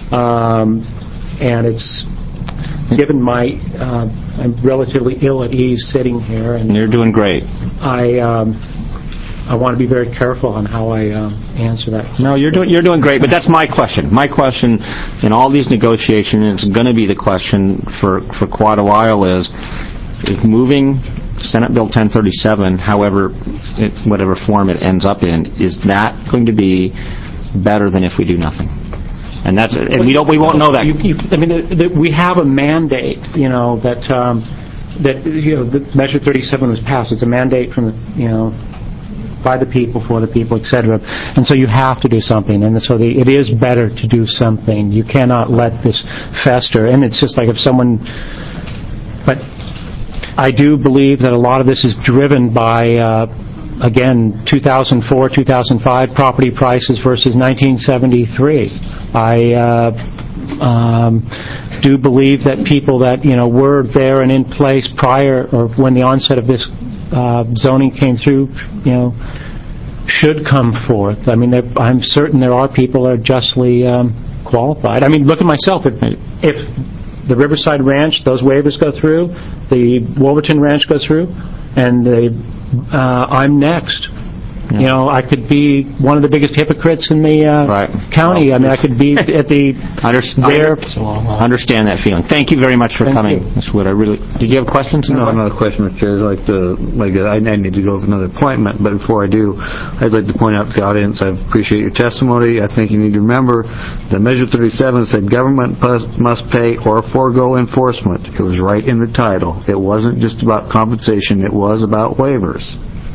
Um, and it's, given my, uh, I'm relatively ill at ease sitting here. And you're doing great. I, um, I want to be very careful on how I um, answer that. No, you're doing you're doing great, but that's my question. My question in all these negotiations, it's going to be the question for, for quite a while is, is moving Senate Bill ten thirty-seven, however, it, whatever form it ends up in, is that going to be better than if we do nothing? And that's and we don't we won't know that. You, you, I mean, the, the, we have a mandate, you know, that um, that you know, the Measure thirty-seven was passed. It's a mandate from the, you know, by the people, for the people, et cetera. And so you have to do something. And so the, it is better to do something. You cannot let this fester. And it's just like if someone... But I do believe that a lot of this is driven by, uh, again, two thousand four, two thousand five property prices versus nineteen seventy-three. I uh, um, do believe that people that, you know, were there and in place prior or when the onset of this Uh, zoning came through, you know, should come forth. I mean, I'm certain there are people that are justly um, qualified. I mean, look at myself. If, if the Riverside Ranch, those waivers go through, the Wolverton Ranch goes through, and the, uh, I'm next. Yeah. You know, I could be one of the biggest hypocrites in the uh, right. county. Well, I mean, I could be at the there. I understand that feeling. Thank you very much for Thank coming, Mister Wood. I really. Did you have questions? No, another question, Mister Chair. I'd like to, like, I need to go with another appointment, but before I do, I'd like to point out to the audience, I appreciate your testimony. I think you need to remember that Measure thirty-seven said government must pay or forego enforcement. It was right in the title. It wasn't just about compensation. It was about waivers.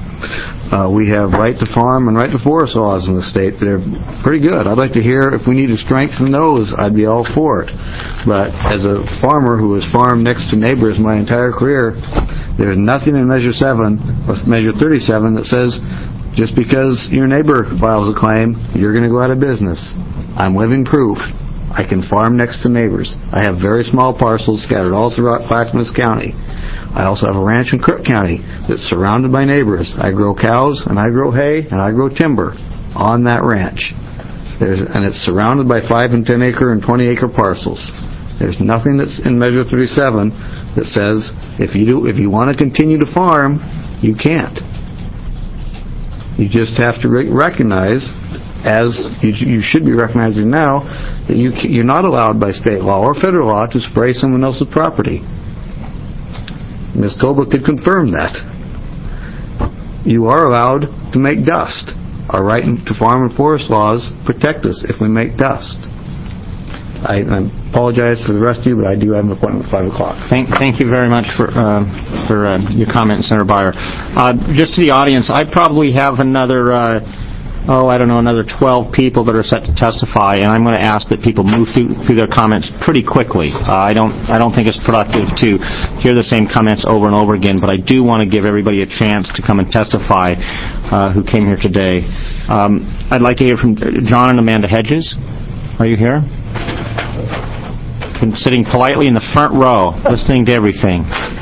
Uh, we have right to farm and right to forest laws in the state that are pretty good. I'd like to hear if we need to strengthen those. I'd be all for it. But as a farmer who has farmed next to neighbors my entire career, there's nothing in Measure seven, or Measure thirty-seven, that says just because your neighbor files a claim, you're going to go out of business. I'm living proof. I can farm next to neighbors. I have very small parcels scattered all throughout Clackamas County. I also have a ranch in Crook County that's surrounded by neighbors. I grow cows, and I grow hay, and I grow timber on that ranch. There's, and it's surrounded by five and ten acre and twenty acre parcels. There's nothing that's in Measure thirty-seven that says if you do, if you want to continue to farm, you can't. You just have to re- recognize, as you, you should be recognizing now, that you, you're not allowed by state law or federal law to spray someone else's property. Miz Koba could confirm that. You are allowed to make dust. Our right to farm and forest laws protect us if we make dust. I, I apologize for the rest of you, but I do have an appointment at five o'clock. Thank, thank you very much for uh, for uh, your comment, Senator Byer. Uh, just to the audience, I probably have another, uh, oh, I don't know, another twelve people that are set to testify, and I'm going to ask that people move through, through their comments pretty quickly. Uh, I don't I don't think it's productive to hear the same comments over and over again, but I do want to give everybody a chance to come and testify uh, who came here today. Um, I'd like to hear from John and Amanda Hedges. Are you here? Been sitting politely in the front row, listening to everything.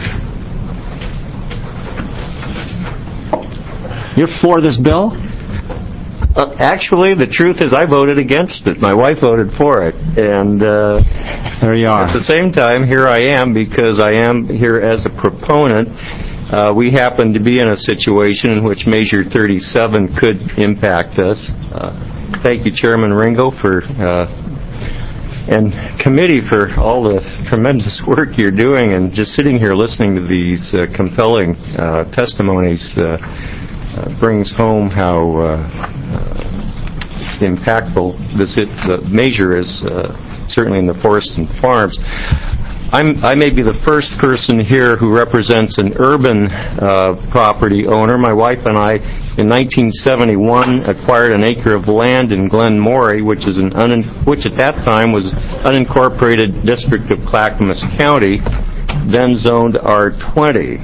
You're for this bill? Uh, actually, the truth is I voted against it. My wife voted for it. And uh, there you are. At the same time, here I am because I am here as a proponent. Uh, we happen to be in a situation in which Measure thirty-seven could impact us. Uh, thank you, Chairman Ringo, for... Uh, and committee for all the tremendous work you're doing, and just sitting here listening to these uh, compelling uh, testimonies uh, uh, brings home how uh, uh, impactful this it, uh, measure is, uh, certainly in the forests and farms. I'm, I may be the first person here who represents an urban uh, property owner. My wife and I in nineteen seventy-one acquired an acre of land in Glen Morey, which is an un- which at that time was unincorporated district of Clackamas County, then zoned R twenty.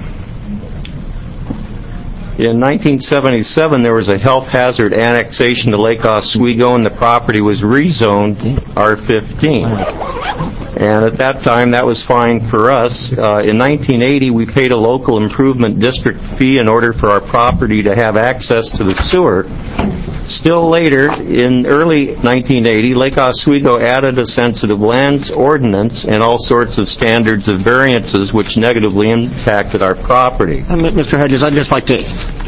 In nineteen seventy-seven, there was a health hazard annexation to Lake Oswego, and the property was rezoned R fifteen. And at that time, that was fine for us. Uh, in nineteen eighty, we paid a local improvement district fee in order for our property to have access to the sewer. Still later, in early nineteen eighty, Lake Oswego added a sensitive lands ordinance and all sorts of standards of variances which negatively impacted our property. Uh, Mister Hedges, I'd just like to,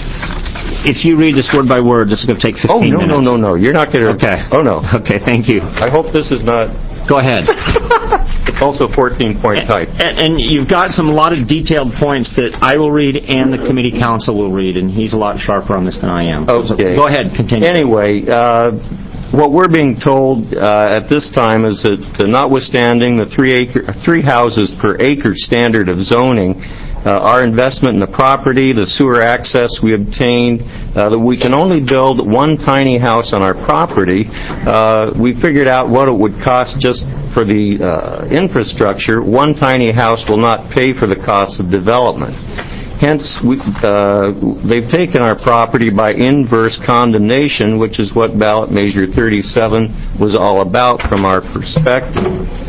if you read this word by word, this is going to take fifteen minutes. Oh, no, no, no, no. You're not going to... Okay. Oh, no. Okay, thank you. I hope this is not... Go ahead. It's also fourteen-point type. And, and you've got some a lot of detailed points that I will read and the committee counsel will read, and he's a lot sharper on this than I am. Okay. So go ahead, continue. Anyway, uh, what we're being told uh, at this time is that uh, notwithstanding the three acre, three houses per acre standard of zoning, Uh, our investment in the property, the sewer access we obtained, uh, that we can only build one tiny house on our property. Uh, we figured out what it would cost just for the uh, infrastructure. One tiny house will not pay for the cost of development. Hence, we, uh, they've taken our property by inverse condemnation, which is what ballot measure thirty-seven was all about from our perspective.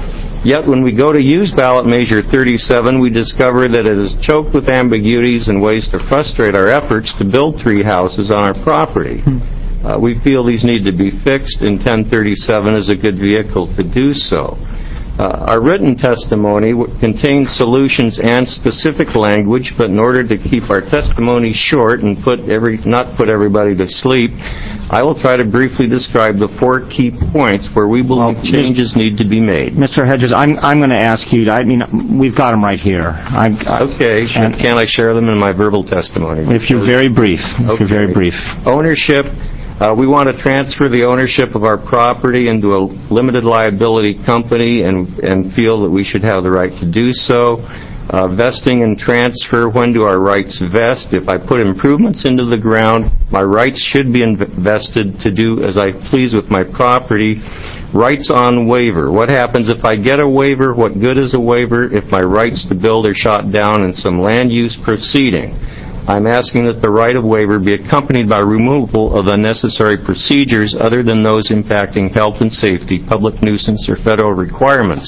Yet when we go to use ballot measure thirty-seven, we discover that it is choked with ambiguities and ways to frustrate our efforts to build three houses on our property. Uh, we feel these need to be fixed, and ten thirty-seven is a good vehicle to do so. Uh, our written testimony w- contains solutions and specific language, but in order to keep our testimony short and put every not put everybody to sleep, I will try to briefly describe the four key points where we believe well, changes need to be made. Mister Hedges, I'm I'm going to ask you. I mean, we've got them right here. I've, I, okay, sure. Can I share them in my verbal testimony? If you're very brief. If okay. you're very brief. Ownership. Uh, we want to transfer the ownership of our property into a limited liability company and, and feel that we should have the right to do so. Uh, vesting and transfer, when do our rights vest? If I put improvements into the ground, my rights should be invested to do as I please with my property. Rights on waiver. What happens if I get a waiver? What good is a waiver if my rights to build are shot down in some land use proceeding? I'm asking that the right of waiver be accompanied by removal of unnecessary procedures other than those impacting health and safety, public nuisance, or federal requirements.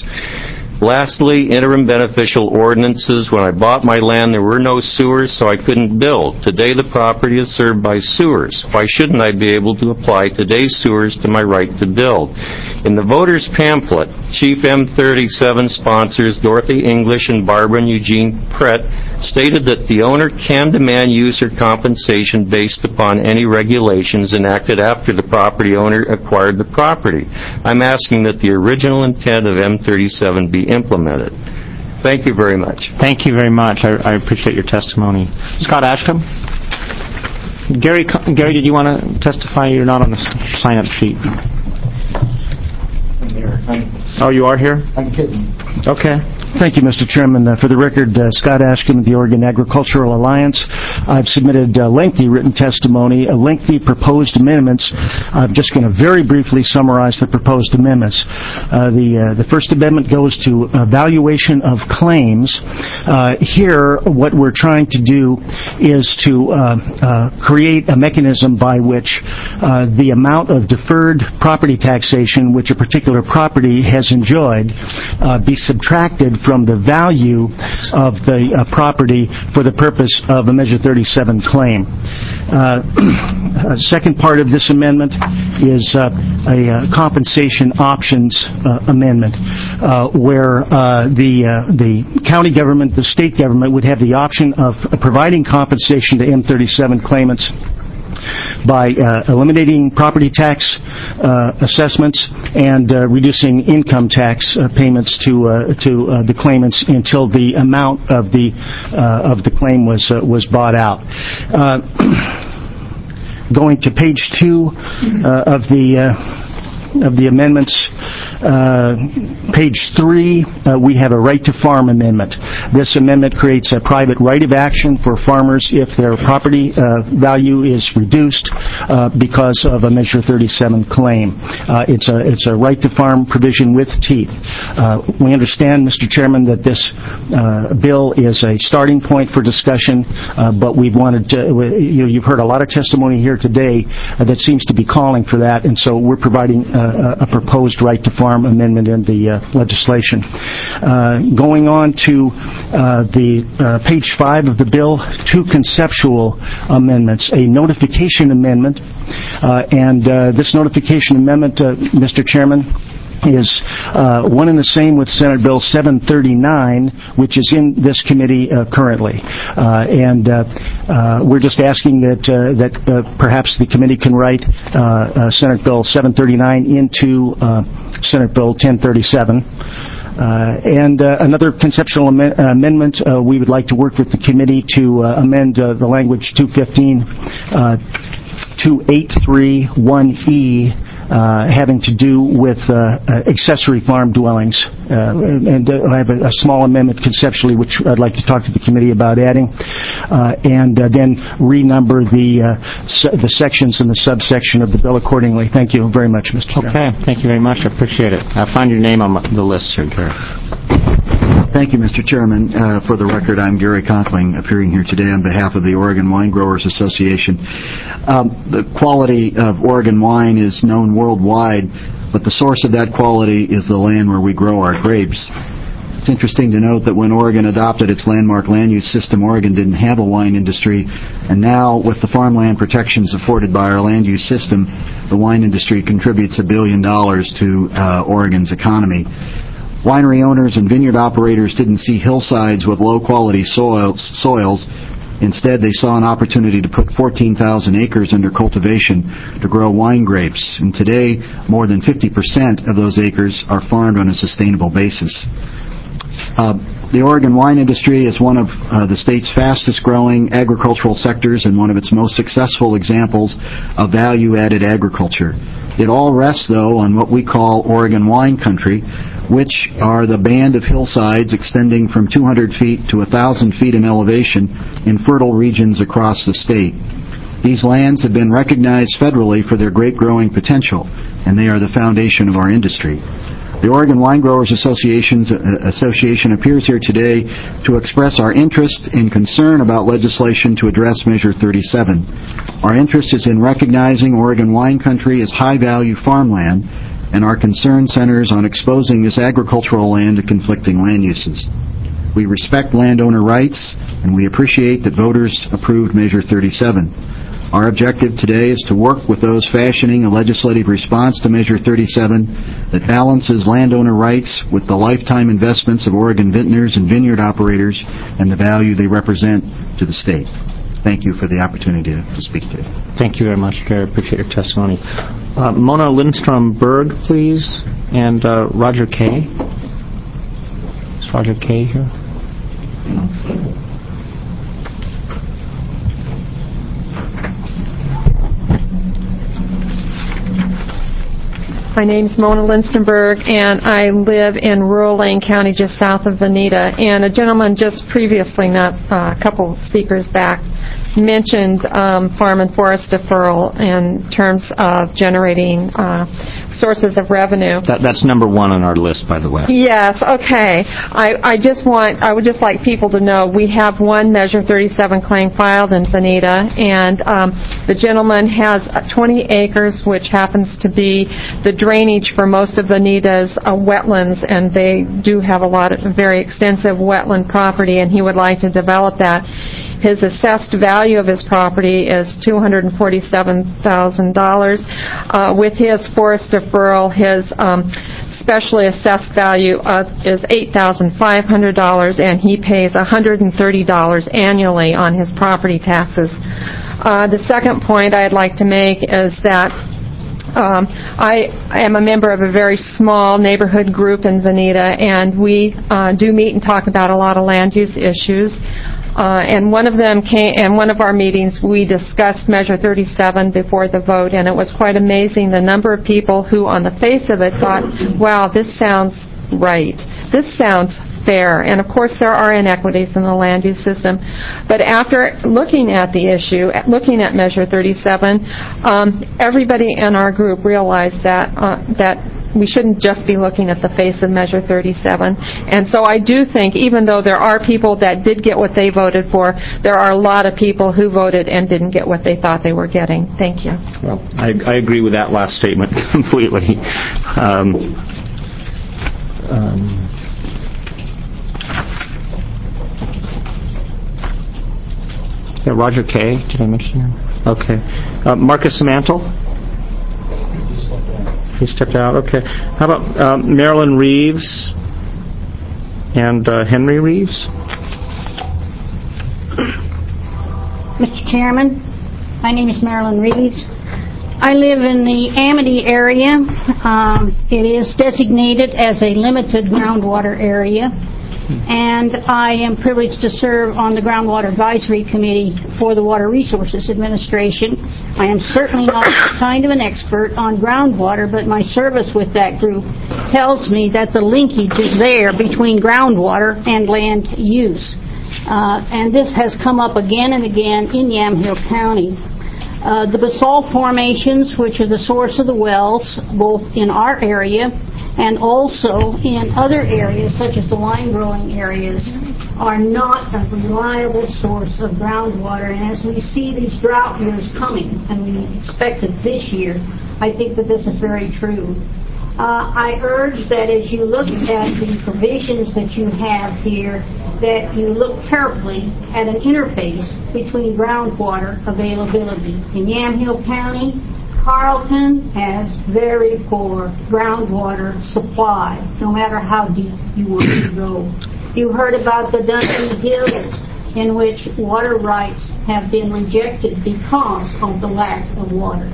Lastly, interim beneficial ordinances. When I bought my land, there were no sewers, so I couldn't build. Today, the property is served by sewers. Why shouldn't I be able to apply today's sewers to my right to build? In the voter's pamphlet, Chief M thirty-seven sponsors Dorothy English and Barbara and Eugene Prett stated that the owner can demand user compensation based upon any regulations enacted after the property owner acquired the property. I'm asking that the original intent of M thirty-seven be implemented. Thank you very much. Thank you very much. I, I appreciate your testimony. Scott Ashcombe? Gary, Gary, did you want to testify? You're not on the sign-up sheet. I'm here. I'm, oh, you are here? I'm kidding. Okay. Thank you, Mister Chairman. Uh, for the record, uh, Scott Ashcombe of the Oregon Agricultural Alliance. I've submitted uh, lengthy written testimony, uh, lengthy proposed amendments. I'm just going to very briefly summarize the proposed amendments. Uh, the uh, the first amendment goes to evaluation of claims. Uh, here, what we're trying to do is to uh, uh, create a mechanism by which uh, the amount of deferred property taxation which a particular property has enjoyed uh, be subtracted from the value of the uh, property for the purpose of a Measure thirty-seven claim. Uh, a second part of this amendment is uh, a uh, compensation options uh, amendment, uh, where uh, the uh, the county government, the state government would have the option of providing compensation to M thirty-seven claimants by uh, eliminating property tax uh, assessments and uh, reducing income tax uh, payments to uh, to uh, the claimants until the amount of the uh, of the claim was uh, was bought out. Uh, going to page two uh, of the uh, of the amendments, uh, page three, uh, we have a right to farm amendment. This amendment creates a private right of action for farmers if their property uh, value is reduced uh, because of a Measure thirty-seven claim. Uh, it's a it's a right to farm provision with teeth. Uh, we understand, Mister Chairman, that this uh, bill is a starting point for discussion, uh, but we've wanted to, you know, you've heard a lot of testimony here today uh, that seems to be calling for that, and so we're providing uh, a proposed right to farm amendment in the uh, legislation. Uh, going on to uh, the uh, page five of the bill, two conceptual amendments, a notification amendment, uh, and uh, this notification amendment, uh, Mister Chairman, is uh, one and the same with Senate Bill seven thirty-nine, which is in this committee uh, currently. Uh, and uh, uh, we're just asking that uh, that uh, perhaps the committee can write uh, uh, Senate Bill seven thirty-nine into uh, Senate Bill ten thirty-seven. Uh, and uh, another conceptual am- uh, amendment, uh, we would like to work with the committee to uh, amend uh, the language two fifteen uh, to eight thirty-one E, Uh, having to do with uh, uh, accessory farm dwellings. Uh, and uh, I have a, a small amendment conceptually which I'd like to talk to the committee about adding. Uh, and uh, then renumber the, uh, se- the sections and the subsection of the bill accordingly. Thank you very much, Mister Chairman. Okay, thank you very much. I appreciate it. I'll find your name on the list here, Gary. Thank you, Mister Chairman. Uh, for the record, I'm Gary Conkling, appearing here today on behalf of the Oregon Wine Growers Association. Um, the quality of Oregon wine is known worldwide, but the source of that quality is the land where we grow our grapes. It's interesting to note that when Oregon adopted its landmark land use system, Oregon didn't have a wine industry, and now with the farmland protections afforded by our land use system, the wine industry contributes a billion dollars to uh, Oregon's economy. Winery owners and vineyard operators didn't see hillsides with low-quality soils, soils. Instead, they saw an opportunity to put fourteen thousand acres under cultivation to grow wine grapes. And today, more than fifty percent of those acres are farmed on a sustainable basis. Uh, the Oregon wine industry is one of uh, the state's fastest-growing agricultural sectors and one of its most successful examples of value-added agriculture. It all rests, though, on what we call Oregon wine country, which are the band of hillsides extending from two hundred feet to one thousand feet in elevation in fertile regions across the state. These lands have been recognized federally for their grape growing potential, and they are the foundation of our industry. The Oregon Wine Growers Association's, uh, Association appears here today to express our interest and concern about legislation to address Measure thirty-seven. Our interest is in recognizing Oregon wine country as high-value farmland, and our concern centers on exposing this agricultural land to conflicting land uses. We respect landowner rights, and we appreciate that voters approved Measure thirty-seven. Our objective today is to work with those fashioning a legislative response to Measure thirty-seven that balances landowner rights with the lifetime investments of Oregon vintners and vineyard operators and the value they represent to the state. Thank you for the opportunity to, to speak today. Thank you very much, Gary. I appreciate your testimony. Uh, Mona Lindstrom Berg, please, and uh, Roger Kay. Is Roger Kay here? My name's Mona Lindstenberg, and I live in rural Lane County, just south of Veneta. And a gentleman just previously, not uh, a couple speakers back, mentioned um, farm and forest deferral in terms of generating uh, sources of revenue. That, that's number one on our list, by the way. Yes, okay. I, I just want, I would just like people to know we have one Measure thirty-seven claim filed in Veneta, and um, the gentleman has twenty acres, which happens to be the drainage for most of Veneta's uh, wetlands, and they do have a lot of very extensive wetland property, and he would like to develop that. His assessed value of his property is two hundred forty-seven thousand dollars. Uh, with his forest deferral, his um, specially assessed value uh, is eight thousand five hundred dollars, and he pays one hundred thirty dollars annually on his property taxes. Uh, the second point I'd like to make is that Um, I am a member of a very small neighborhood group in Veneta, and we uh, do meet and talk about a lot of land use issues. Uh, and one of them came, and one of our meetings, we discussed Measure thirty-seven before the vote, and it was quite amazing the number of people who, on the face of it, thought, wow, this sounds right. This sounds fair. And of course, there are inequities in the land use system. But after looking at the issue, looking at Measure thirty-seven, um, everybody in our group realized that uh, that we shouldn't just be looking at the face of Measure thirty-seven. And so I do think, even though there are people that did get what they voted for, there are a lot of people who voted and didn't get what they thought they were getting. Thank you. Well, I, I agree with that last statement completely. Um, um, yeah, Roger Kay, did I mention him? Okay. Uh, Marcus Mantle? He stepped out. Okay. How about um, Marilyn Reeves and uh, Henry Reeves? Mister Chairman, my name is Marilyn Reeves. I live in the Amity area. Um, it is designated as a limited groundwater area, and I am privileged to serve on the Groundwater Advisory Committee for the Water Resources Administration. I am certainly not kind of an expert on groundwater, but my service with that group tells me that the linkage is there between groundwater and land use. Uh, and this has come up again and again in Yamhill County. Uh, the basalt formations, which are the source of the wells, both in our area and also in other areas, such as the wine-growing areas, are not a reliable source of groundwater. And as we see these drought years coming, and we expect it this year, I think that this is very true. Uh, I urge that as you look at the provisions that you have here, that you look carefully at an interface between groundwater availability. In Yamhill County, Carlton has very poor groundwater supply, no matter how deep you want to go. You heard about the Dundee Hills, in which water rights have been rejected because of the lack of water.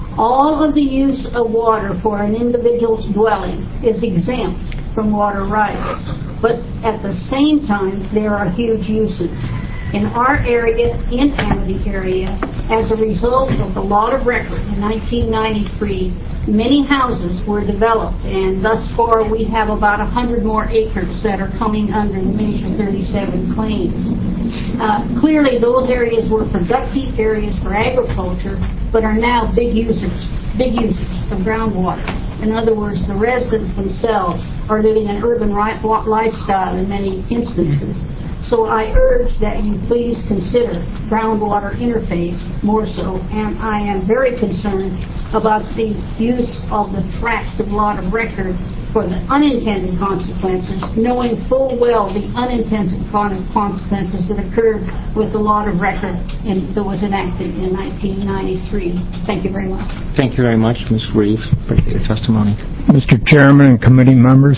All of the use of water for an individual's dwelling is exempt from water rights, but at the same time, there are huge uses. In our area, in Amity area, as a result of the law of record in nineteen ninety-three, many houses were developed, and thus far we have about one hundred more acres that are coming under the Measure thirty-seven claims. Uh, clearly, those areas were productive areas for agriculture, but are now big users, big users of groundwater. In other words, the residents themselves are living an urban lifestyle in many instances. So I urge that you please consider groundwater interface more so, and I am very concerned about the use of the tract of law of record for the unintended consequences, knowing full well the unintended consequences that occurred with the law of record in, that was enacted in nineteen ninety-three. Thank you very much. Thank you very much, Miz Reeves. Appreciate your testimony. Mister Chairman and committee members,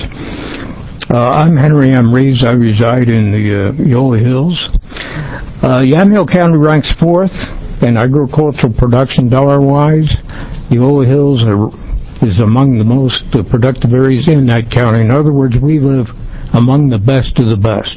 Uh, I'm Henry M. Reeves. I reside in the uh, Eola Hills. Uh, Yamhill County ranks fourth in agricultural production dollar-wise. Eola Hills are, is among the most uh, productive areas in that county. In other words, we live among the best of the best.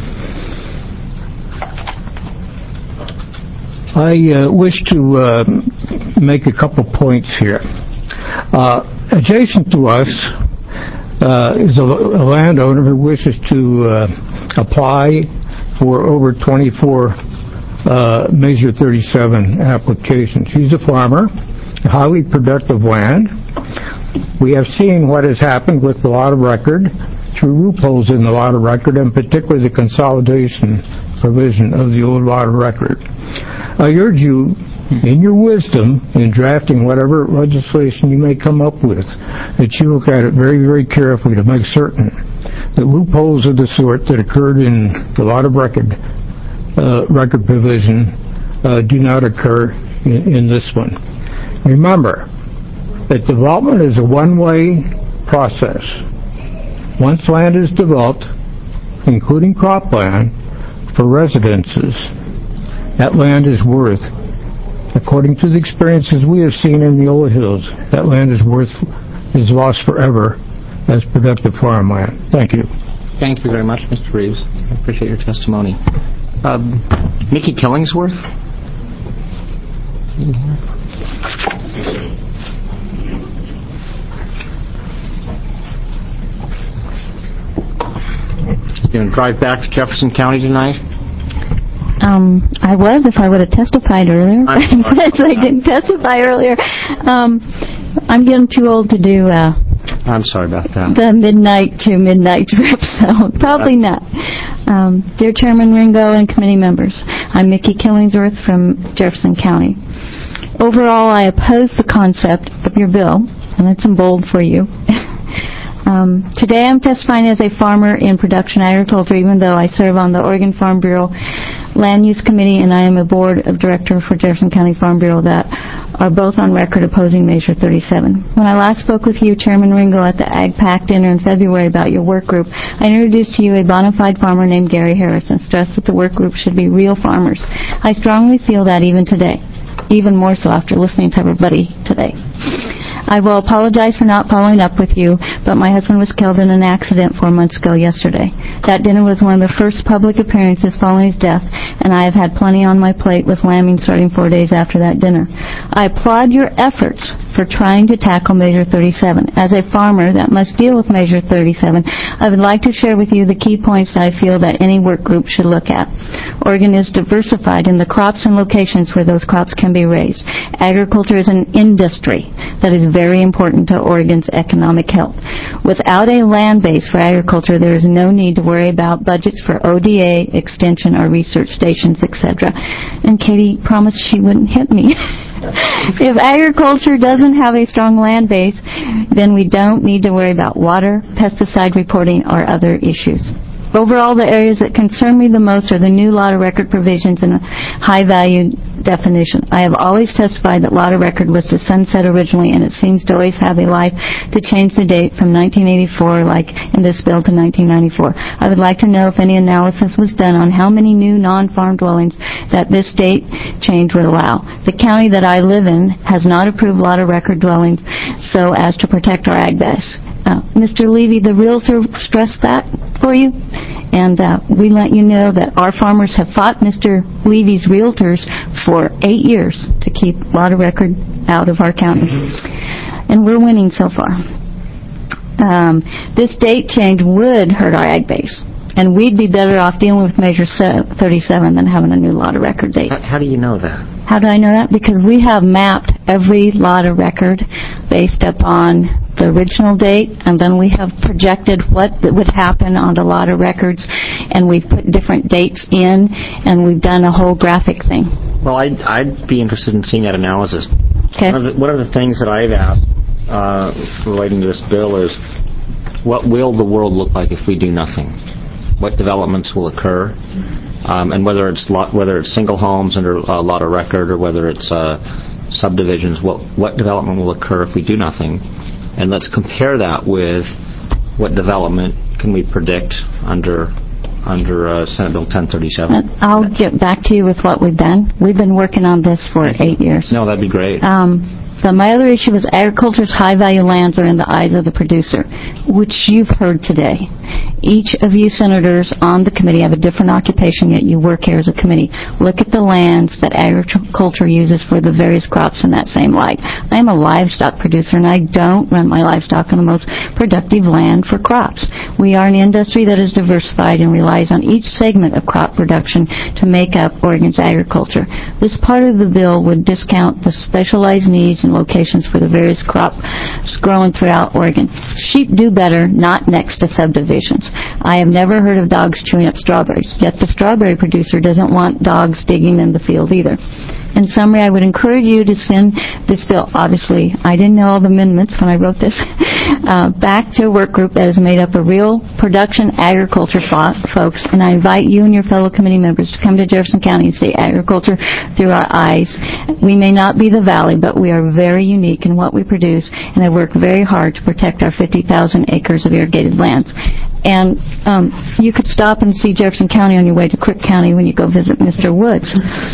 I uh, wish to uh, make a couple points here. Uh, adjacent to us Uh, is a, a landowner who wishes to uh, apply for over twenty-four uh, Measure thirty-seven applications. He's a farmer, highly productive land. We have seen what has happened with the lot of record through loopholes in the lot of record, and particularly the consolidation provision of the old lot of record. I urge you, in your wisdom, in drafting whatever legislation you may come up with, that you look at it very, very carefully to make certain that loopholes of the sort that occurred in the lot of record uh, record provision uh, do not occur in, in this one. Remember that development is a one-way process. Once land is developed, including cropland, for residences, that land is worth, according to the experiences we have seen in the Eola Hills, that land is worth, is lost forever as productive farmland. Thank you. Thank you very much, Mister Reeves. I appreciate your testimony. Um, Mickey Killingsworth? You going to drive back to Jefferson County tonight? Um, I was if I would have testified earlier. Since I didn't testify earlier. Um, I'm getting too old to do uh, I'm sorry about that. the midnight to midnight trip, so probably not. Um, dear Chairman Ringo and committee members, I'm Mickey Killingsworth from Jefferson County. Overall, I oppose the concept of your bill, and it's in bold for you. Um, today I'm testifying as a farmer in production agriculture, even though I serve on the Oregon Farm Bureau Land Use Committee, and I am a board of director for Jefferson County Farm Bureau that are both on record opposing Measure thirty-seven. When I last spoke with you, Chairman Ringo, at the Ag PAC dinner in February about your work group, I introduced to you a bona fide farmer named Gary Harris and stressed that the work group should be real farmers. I strongly feel that even today, even more so after listening to everybody today. I will apologize for not following up with you, but my husband was killed in an accident four months ago yesterday. That dinner was one of the first public appearances following his death, and I have had plenty on my plate with lambing starting four days after that dinner. I applaud your efforts for trying to tackle Measure thirty-seven. As a farmer that must deal with Measure thirty-seven, I would like to share with you the key points that I feel that any work group should look at. Oregon is diversified in the crops and locations where those crops can be raised. Agriculture is an industry that is very important to Oregon's economic health. Without a land base for agriculture, there is no need to worry about budgets for O D A, extension, or research stations, et cetera. And Katie promised she wouldn't hit me. If agriculture doesn't have a strong land base, then we don't need to worry about water, pesticide reporting, or other issues. Overall, the areas that concern me the most are the new lot of record provisions and high-value definition. I have always testified that lot of record was to sunset originally, and it seems to always have a life to change the date from nineteen eighty-four, like in this bill, to nineteen ninety-four. I would like to know if any analysis was done on how many new non-farm dwellings that this date change would allow. The county that I live in has not approved lot of record dwellings so as to protect our ag base. Uh, Mister Levy, the realtor, stressed that for you, and uh, we let you know that our farmers have fought Mister Levy's realtors for eight years to keep lot of record out of our county, and we're winning so far. Um, this date change would hurt our ag base, and we'd be better off dealing with Measure thirty-seven than having a new lot of record date. How, how do you know that? How do I know that? Because we have mapped every lot of record based upon the original date, and then we have projected what would happen on the lot of records, and we've put different dates in, and we've done a whole graphic thing. Well, I'd, I'd be interested in seeing that analysis. Okay. One of the, one of the things that I've asked uh, relating to this bill is, what will the world look like if we do nothing? What developments will occur? Um, and whether it's lot, whether it's single homes under a lot of record, or whether it's uh, subdivisions, what what development will occur if we do nothing? And let's compare that with what development can we predict under under uh, Senate Bill ten thirty-seven. I'll get back to you with what we've done. We've been working on this for eight years. No, that'd be great. Um, But my other issue is agriculture's high-value lands are in the eyes of the producer, which you've heard today. Each of you senators on the committee have a different occupation, yet you work here as a committee. Look at the lands that agriculture uses for the various crops in that same light. I am a livestock producer, and I don't run my livestock on the most productive land for crops. We are an industry that is diversified and relies on each segment of crop production to make up Oregon's agriculture. This part of the bill would discount the specialized needs and locations for the various crops grown throughout Oregon. Sheep do better not next to subdivisions. I have never heard of dogs chewing up strawberries, yet the strawberry producer doesn't want dogs digging in the field either. In summary, I would encourage you to send this bill, obviously, I didn't know all the amendments when I wrote this, uh, back to a work group that is made up of real production agriculture fo- folks, and I invite you and your fellow committee members to come to Jefferson County and see agriculture through our eyes. We may not be the valley, but we are very unique in what we produce, and I work very hard to protect our fifty thousand acres of irrigated lands. And um, you could stop and see Jefferson County on your way to Crook County when you go visit Mister Woods.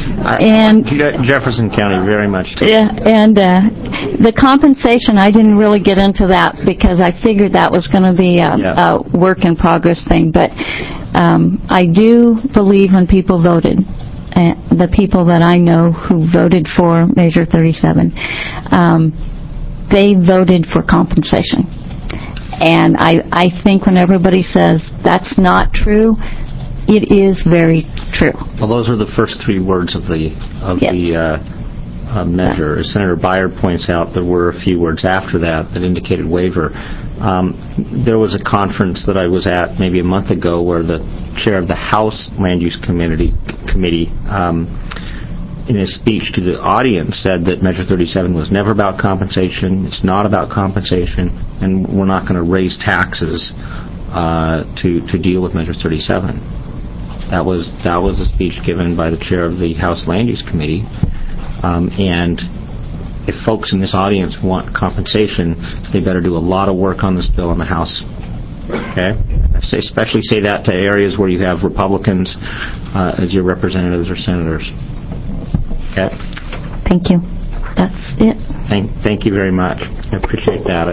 And Je- Jefferson County very much. Too. Yeah, and uh, the compensation, I didn't really get into that because I figured that was going to be a, yeah. a work in progress thing. But Um, I do believe when people voted, uh, the people that I know who voted for Measure thirty-seven, um, they voted for compensation. And I, I think when everybody says that's not true, it is very true. Well, those are the first three words of the of yes. the uh, uh, measure. As Senator Byer points out, there were a few words after that that indicated waiver. Um, there was a conference that I was at maybe a month ago where the chair of the House Land Use Committee, committee um, in his speech to the audience said that Measure thirty-seven was never about compensation, it's not about compensation, and we're not going to raise taxes uh, to, to deal with Measure thirty-seven. That was that was the speech given by the chair of the House Land Use Committee. Um, and if folks in this audience want compensation, they better do a lot of work on this bill in the House. Okay? I say, especially say that to areas where you have Republicans uh, as your representatives or senators. Okay? Thank you. That's it. Thank, thank you very much. I appreciate that.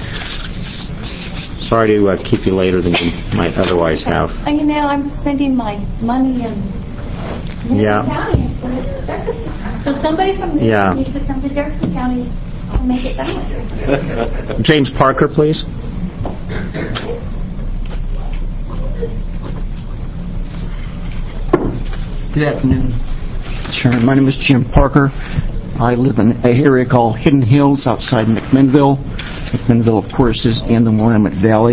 Sorry to uh, keep you later than you might otherwise have. You know, I'm spending my money in Yeah. County. So somebody from here Yeah. needs to come to Jefferson County and make it better. James Parker, please. Good afternoon. Sure. My name is Jim Parker. I live in an area called Hidden Hills outside McMinnville. McMinnville, of course, is in the Willamette Valley.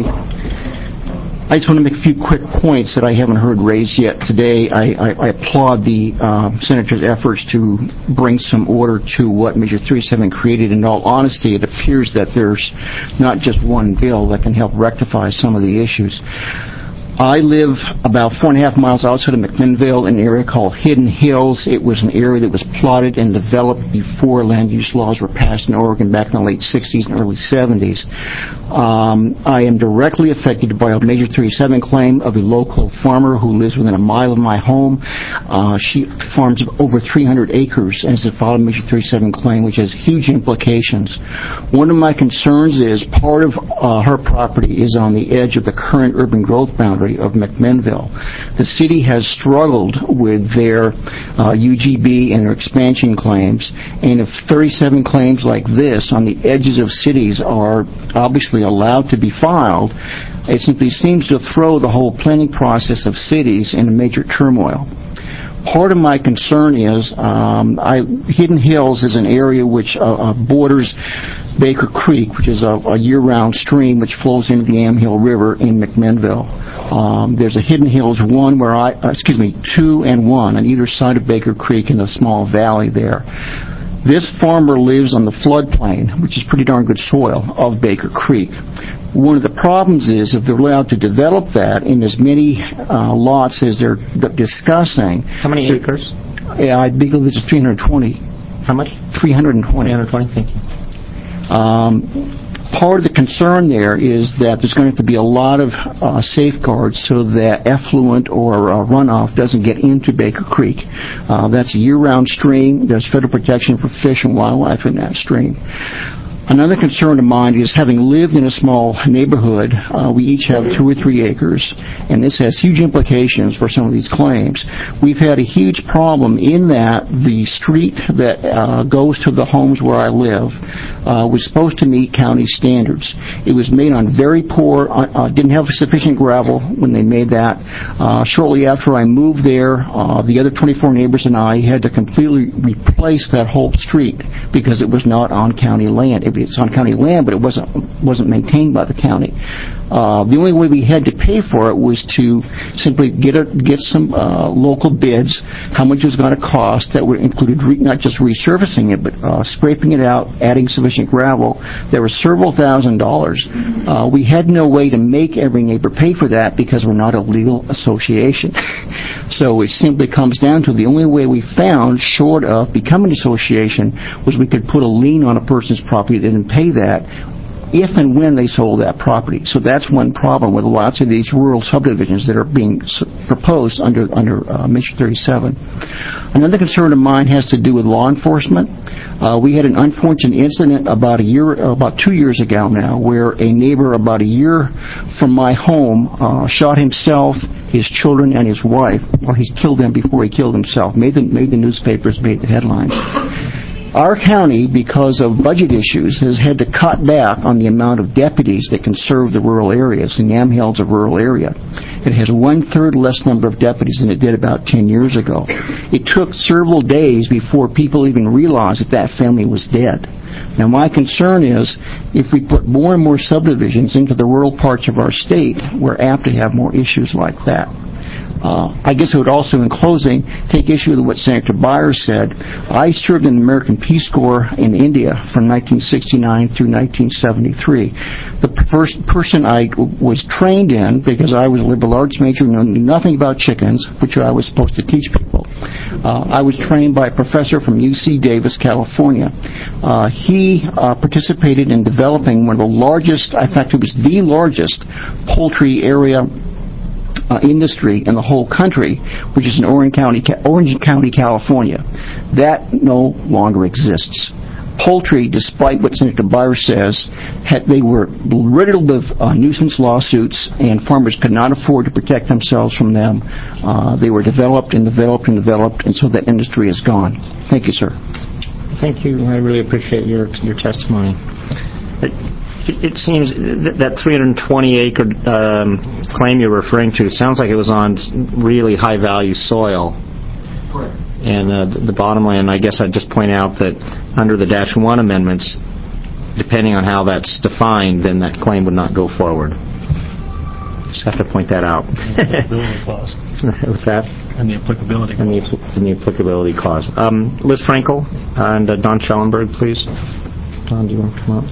I just want to make a few quick points that I haven't heard raised yet today. I, I, I applaud the uh, Senator's efforts to bring some order to what Measure thirty-seven created. In all honesty, it appears that there's not just one bill that can help rectify some of the issues. I live about four and a half miles outside of McMinnville in an area called Hidden Hills. It was an area that was plotted and developed before land use laws were passed in Oregon back in the late sixties and early seventies. Um, I am directly affected by a Measure thirty-seven claim of a local farmer who lives within a mile of my home. Uh, she farms over three hundred acres and has filed a Measure thirty-seven claim, which has huge implications. One of my concerns is part of uh, her property is on the edge of the current urban growth boundary of McMinnville. The city has struggled with their uh, U G B and their expansion claims, and if thirty-seven claims like this on the edges of cities are obviously allowed to be filed, it simply seems to throw the whole planning process of cities in major turmoil. Part of my concern is um, I, Hidden Hills is an area which uh, uh, borders Baker Creek, which is a, a year-round stream which flows into the Amhill River in McMinnville. Um, there's a Hidden Hills one where I, uh, excuse me, two and one on either side of Baker Creek in a small valley there. This farmer lives on the floodplain, which is pretty darn good soil, of Baker Creek. One of the problems is if they're allowed to develop that in as many uh, lots as they're discussing. How many acres? Yeah, I believe it's three hundred twenty. How much? three hundred twenty. three hundred twenty, thank you. Um, part of the concern there is that there's going to have to be a lot of uh, safeguards so that effluent or uh, runoff doesn't get into Baker Creek. Uh, that's a year-round stream. There's federal protection for fish and wildlife in that stream. Another concern of mine is, having lived in a small neighborhood, uh, we each have two or three acres, and this has huge implications for some of these claims. We've had a huge problem in that the street that uh, goes to the homes where I live uh, was supposed to meet county standards. It was made on very poor, uh, didn't have sufficient gravel when they made that. Uh, shortly after I moved there, uh, the other twenty-four neighbors and I had to completely replace that whole street because it was not on county land. It It's on county land, but it wasn't wasn't maintained by the county. Uh, the only way we had to pay for it was to simply get a, get some uh, local bids, how much it was going to cost. That would included re, not just resurfacing it, but uh, scraping it out, adding sufficient gravel. There were several thousand dollars. Uh, we had no way to make every neighbor pay for that because we're not a legal association. So it simply comes down to the only way we found, short of becoming an association, was we could put a lien on a person's property that didn't pay that. if and when they sold that property. So that's one problem with lots of these rural subdivisions that are being s- proposed under under uh, Measure thirty-seven. Another concern of mine has to do with law enforcement. Uh, we had an unfortunate incident about a year, about two years ago now, where a neighbor about a year from my home uh, shot himself, his children, and his wife. Well, he killed them before he killed himself. Made the made the newspapers, made the headlines. Our county, because of budget issues, has had to cut back on the amount of deputies that can serve the rural areas. And Yamhill's a rural area. It has one-third less number of deputies than it did about ten years ago. It took several days before people even realized that that family was dead. Now, my concern is if we put more and more subdivisions into the rural parts of our state, we're apt to have more issues like that. Uh, I guess I would also, in closing, take issue with what Senator Byers said. I served in the American Peace Corps in India from nineteen sixty-nine through nineteen seventy-three. The first person I was trained in, because I was a liberal arts major, knew nothing about chickens, which I was supposed to teach people. Uh, I was trained by a professor from U C Davis, California. Uh, he uh, participated in developing one of the largest, in fact, it was the largest poultry area Uh, industry in the whole country, which is in Orange County, Orange County, California. That no longer exists. Poultry, despite what Senator Byers says, had, they were riddled with uh, nuisance lawsuits, and farmers could not afford to protect themselves from them. Uh, they were developed and developed and developed, and so that industry is gone. Thank you, sir. Thank you. I really appreciate your your testimony. It, It seems that, that three hundred twenty acre um, claim you're referring to sounds like it was on really high value soil. Correct. And uh, the bottomland, I guess I'd just point out that under the Dash one amendments, depending on how that's defined, then that claim would not go forward. Just have to point that out. clause. What's that? And the applicability and the, and the applicability clause. Um, Liz Frankel and uh, Don Schellenberg, please. Don, do you want to come up?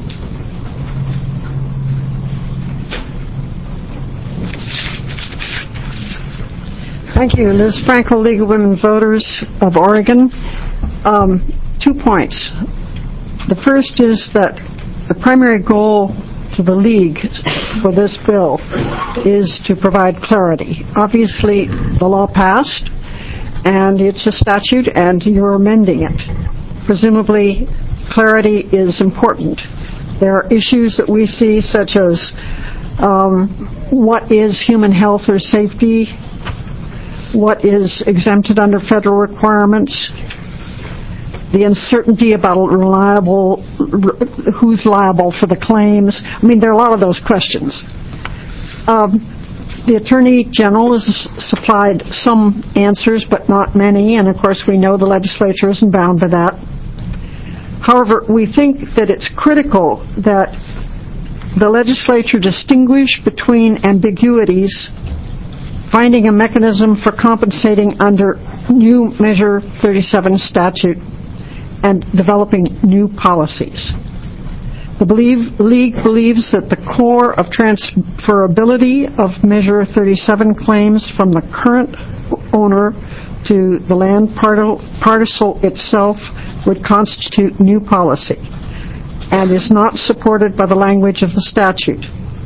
Thank you. Liz Frankel, League of Women Voters of Oregon. Um, two points. The first is that the primary goal to the League for this bill is to provide clarity. Obviously, the law passed, and it's a statute, and you're amending it. Presumably, clarity is important. There are issues that we see, such as um, what is human health or safety, what is exempted under federal requirements, the uncertainty about reliable, who's liable for the claims. I mean, there are a lot of those questions. Um, the Attorney General has supplied some answers, but not many, and of course we know the legislature isn't bound by that. However, we think that it's critical that the legislature distinguish between ambiguities, finding a mechanism for compensating under new Measure thirty-seven statute, and developing new policies. The believe, League believes that the core of transferability of Measure thirty-seven claims from the current owner to the land parcel itself would constitute new policy and is not supported by the language of the statute.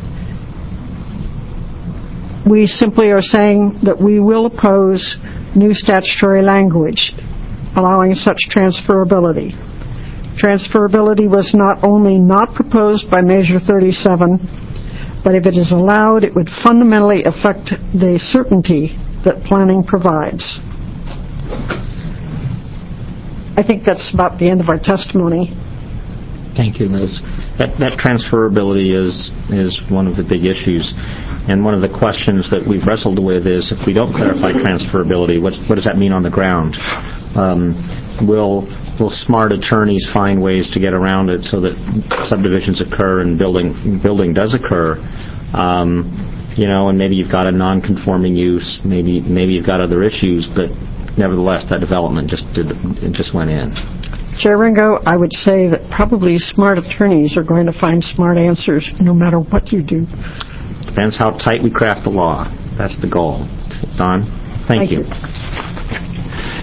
We simply are saying that we will oppose new statutory language allowing such transferability. Transferability was not only not proposed by Measure thirty-seven, but if it is allowed, it would fundamentally affect the certainty that planning provides. I think that's about the end of our testimony. Thank you, Liz. That, that transferability is is one of the big issues. And one of the questions that we've wrestled with is, if we don't clarify transferability, what, what does that mean on the ground? Um, will will smart attorneys find ways to get around it so that subdivisions occur and building building does occur? Um, you know, and maybe you've got a non-conforming use, maybe maybe you've got other issues, but nevertheless, that development just did, it just went in. Chair Ringo, I would say that probably smart attorneys are going to find smart answers no matter what you do. Depends how tight we craft the law. That's the goal. Don, thank, thank you. you.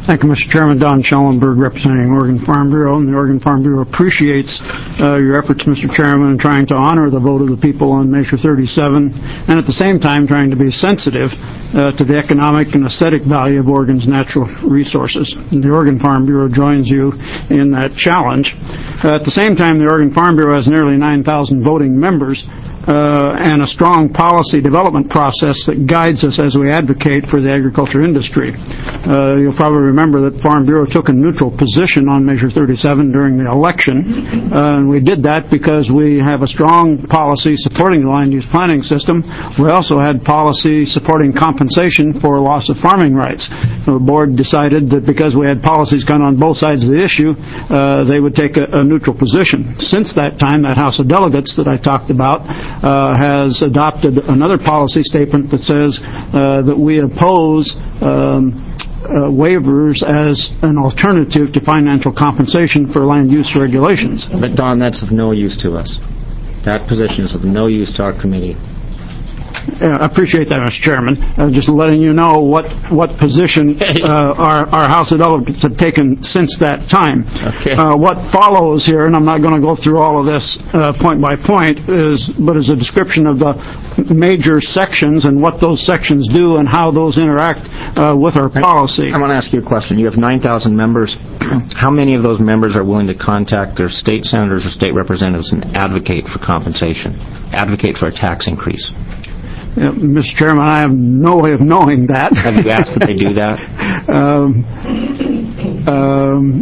Thank you, Mister Chairman. Don Schellenberg, representing Oregon Farm Bureau. And the Oregon Farm Bureau appreciates uh, your efforts, Mister Chairman, in trying to honor the vote of the people on Measure thirty-seven, and at the same time trying to be sensitive uh, to the economic and aesthetic value of Oregon's natural resources. And the Oregon Farm Bureau joins you in that challenge. Uh, at the same time, the Oregon Farm Bureau has nearly nine thousand voting members uh, and a strong policy development process that guides us as we advocate for the agriculture industry. Uh, you'll probably remember that the Farm Bureau took a neutral position on Measure thirty-seven during the election, uh, and we did that because we have a strong policy supporting the land use planning system. We also had policy supporting compensation for loss of farming rights. The board decided that because we had policies kind of on both sides of the issue, uh, they would take a, a neutral position. Since that time, that House of Delegates that I talked about uh, has adopted another policy statement that says uh, that we oppose um, Uh, waivers as an alternative to financial compensation for land use regulations. But, Don, that's of no use to us. That position is of no use to our committee. Yeah, I appreciate that, Mister Chairman. Uh, just letting you know what what position uh, our, our House of Delegates have taken since that time. Okay. Uh, what follows here, and I'm not going to go through all of this uh, point by point, is but is a description of the major sections and what those sections do and how those interact uh, with our policy. I want to ask you a question. You have nine thousand members. How many of those members are willing to contact their state senators or state representatives and advocate for compensation, advocate for a tax increase? Uh, Mister Chairman, I have no way of knowing that. Have you asked that they do that? um, um,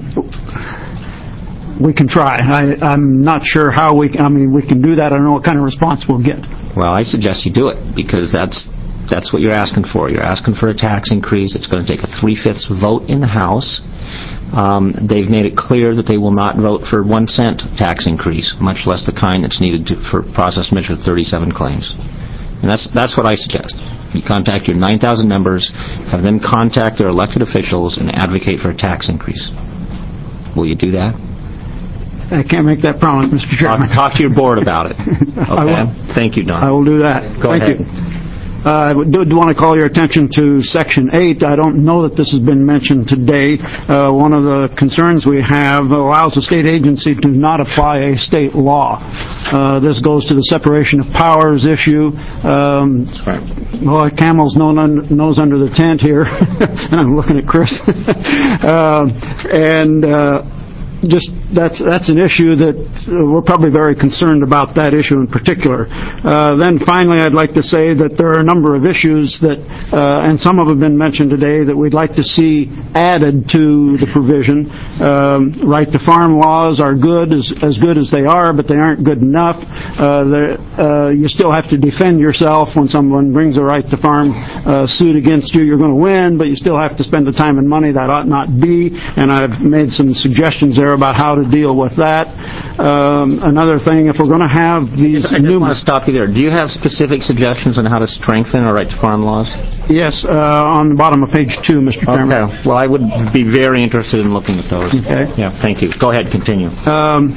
we can try. I, I'm not sure how we. I mean, we can do that. I don't know what kind of response we'll get. Well, I suggest you do it because that's that's what you're asking for. You're asking for a tax increase. It's going to take a three-fifths vote in the House. Um, they've made it clear that they will not vote for one cent tax increase, much less the kind that's needed to, for process Measure thirty-seven claims. And that's that's what I suggest. You contact your nine thousand members, have them contact their elected officials, and advocate for a tax increase. Will you do that? I can't make that promise, Mister Chairman. I'll talk to your board about it. Okay? Thank you, Don. I will do that. Go Thank ahead. you. Uh, I do, do want to call your attention to Section eight. I don't know that this has been mentioned today. Uh, one of the concerns we have allows a state agency to not apply a state law. Uh, this goes to the separation of powers issue. Um, That's right. Well, Camel's nose under the tent here, and I'm looking at Chris. uh, and uh, just that's that's an issue that uh, we're probably very concerned about that issue in particular. Uh, then finally, I'd like to say that there are a number of issues that, uh, and some of them have been mentioned today, that we'd like to see added to the provision. Um, right to farm laws are good, as, as good as they are, but they aren't good enough. Uh, uh, you still have to defend yourself when someone brings a right to farm uh, suit against you. You're going to win, but you still have to spend the time and money. That ought not be, and I've made some suggestions there about how to deal with that. Um, another thing, if we're going to have these I just new... want to stop you there. Do you have specific suggestions on how to strengthen our right to farm laws? Yes, uh, on the bottom of page two, Mister Chairman. Okay. Well, I would be very interested in looking at those. Okay. Yeah, thank you. Go ahead, continue. Um,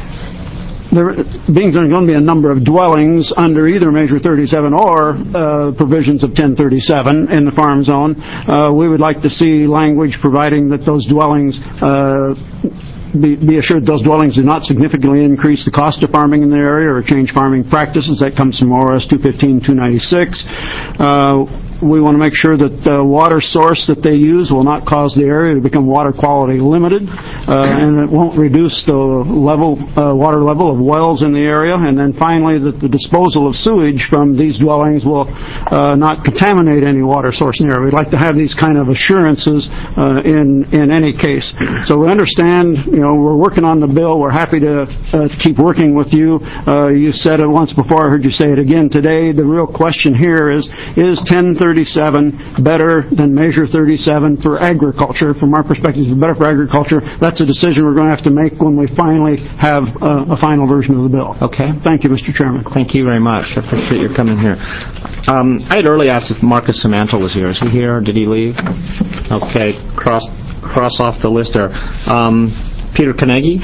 There being there are going to be a number of dwellings under either Measure thirty-seven or uh, provisions of ten thirty-seven in the farm zone. Uh, we would like to see language providing that those dwellings uh, be, be assured those dwellings do not significantly increase the cost of farming in the area or change farming practices. That comes from O R S two fifteen two ninety-six. Uh, we want to make sure that the water source that they use will not cause the area to become water quality limited, uh, and it won't reduce the level, uh, water level of wells in the area. And then finally, that the disposal of sewage from these dwellings will uh, not contaminate any water source in the area. We'd like to have these kind of assurances uh, in in any case. So we understand, you know, we're working on the bill. We're happy to, uh, to keep working with you. Uh, you said it once before. I heard you say it again today. The real question here is, is ten thirty-seven better than Measure thirty-seven for agriculture? From our perspective, it's better for agriculture. That's a decision we're going to have to make when we finally have uh, a final version of the bill. Okay. Thank you, Mister Chairman. Thank you very much. I appreciate your coming here. Um, I had earlier asked if Marcus Simantel was here. Is he here, or did he leave? Okay. Cross cross off the list there. Um, Peter Carnegie?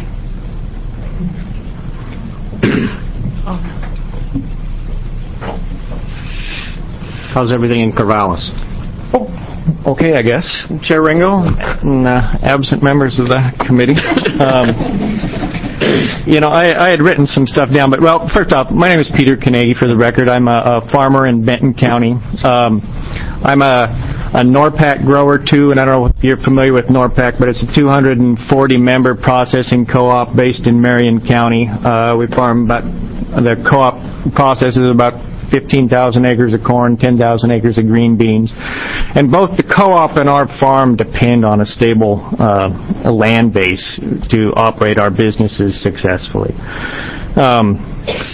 How's everything in Corvallis? Oh, Okay, I guess. Chair Ringo and uh, absent members of the committee. Um, you know, I, I had written some stuff down, but, well, first off, my name is Peter Carnegie, for the record. I'm a, a farmer in Benton County. Um, I'm a, a NORPAC grower, too, and I don't know if you're familiar with NORPAC, but it's a two hundred forty member processing co-op based in Marion County. Uh, we farm about, the co-op processes about fifteen thousand acres of corn, ten thousand acres of green beans. And both the co-op and our farm depend on a stable uh, land base to operate our businesses successfully. Um,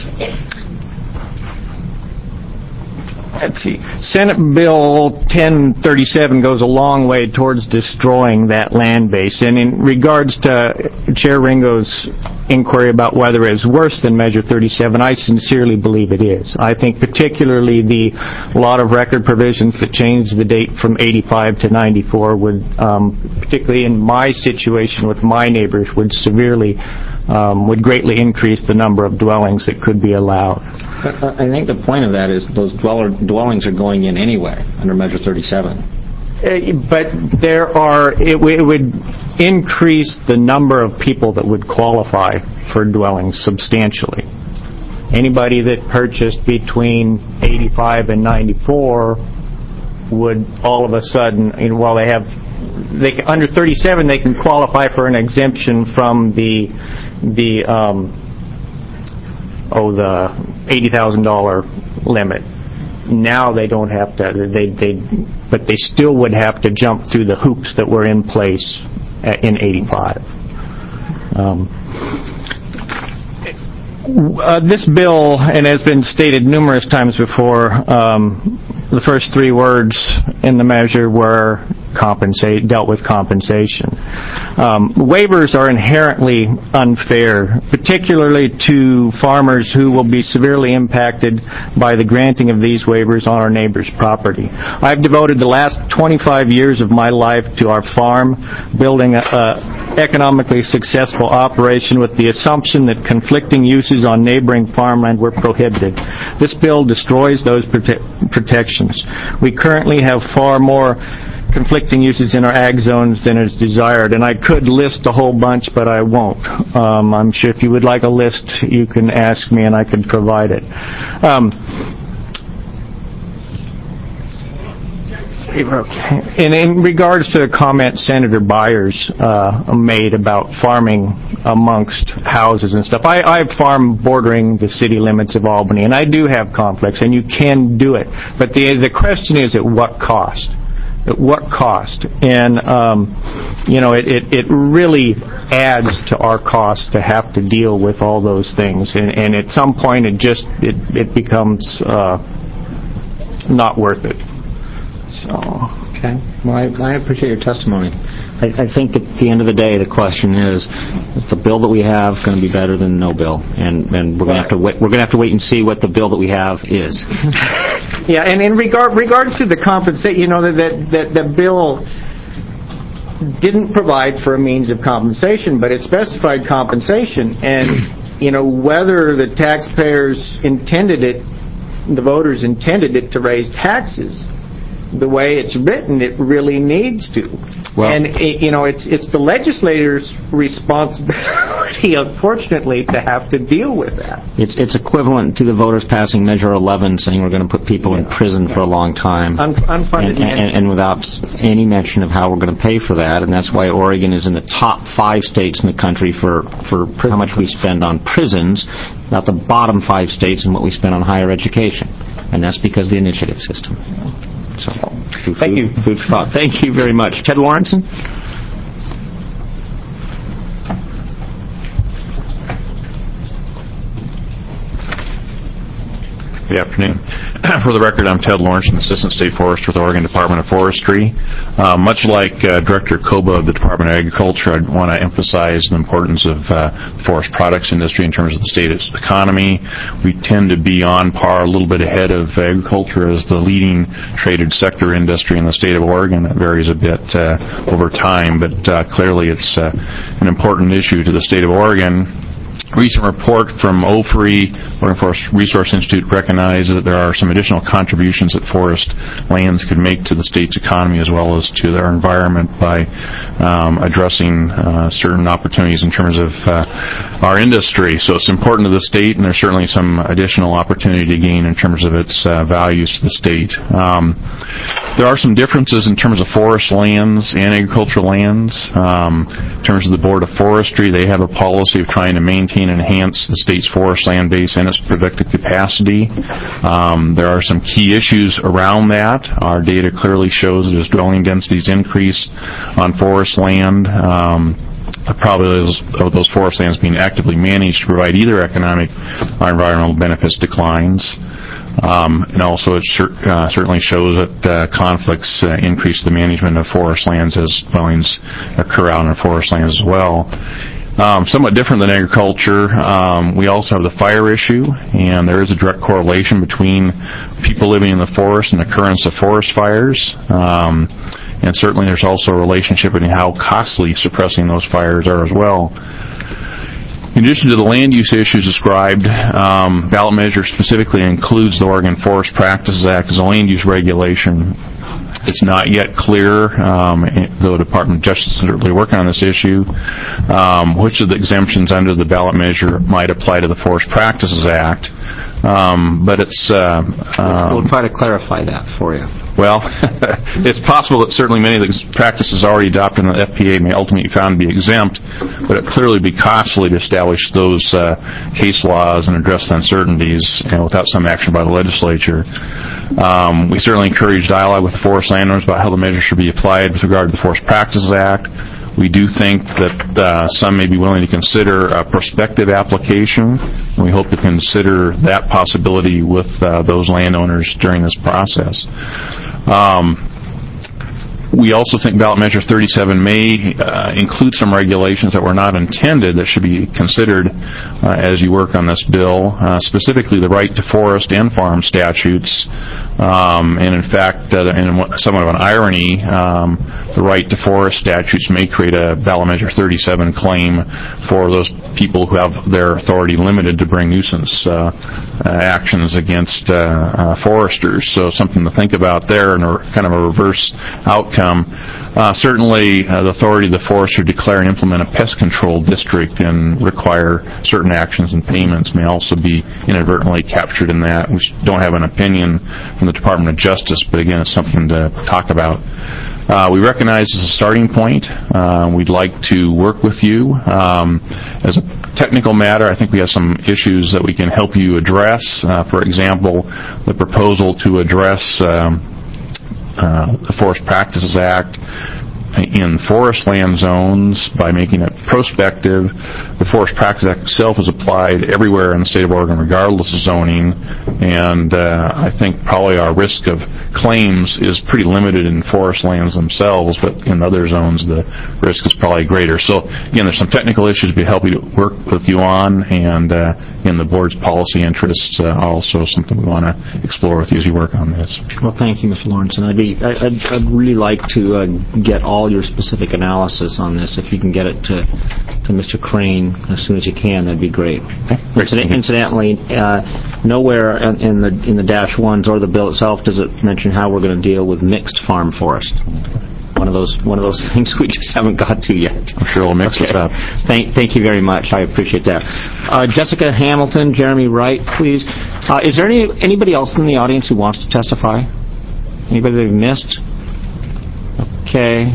Let's see. Senate Bill ten thirty-seven goes a long way towards destroying that land base. And in regards to Chair Ringo's inquiry about whether it's worse than Measure thirty-seven, I sincerely believe it is. I think particularly the lot of record provisions that changed the date from eighty-five to ninety-four would, um, particularly in my situation with my neighbors, would severely, um, would greatly increase the number of dwellings that could be allowed. But I think the point of that is those dweller, dwellings are going in anyway under Measure thirty-seven. Uh, but there are, it, w- it would increase the number of people that would qualify for dwellings substantially. Anybody that purchased between eighty-five and ninety-four would all of a sudden, you know, while they have, they under thirty-seven they can qualify for an exemption from the the um, oh the eighty thousand dollars limit. Now they don't have to, they, they, but they still would have to jump through the hoops that were in place in eighty-five. Um, uh, this bill, and has been stated numerous times before, um, the first three words in the measure were compensate, dealt with compensation. Um, waivers are inherently unfair, particularly to farmers who will be severely impacted by the granting of these waivers on our neighbor's property. I've devoted the last twenty-five years of my life to our farm, building a, a economically successful operation with the assumption that conflicting uses on neighboring farmland were prohibited. This bill destroys those prote- protections. We currently have far more conflicting uses in our ag zones than is desired, and I could list a whole bunch, but I won't. Um, I'm sure if you would like a list, you can ask me and I could provide it. Um, Okay. And in regards to the comment Senator Byers uh, made about farming amongst houses and stuff, I, I farm bordering the city limits of Albany, and I do have conflicts, and you can do it. But the the question is, at what cost? At what cost? And, um, you know, it, it, it really adds to our cost to have to deal with all those things. And, and at some point, it just, it, it becomes uh, not worth it. So, okay. Well, I, I appreciate your testimony. I, I think at the end of the day, the question is, is the bill that we have going to be better than no bill? And and we're going to have to wait. We're going to have to wait and see what the bill that we have is. Yeah, and in regard regards to the compensation, you know, that that the bill didn't provide for a means of compensation, but it specified compensation, and you know whether the taxpayers intended it, the voters intended it to raise taxes. The way it's written, it really needs to. Well, and, it, you know, it's it's the legislator's responsibility, unfortunately, to have to deal with that. It's it's equivalent to the voters passing Measure eleven, saying we're going to put people yeah. in prison for a long time. Un- unfunded. And, and, and without any mention of how we're going to pay for that. And that's why Oregon is in the top five states in the country for, for how much we spend on prisons, not the bottom five states in what we spend on higher education. And that's because of the initiative system. So, food, Thank you. Food for thought. Thank you very much. Ted Lawrenson? Good afternoon. For the record, I'm Ted Lawrence, Assistant State Forester with the Oregon Department of Forestry. Uh, much like uh, Director Koba of the Department of Agriculture, I want to emphasize the importance of uh, the forest products industry in terms of the state's economy. We tend to be on par, a little bit ahead of agriculture as the leading traded sector industry in the state of Oregon. That varies a bit uh, over time, but uh, clearly it's uh, an important issue to the state of Oregon. recent report from O F R I, Oregon Forest Resource Institute, recognizes that there are some additional contributions that forest lands could make to the state's economy as well as to their environment by um, addressing uh, certain opportunities in terms of uh, our industry. So it's important to the state, and there's certainly some additional opportunity to gain in terms of its uh, values to the state. Um, there are some differences in terms of forest lands and agricultural lands. Um, in terms of the Board of Forestry, they have a policy of trying to maintain and enhance the state's forest land base and its productive capacity. Um, there are some key issues around that. Our data clearly shows that as dwelling densities increase on forest land, um, the probability of those forest lands being actively managed to provide either economic or environmental benefits declines. Um, and also it cer- uh, certainly shows that uh, conflicts uh, increase the management of forest lands as dwellings occur out in forest lands as well. Um, somewhat different than agriculture, um, we also have the fire issue, and there is a direct correlation between people living in the forest and occurrence of forest fires. Um, and certainly there's also a relationship in how costly suppressing those fires are as well. In addition to the land use issues described, um, ballot measure specifically includes the Oregon Forest Practices Act as a land use regulation. It's not yet clear, um, though the Department of Justice is certainly working on this issue, um, which of the exemptions under the ballot measure might apply to the Forest Practices Act. Um, but it's... Uh, um, we'll try to clarify that for you. Well, it's possible that certainly many of the practices already adopted in the F P A may ultimately be found to be exempt, but it clearly would be costly to establish those uh, case laws and address the uncertainties, you know, without some action by the legislature. Um, we certainly encourage dialogue with the forest landowners about how the measure should be applied with regard to the Forest Practices Act. We do think that uh, some may be willing to consider a prospective application, and we hope to consider that possibility with uh, those landowners during this process. Um, We also think ballot measure thirty-seven may uh, include some regulations that were not intended that should be considered uh, as you work on this bill, uh, specifically the right to forest and farm statutes. Um, and in fact, uh, in somewhat of an irony, um, the right to forest statutes may create a ballot measure thirty-seven claim for those people who have their authority limited to bring nuisance uh, uh, actions against uh, uh, foresters. So something to think about there, and a kind of a reverse outcome. Uh, certainly, uh, the authority of the forester to declare and implement a pest control district and require certain actions and payments may also be inadvertently captured in that. We don't have an opinion from the Department of Justice, but again, it's something to talk about. Uh, we recognize as a starting point, uh, we'd like to work with you. Um, as a technical matter, I think we have some issues that we can help you address. Uh, for example, the proposal to address um, uh, the Forest Practices Act in forest land zones by making it prospective. The Forest Practices Act itself is applied everywhere in the state of Oregon regardless of zoning, and uh, I think probably our risk of claims is pretty limited in forest lands themselves, but in other zones the risk is probably greater. So again, there's some technical issues we'd help you to work with you on, and uh, in the board's policy interests, uh, also something we want to explore with you as you work on this. Well, thank you, Mister Lawrence, and I'd be I'd, I'd really like to uh, get all your specific analysis on this. If you can get it to to Mister Crane as soon as you can, that'd be great. Okay. Incident, incidentally, uh, nowhere in the in the dash ones or the bill itself does it mention how we're going to deal with mixed farm forest. One of those one of those things we just haven't got to yet. I'm sure we'll mix okay. it up. Thank thank you very much. I appreciate that. Uh, Jessica Hamilton, Jeremy Wright, please. Uh, is there any anybody else in the audience who wants to testify? Anybody that we've missed? Okay.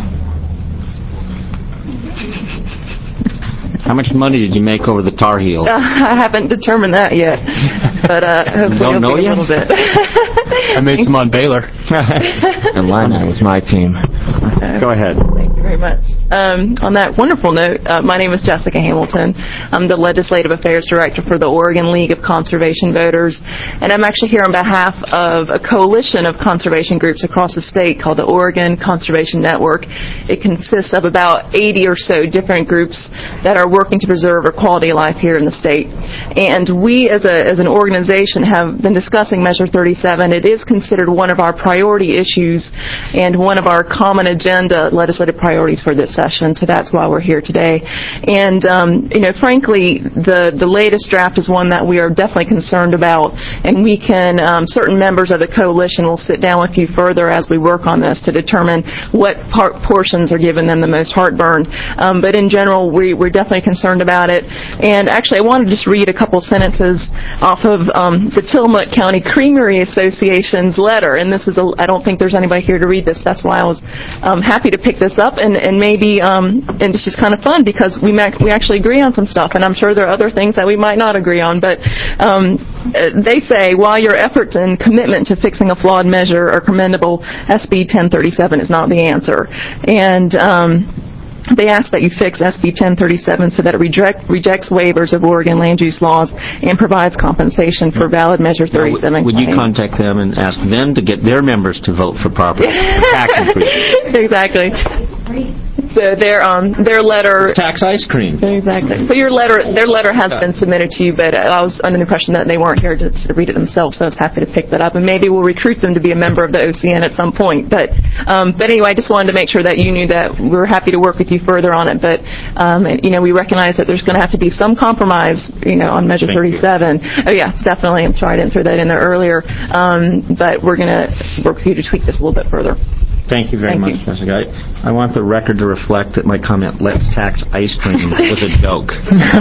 How much money did you make over the Tar Heels? Uh, I haven't determined that yet, but uh, hopefully don't know it'll be yet? a little bit. I made some on Baylor. And Lima was my team. Go ahead. Thank you very much. Um, on that wonderful note, uh, my name is Jessica Hamilton. I'm the Legislative Affairs Director for the Oregon League of Conservation Voters, and I'm actually here on behalf of a coalition of conservation groups across the state called the Oregon Conservation Network. It consists of about eighty or so different groups that are working to preserve our quality of life here in the state. and we as, a, as an organization have been discussing Measure thirty-seven. It is considered one of our priority issues and one of our common agenda legislative priorities for this session, so that's why we're here today. And, um, you know, frankly, the, the latest draft is one that we are definitely concerned about, and we can, um, certain members of the coalition will sit down with you further as we work on this to determine what part, portions are giving them the most heartburn. Um, but in general, we, we're definitely concerned about it. And actually, I wanted to just read a couple sentences off of um, the Tillamook County Creamery Association's letter. And this is, a, I don't think there's anybody here to read this. That's why I was um, happy to pick this up. And, and maybe, um, and it's just kind of fun because we, ma- we actually agree on some stuff. And I'm sure there are other things that we might not agree on. But um, they say, while your efforts and commitment to fixing a flawed measure are commendable, S B ten thirty-seven is not the answer. And um, they ask that you fix S B ten thirty-seven so that it reject, rejects waivers of Oregon land use laws and provides compensation for valid Measure thirty-seven. Now, would you contact them and ask them to get their members to vote for proper tax increase? Exactly. So their um their letter tax ice cream. Exactly. So your letter their letter has been submitted to you, but I was under the impression that they weren't here to, to read it themselves, so I was happy to pick that up, and maybe we'll recruit them to be a member of the O C N at some point. But um but anyway, I just wanted to make sure that you knew that we were happy to work with you further on it. But um you know, we recognize that there's going to have to be some compromise, you know, on Measure thirty-seven. Oh yeah, definitely. I'm sorry I didn't throw that in there earlier. Um, but we're going to work with you to tweak this a little bit further. Thank you very Thank much, Jessica. I, I want the record to reflect that my comment, "Let's tax ice cream," was a joke.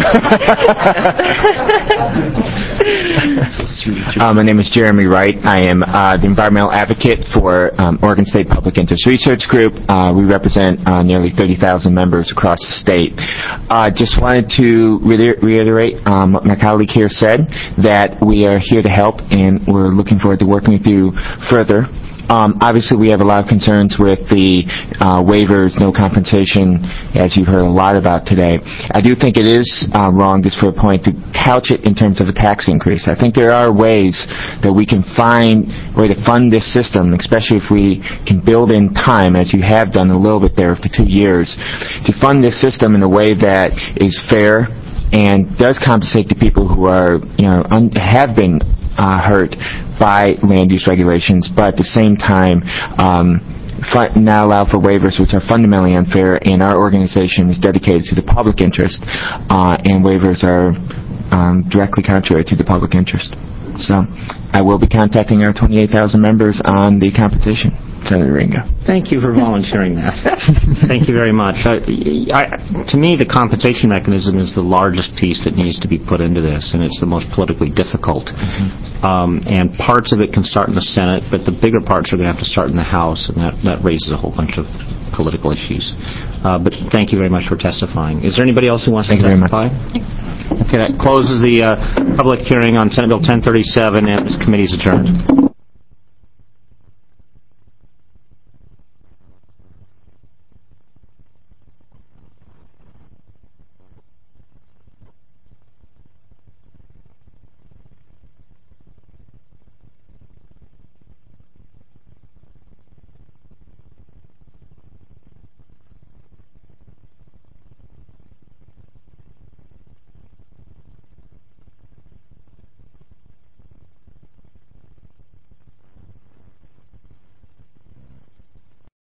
uh, my name is Jeremy Wright. I am uh, the environmental advocate for um, Oregon State Public Interest Research Group. Uh, we represent uh, nearly thirty thousand members across the state. I uh, just wanted to reiter- reiterate um, what my colleague here said, that we are here to help, and we're looking forward to working with you further. Um, obviously, we have a lot of concerns with the uh, waivers, no compensation, as you've heard a lot about today. I do think it is uh, wrong, just for a point, to couch it in terms of a tax increase. I think there are ways that we can find a way to fund this system, especially if we can build in time, as you have done a little bit there for two years, to fund this system in a way that is fair and does compensate the people who are, you know, un- have been uh, hurt by land use regulations, but at the same time um, fu- not allow for waivers which are fundamentally unfair, and our organization is dedicated to the public interest, uh, and waivers are um, directly contrary to the public interest. So I will be contacting our twenty-eight thousand members on the compensation. Senator Ringo. Thank you for volunteering that. Thank you very much. I, I, to me, the compensation mechanism is the largest piece that needs to be put into this, and it's the most politically difficult. Mm-hmm. Um, and parts of it can start in the Senate, but the bigger parts are going to have to start in the House, and that, that raises a whole bunch of political issues. Uh, but thank you very much for testifying. Is there anybody else who wants thank to testify? Very much. Okay, that closes the uh, public hearing on Senate Bill ten thirty-seven, and this committee is adjourned.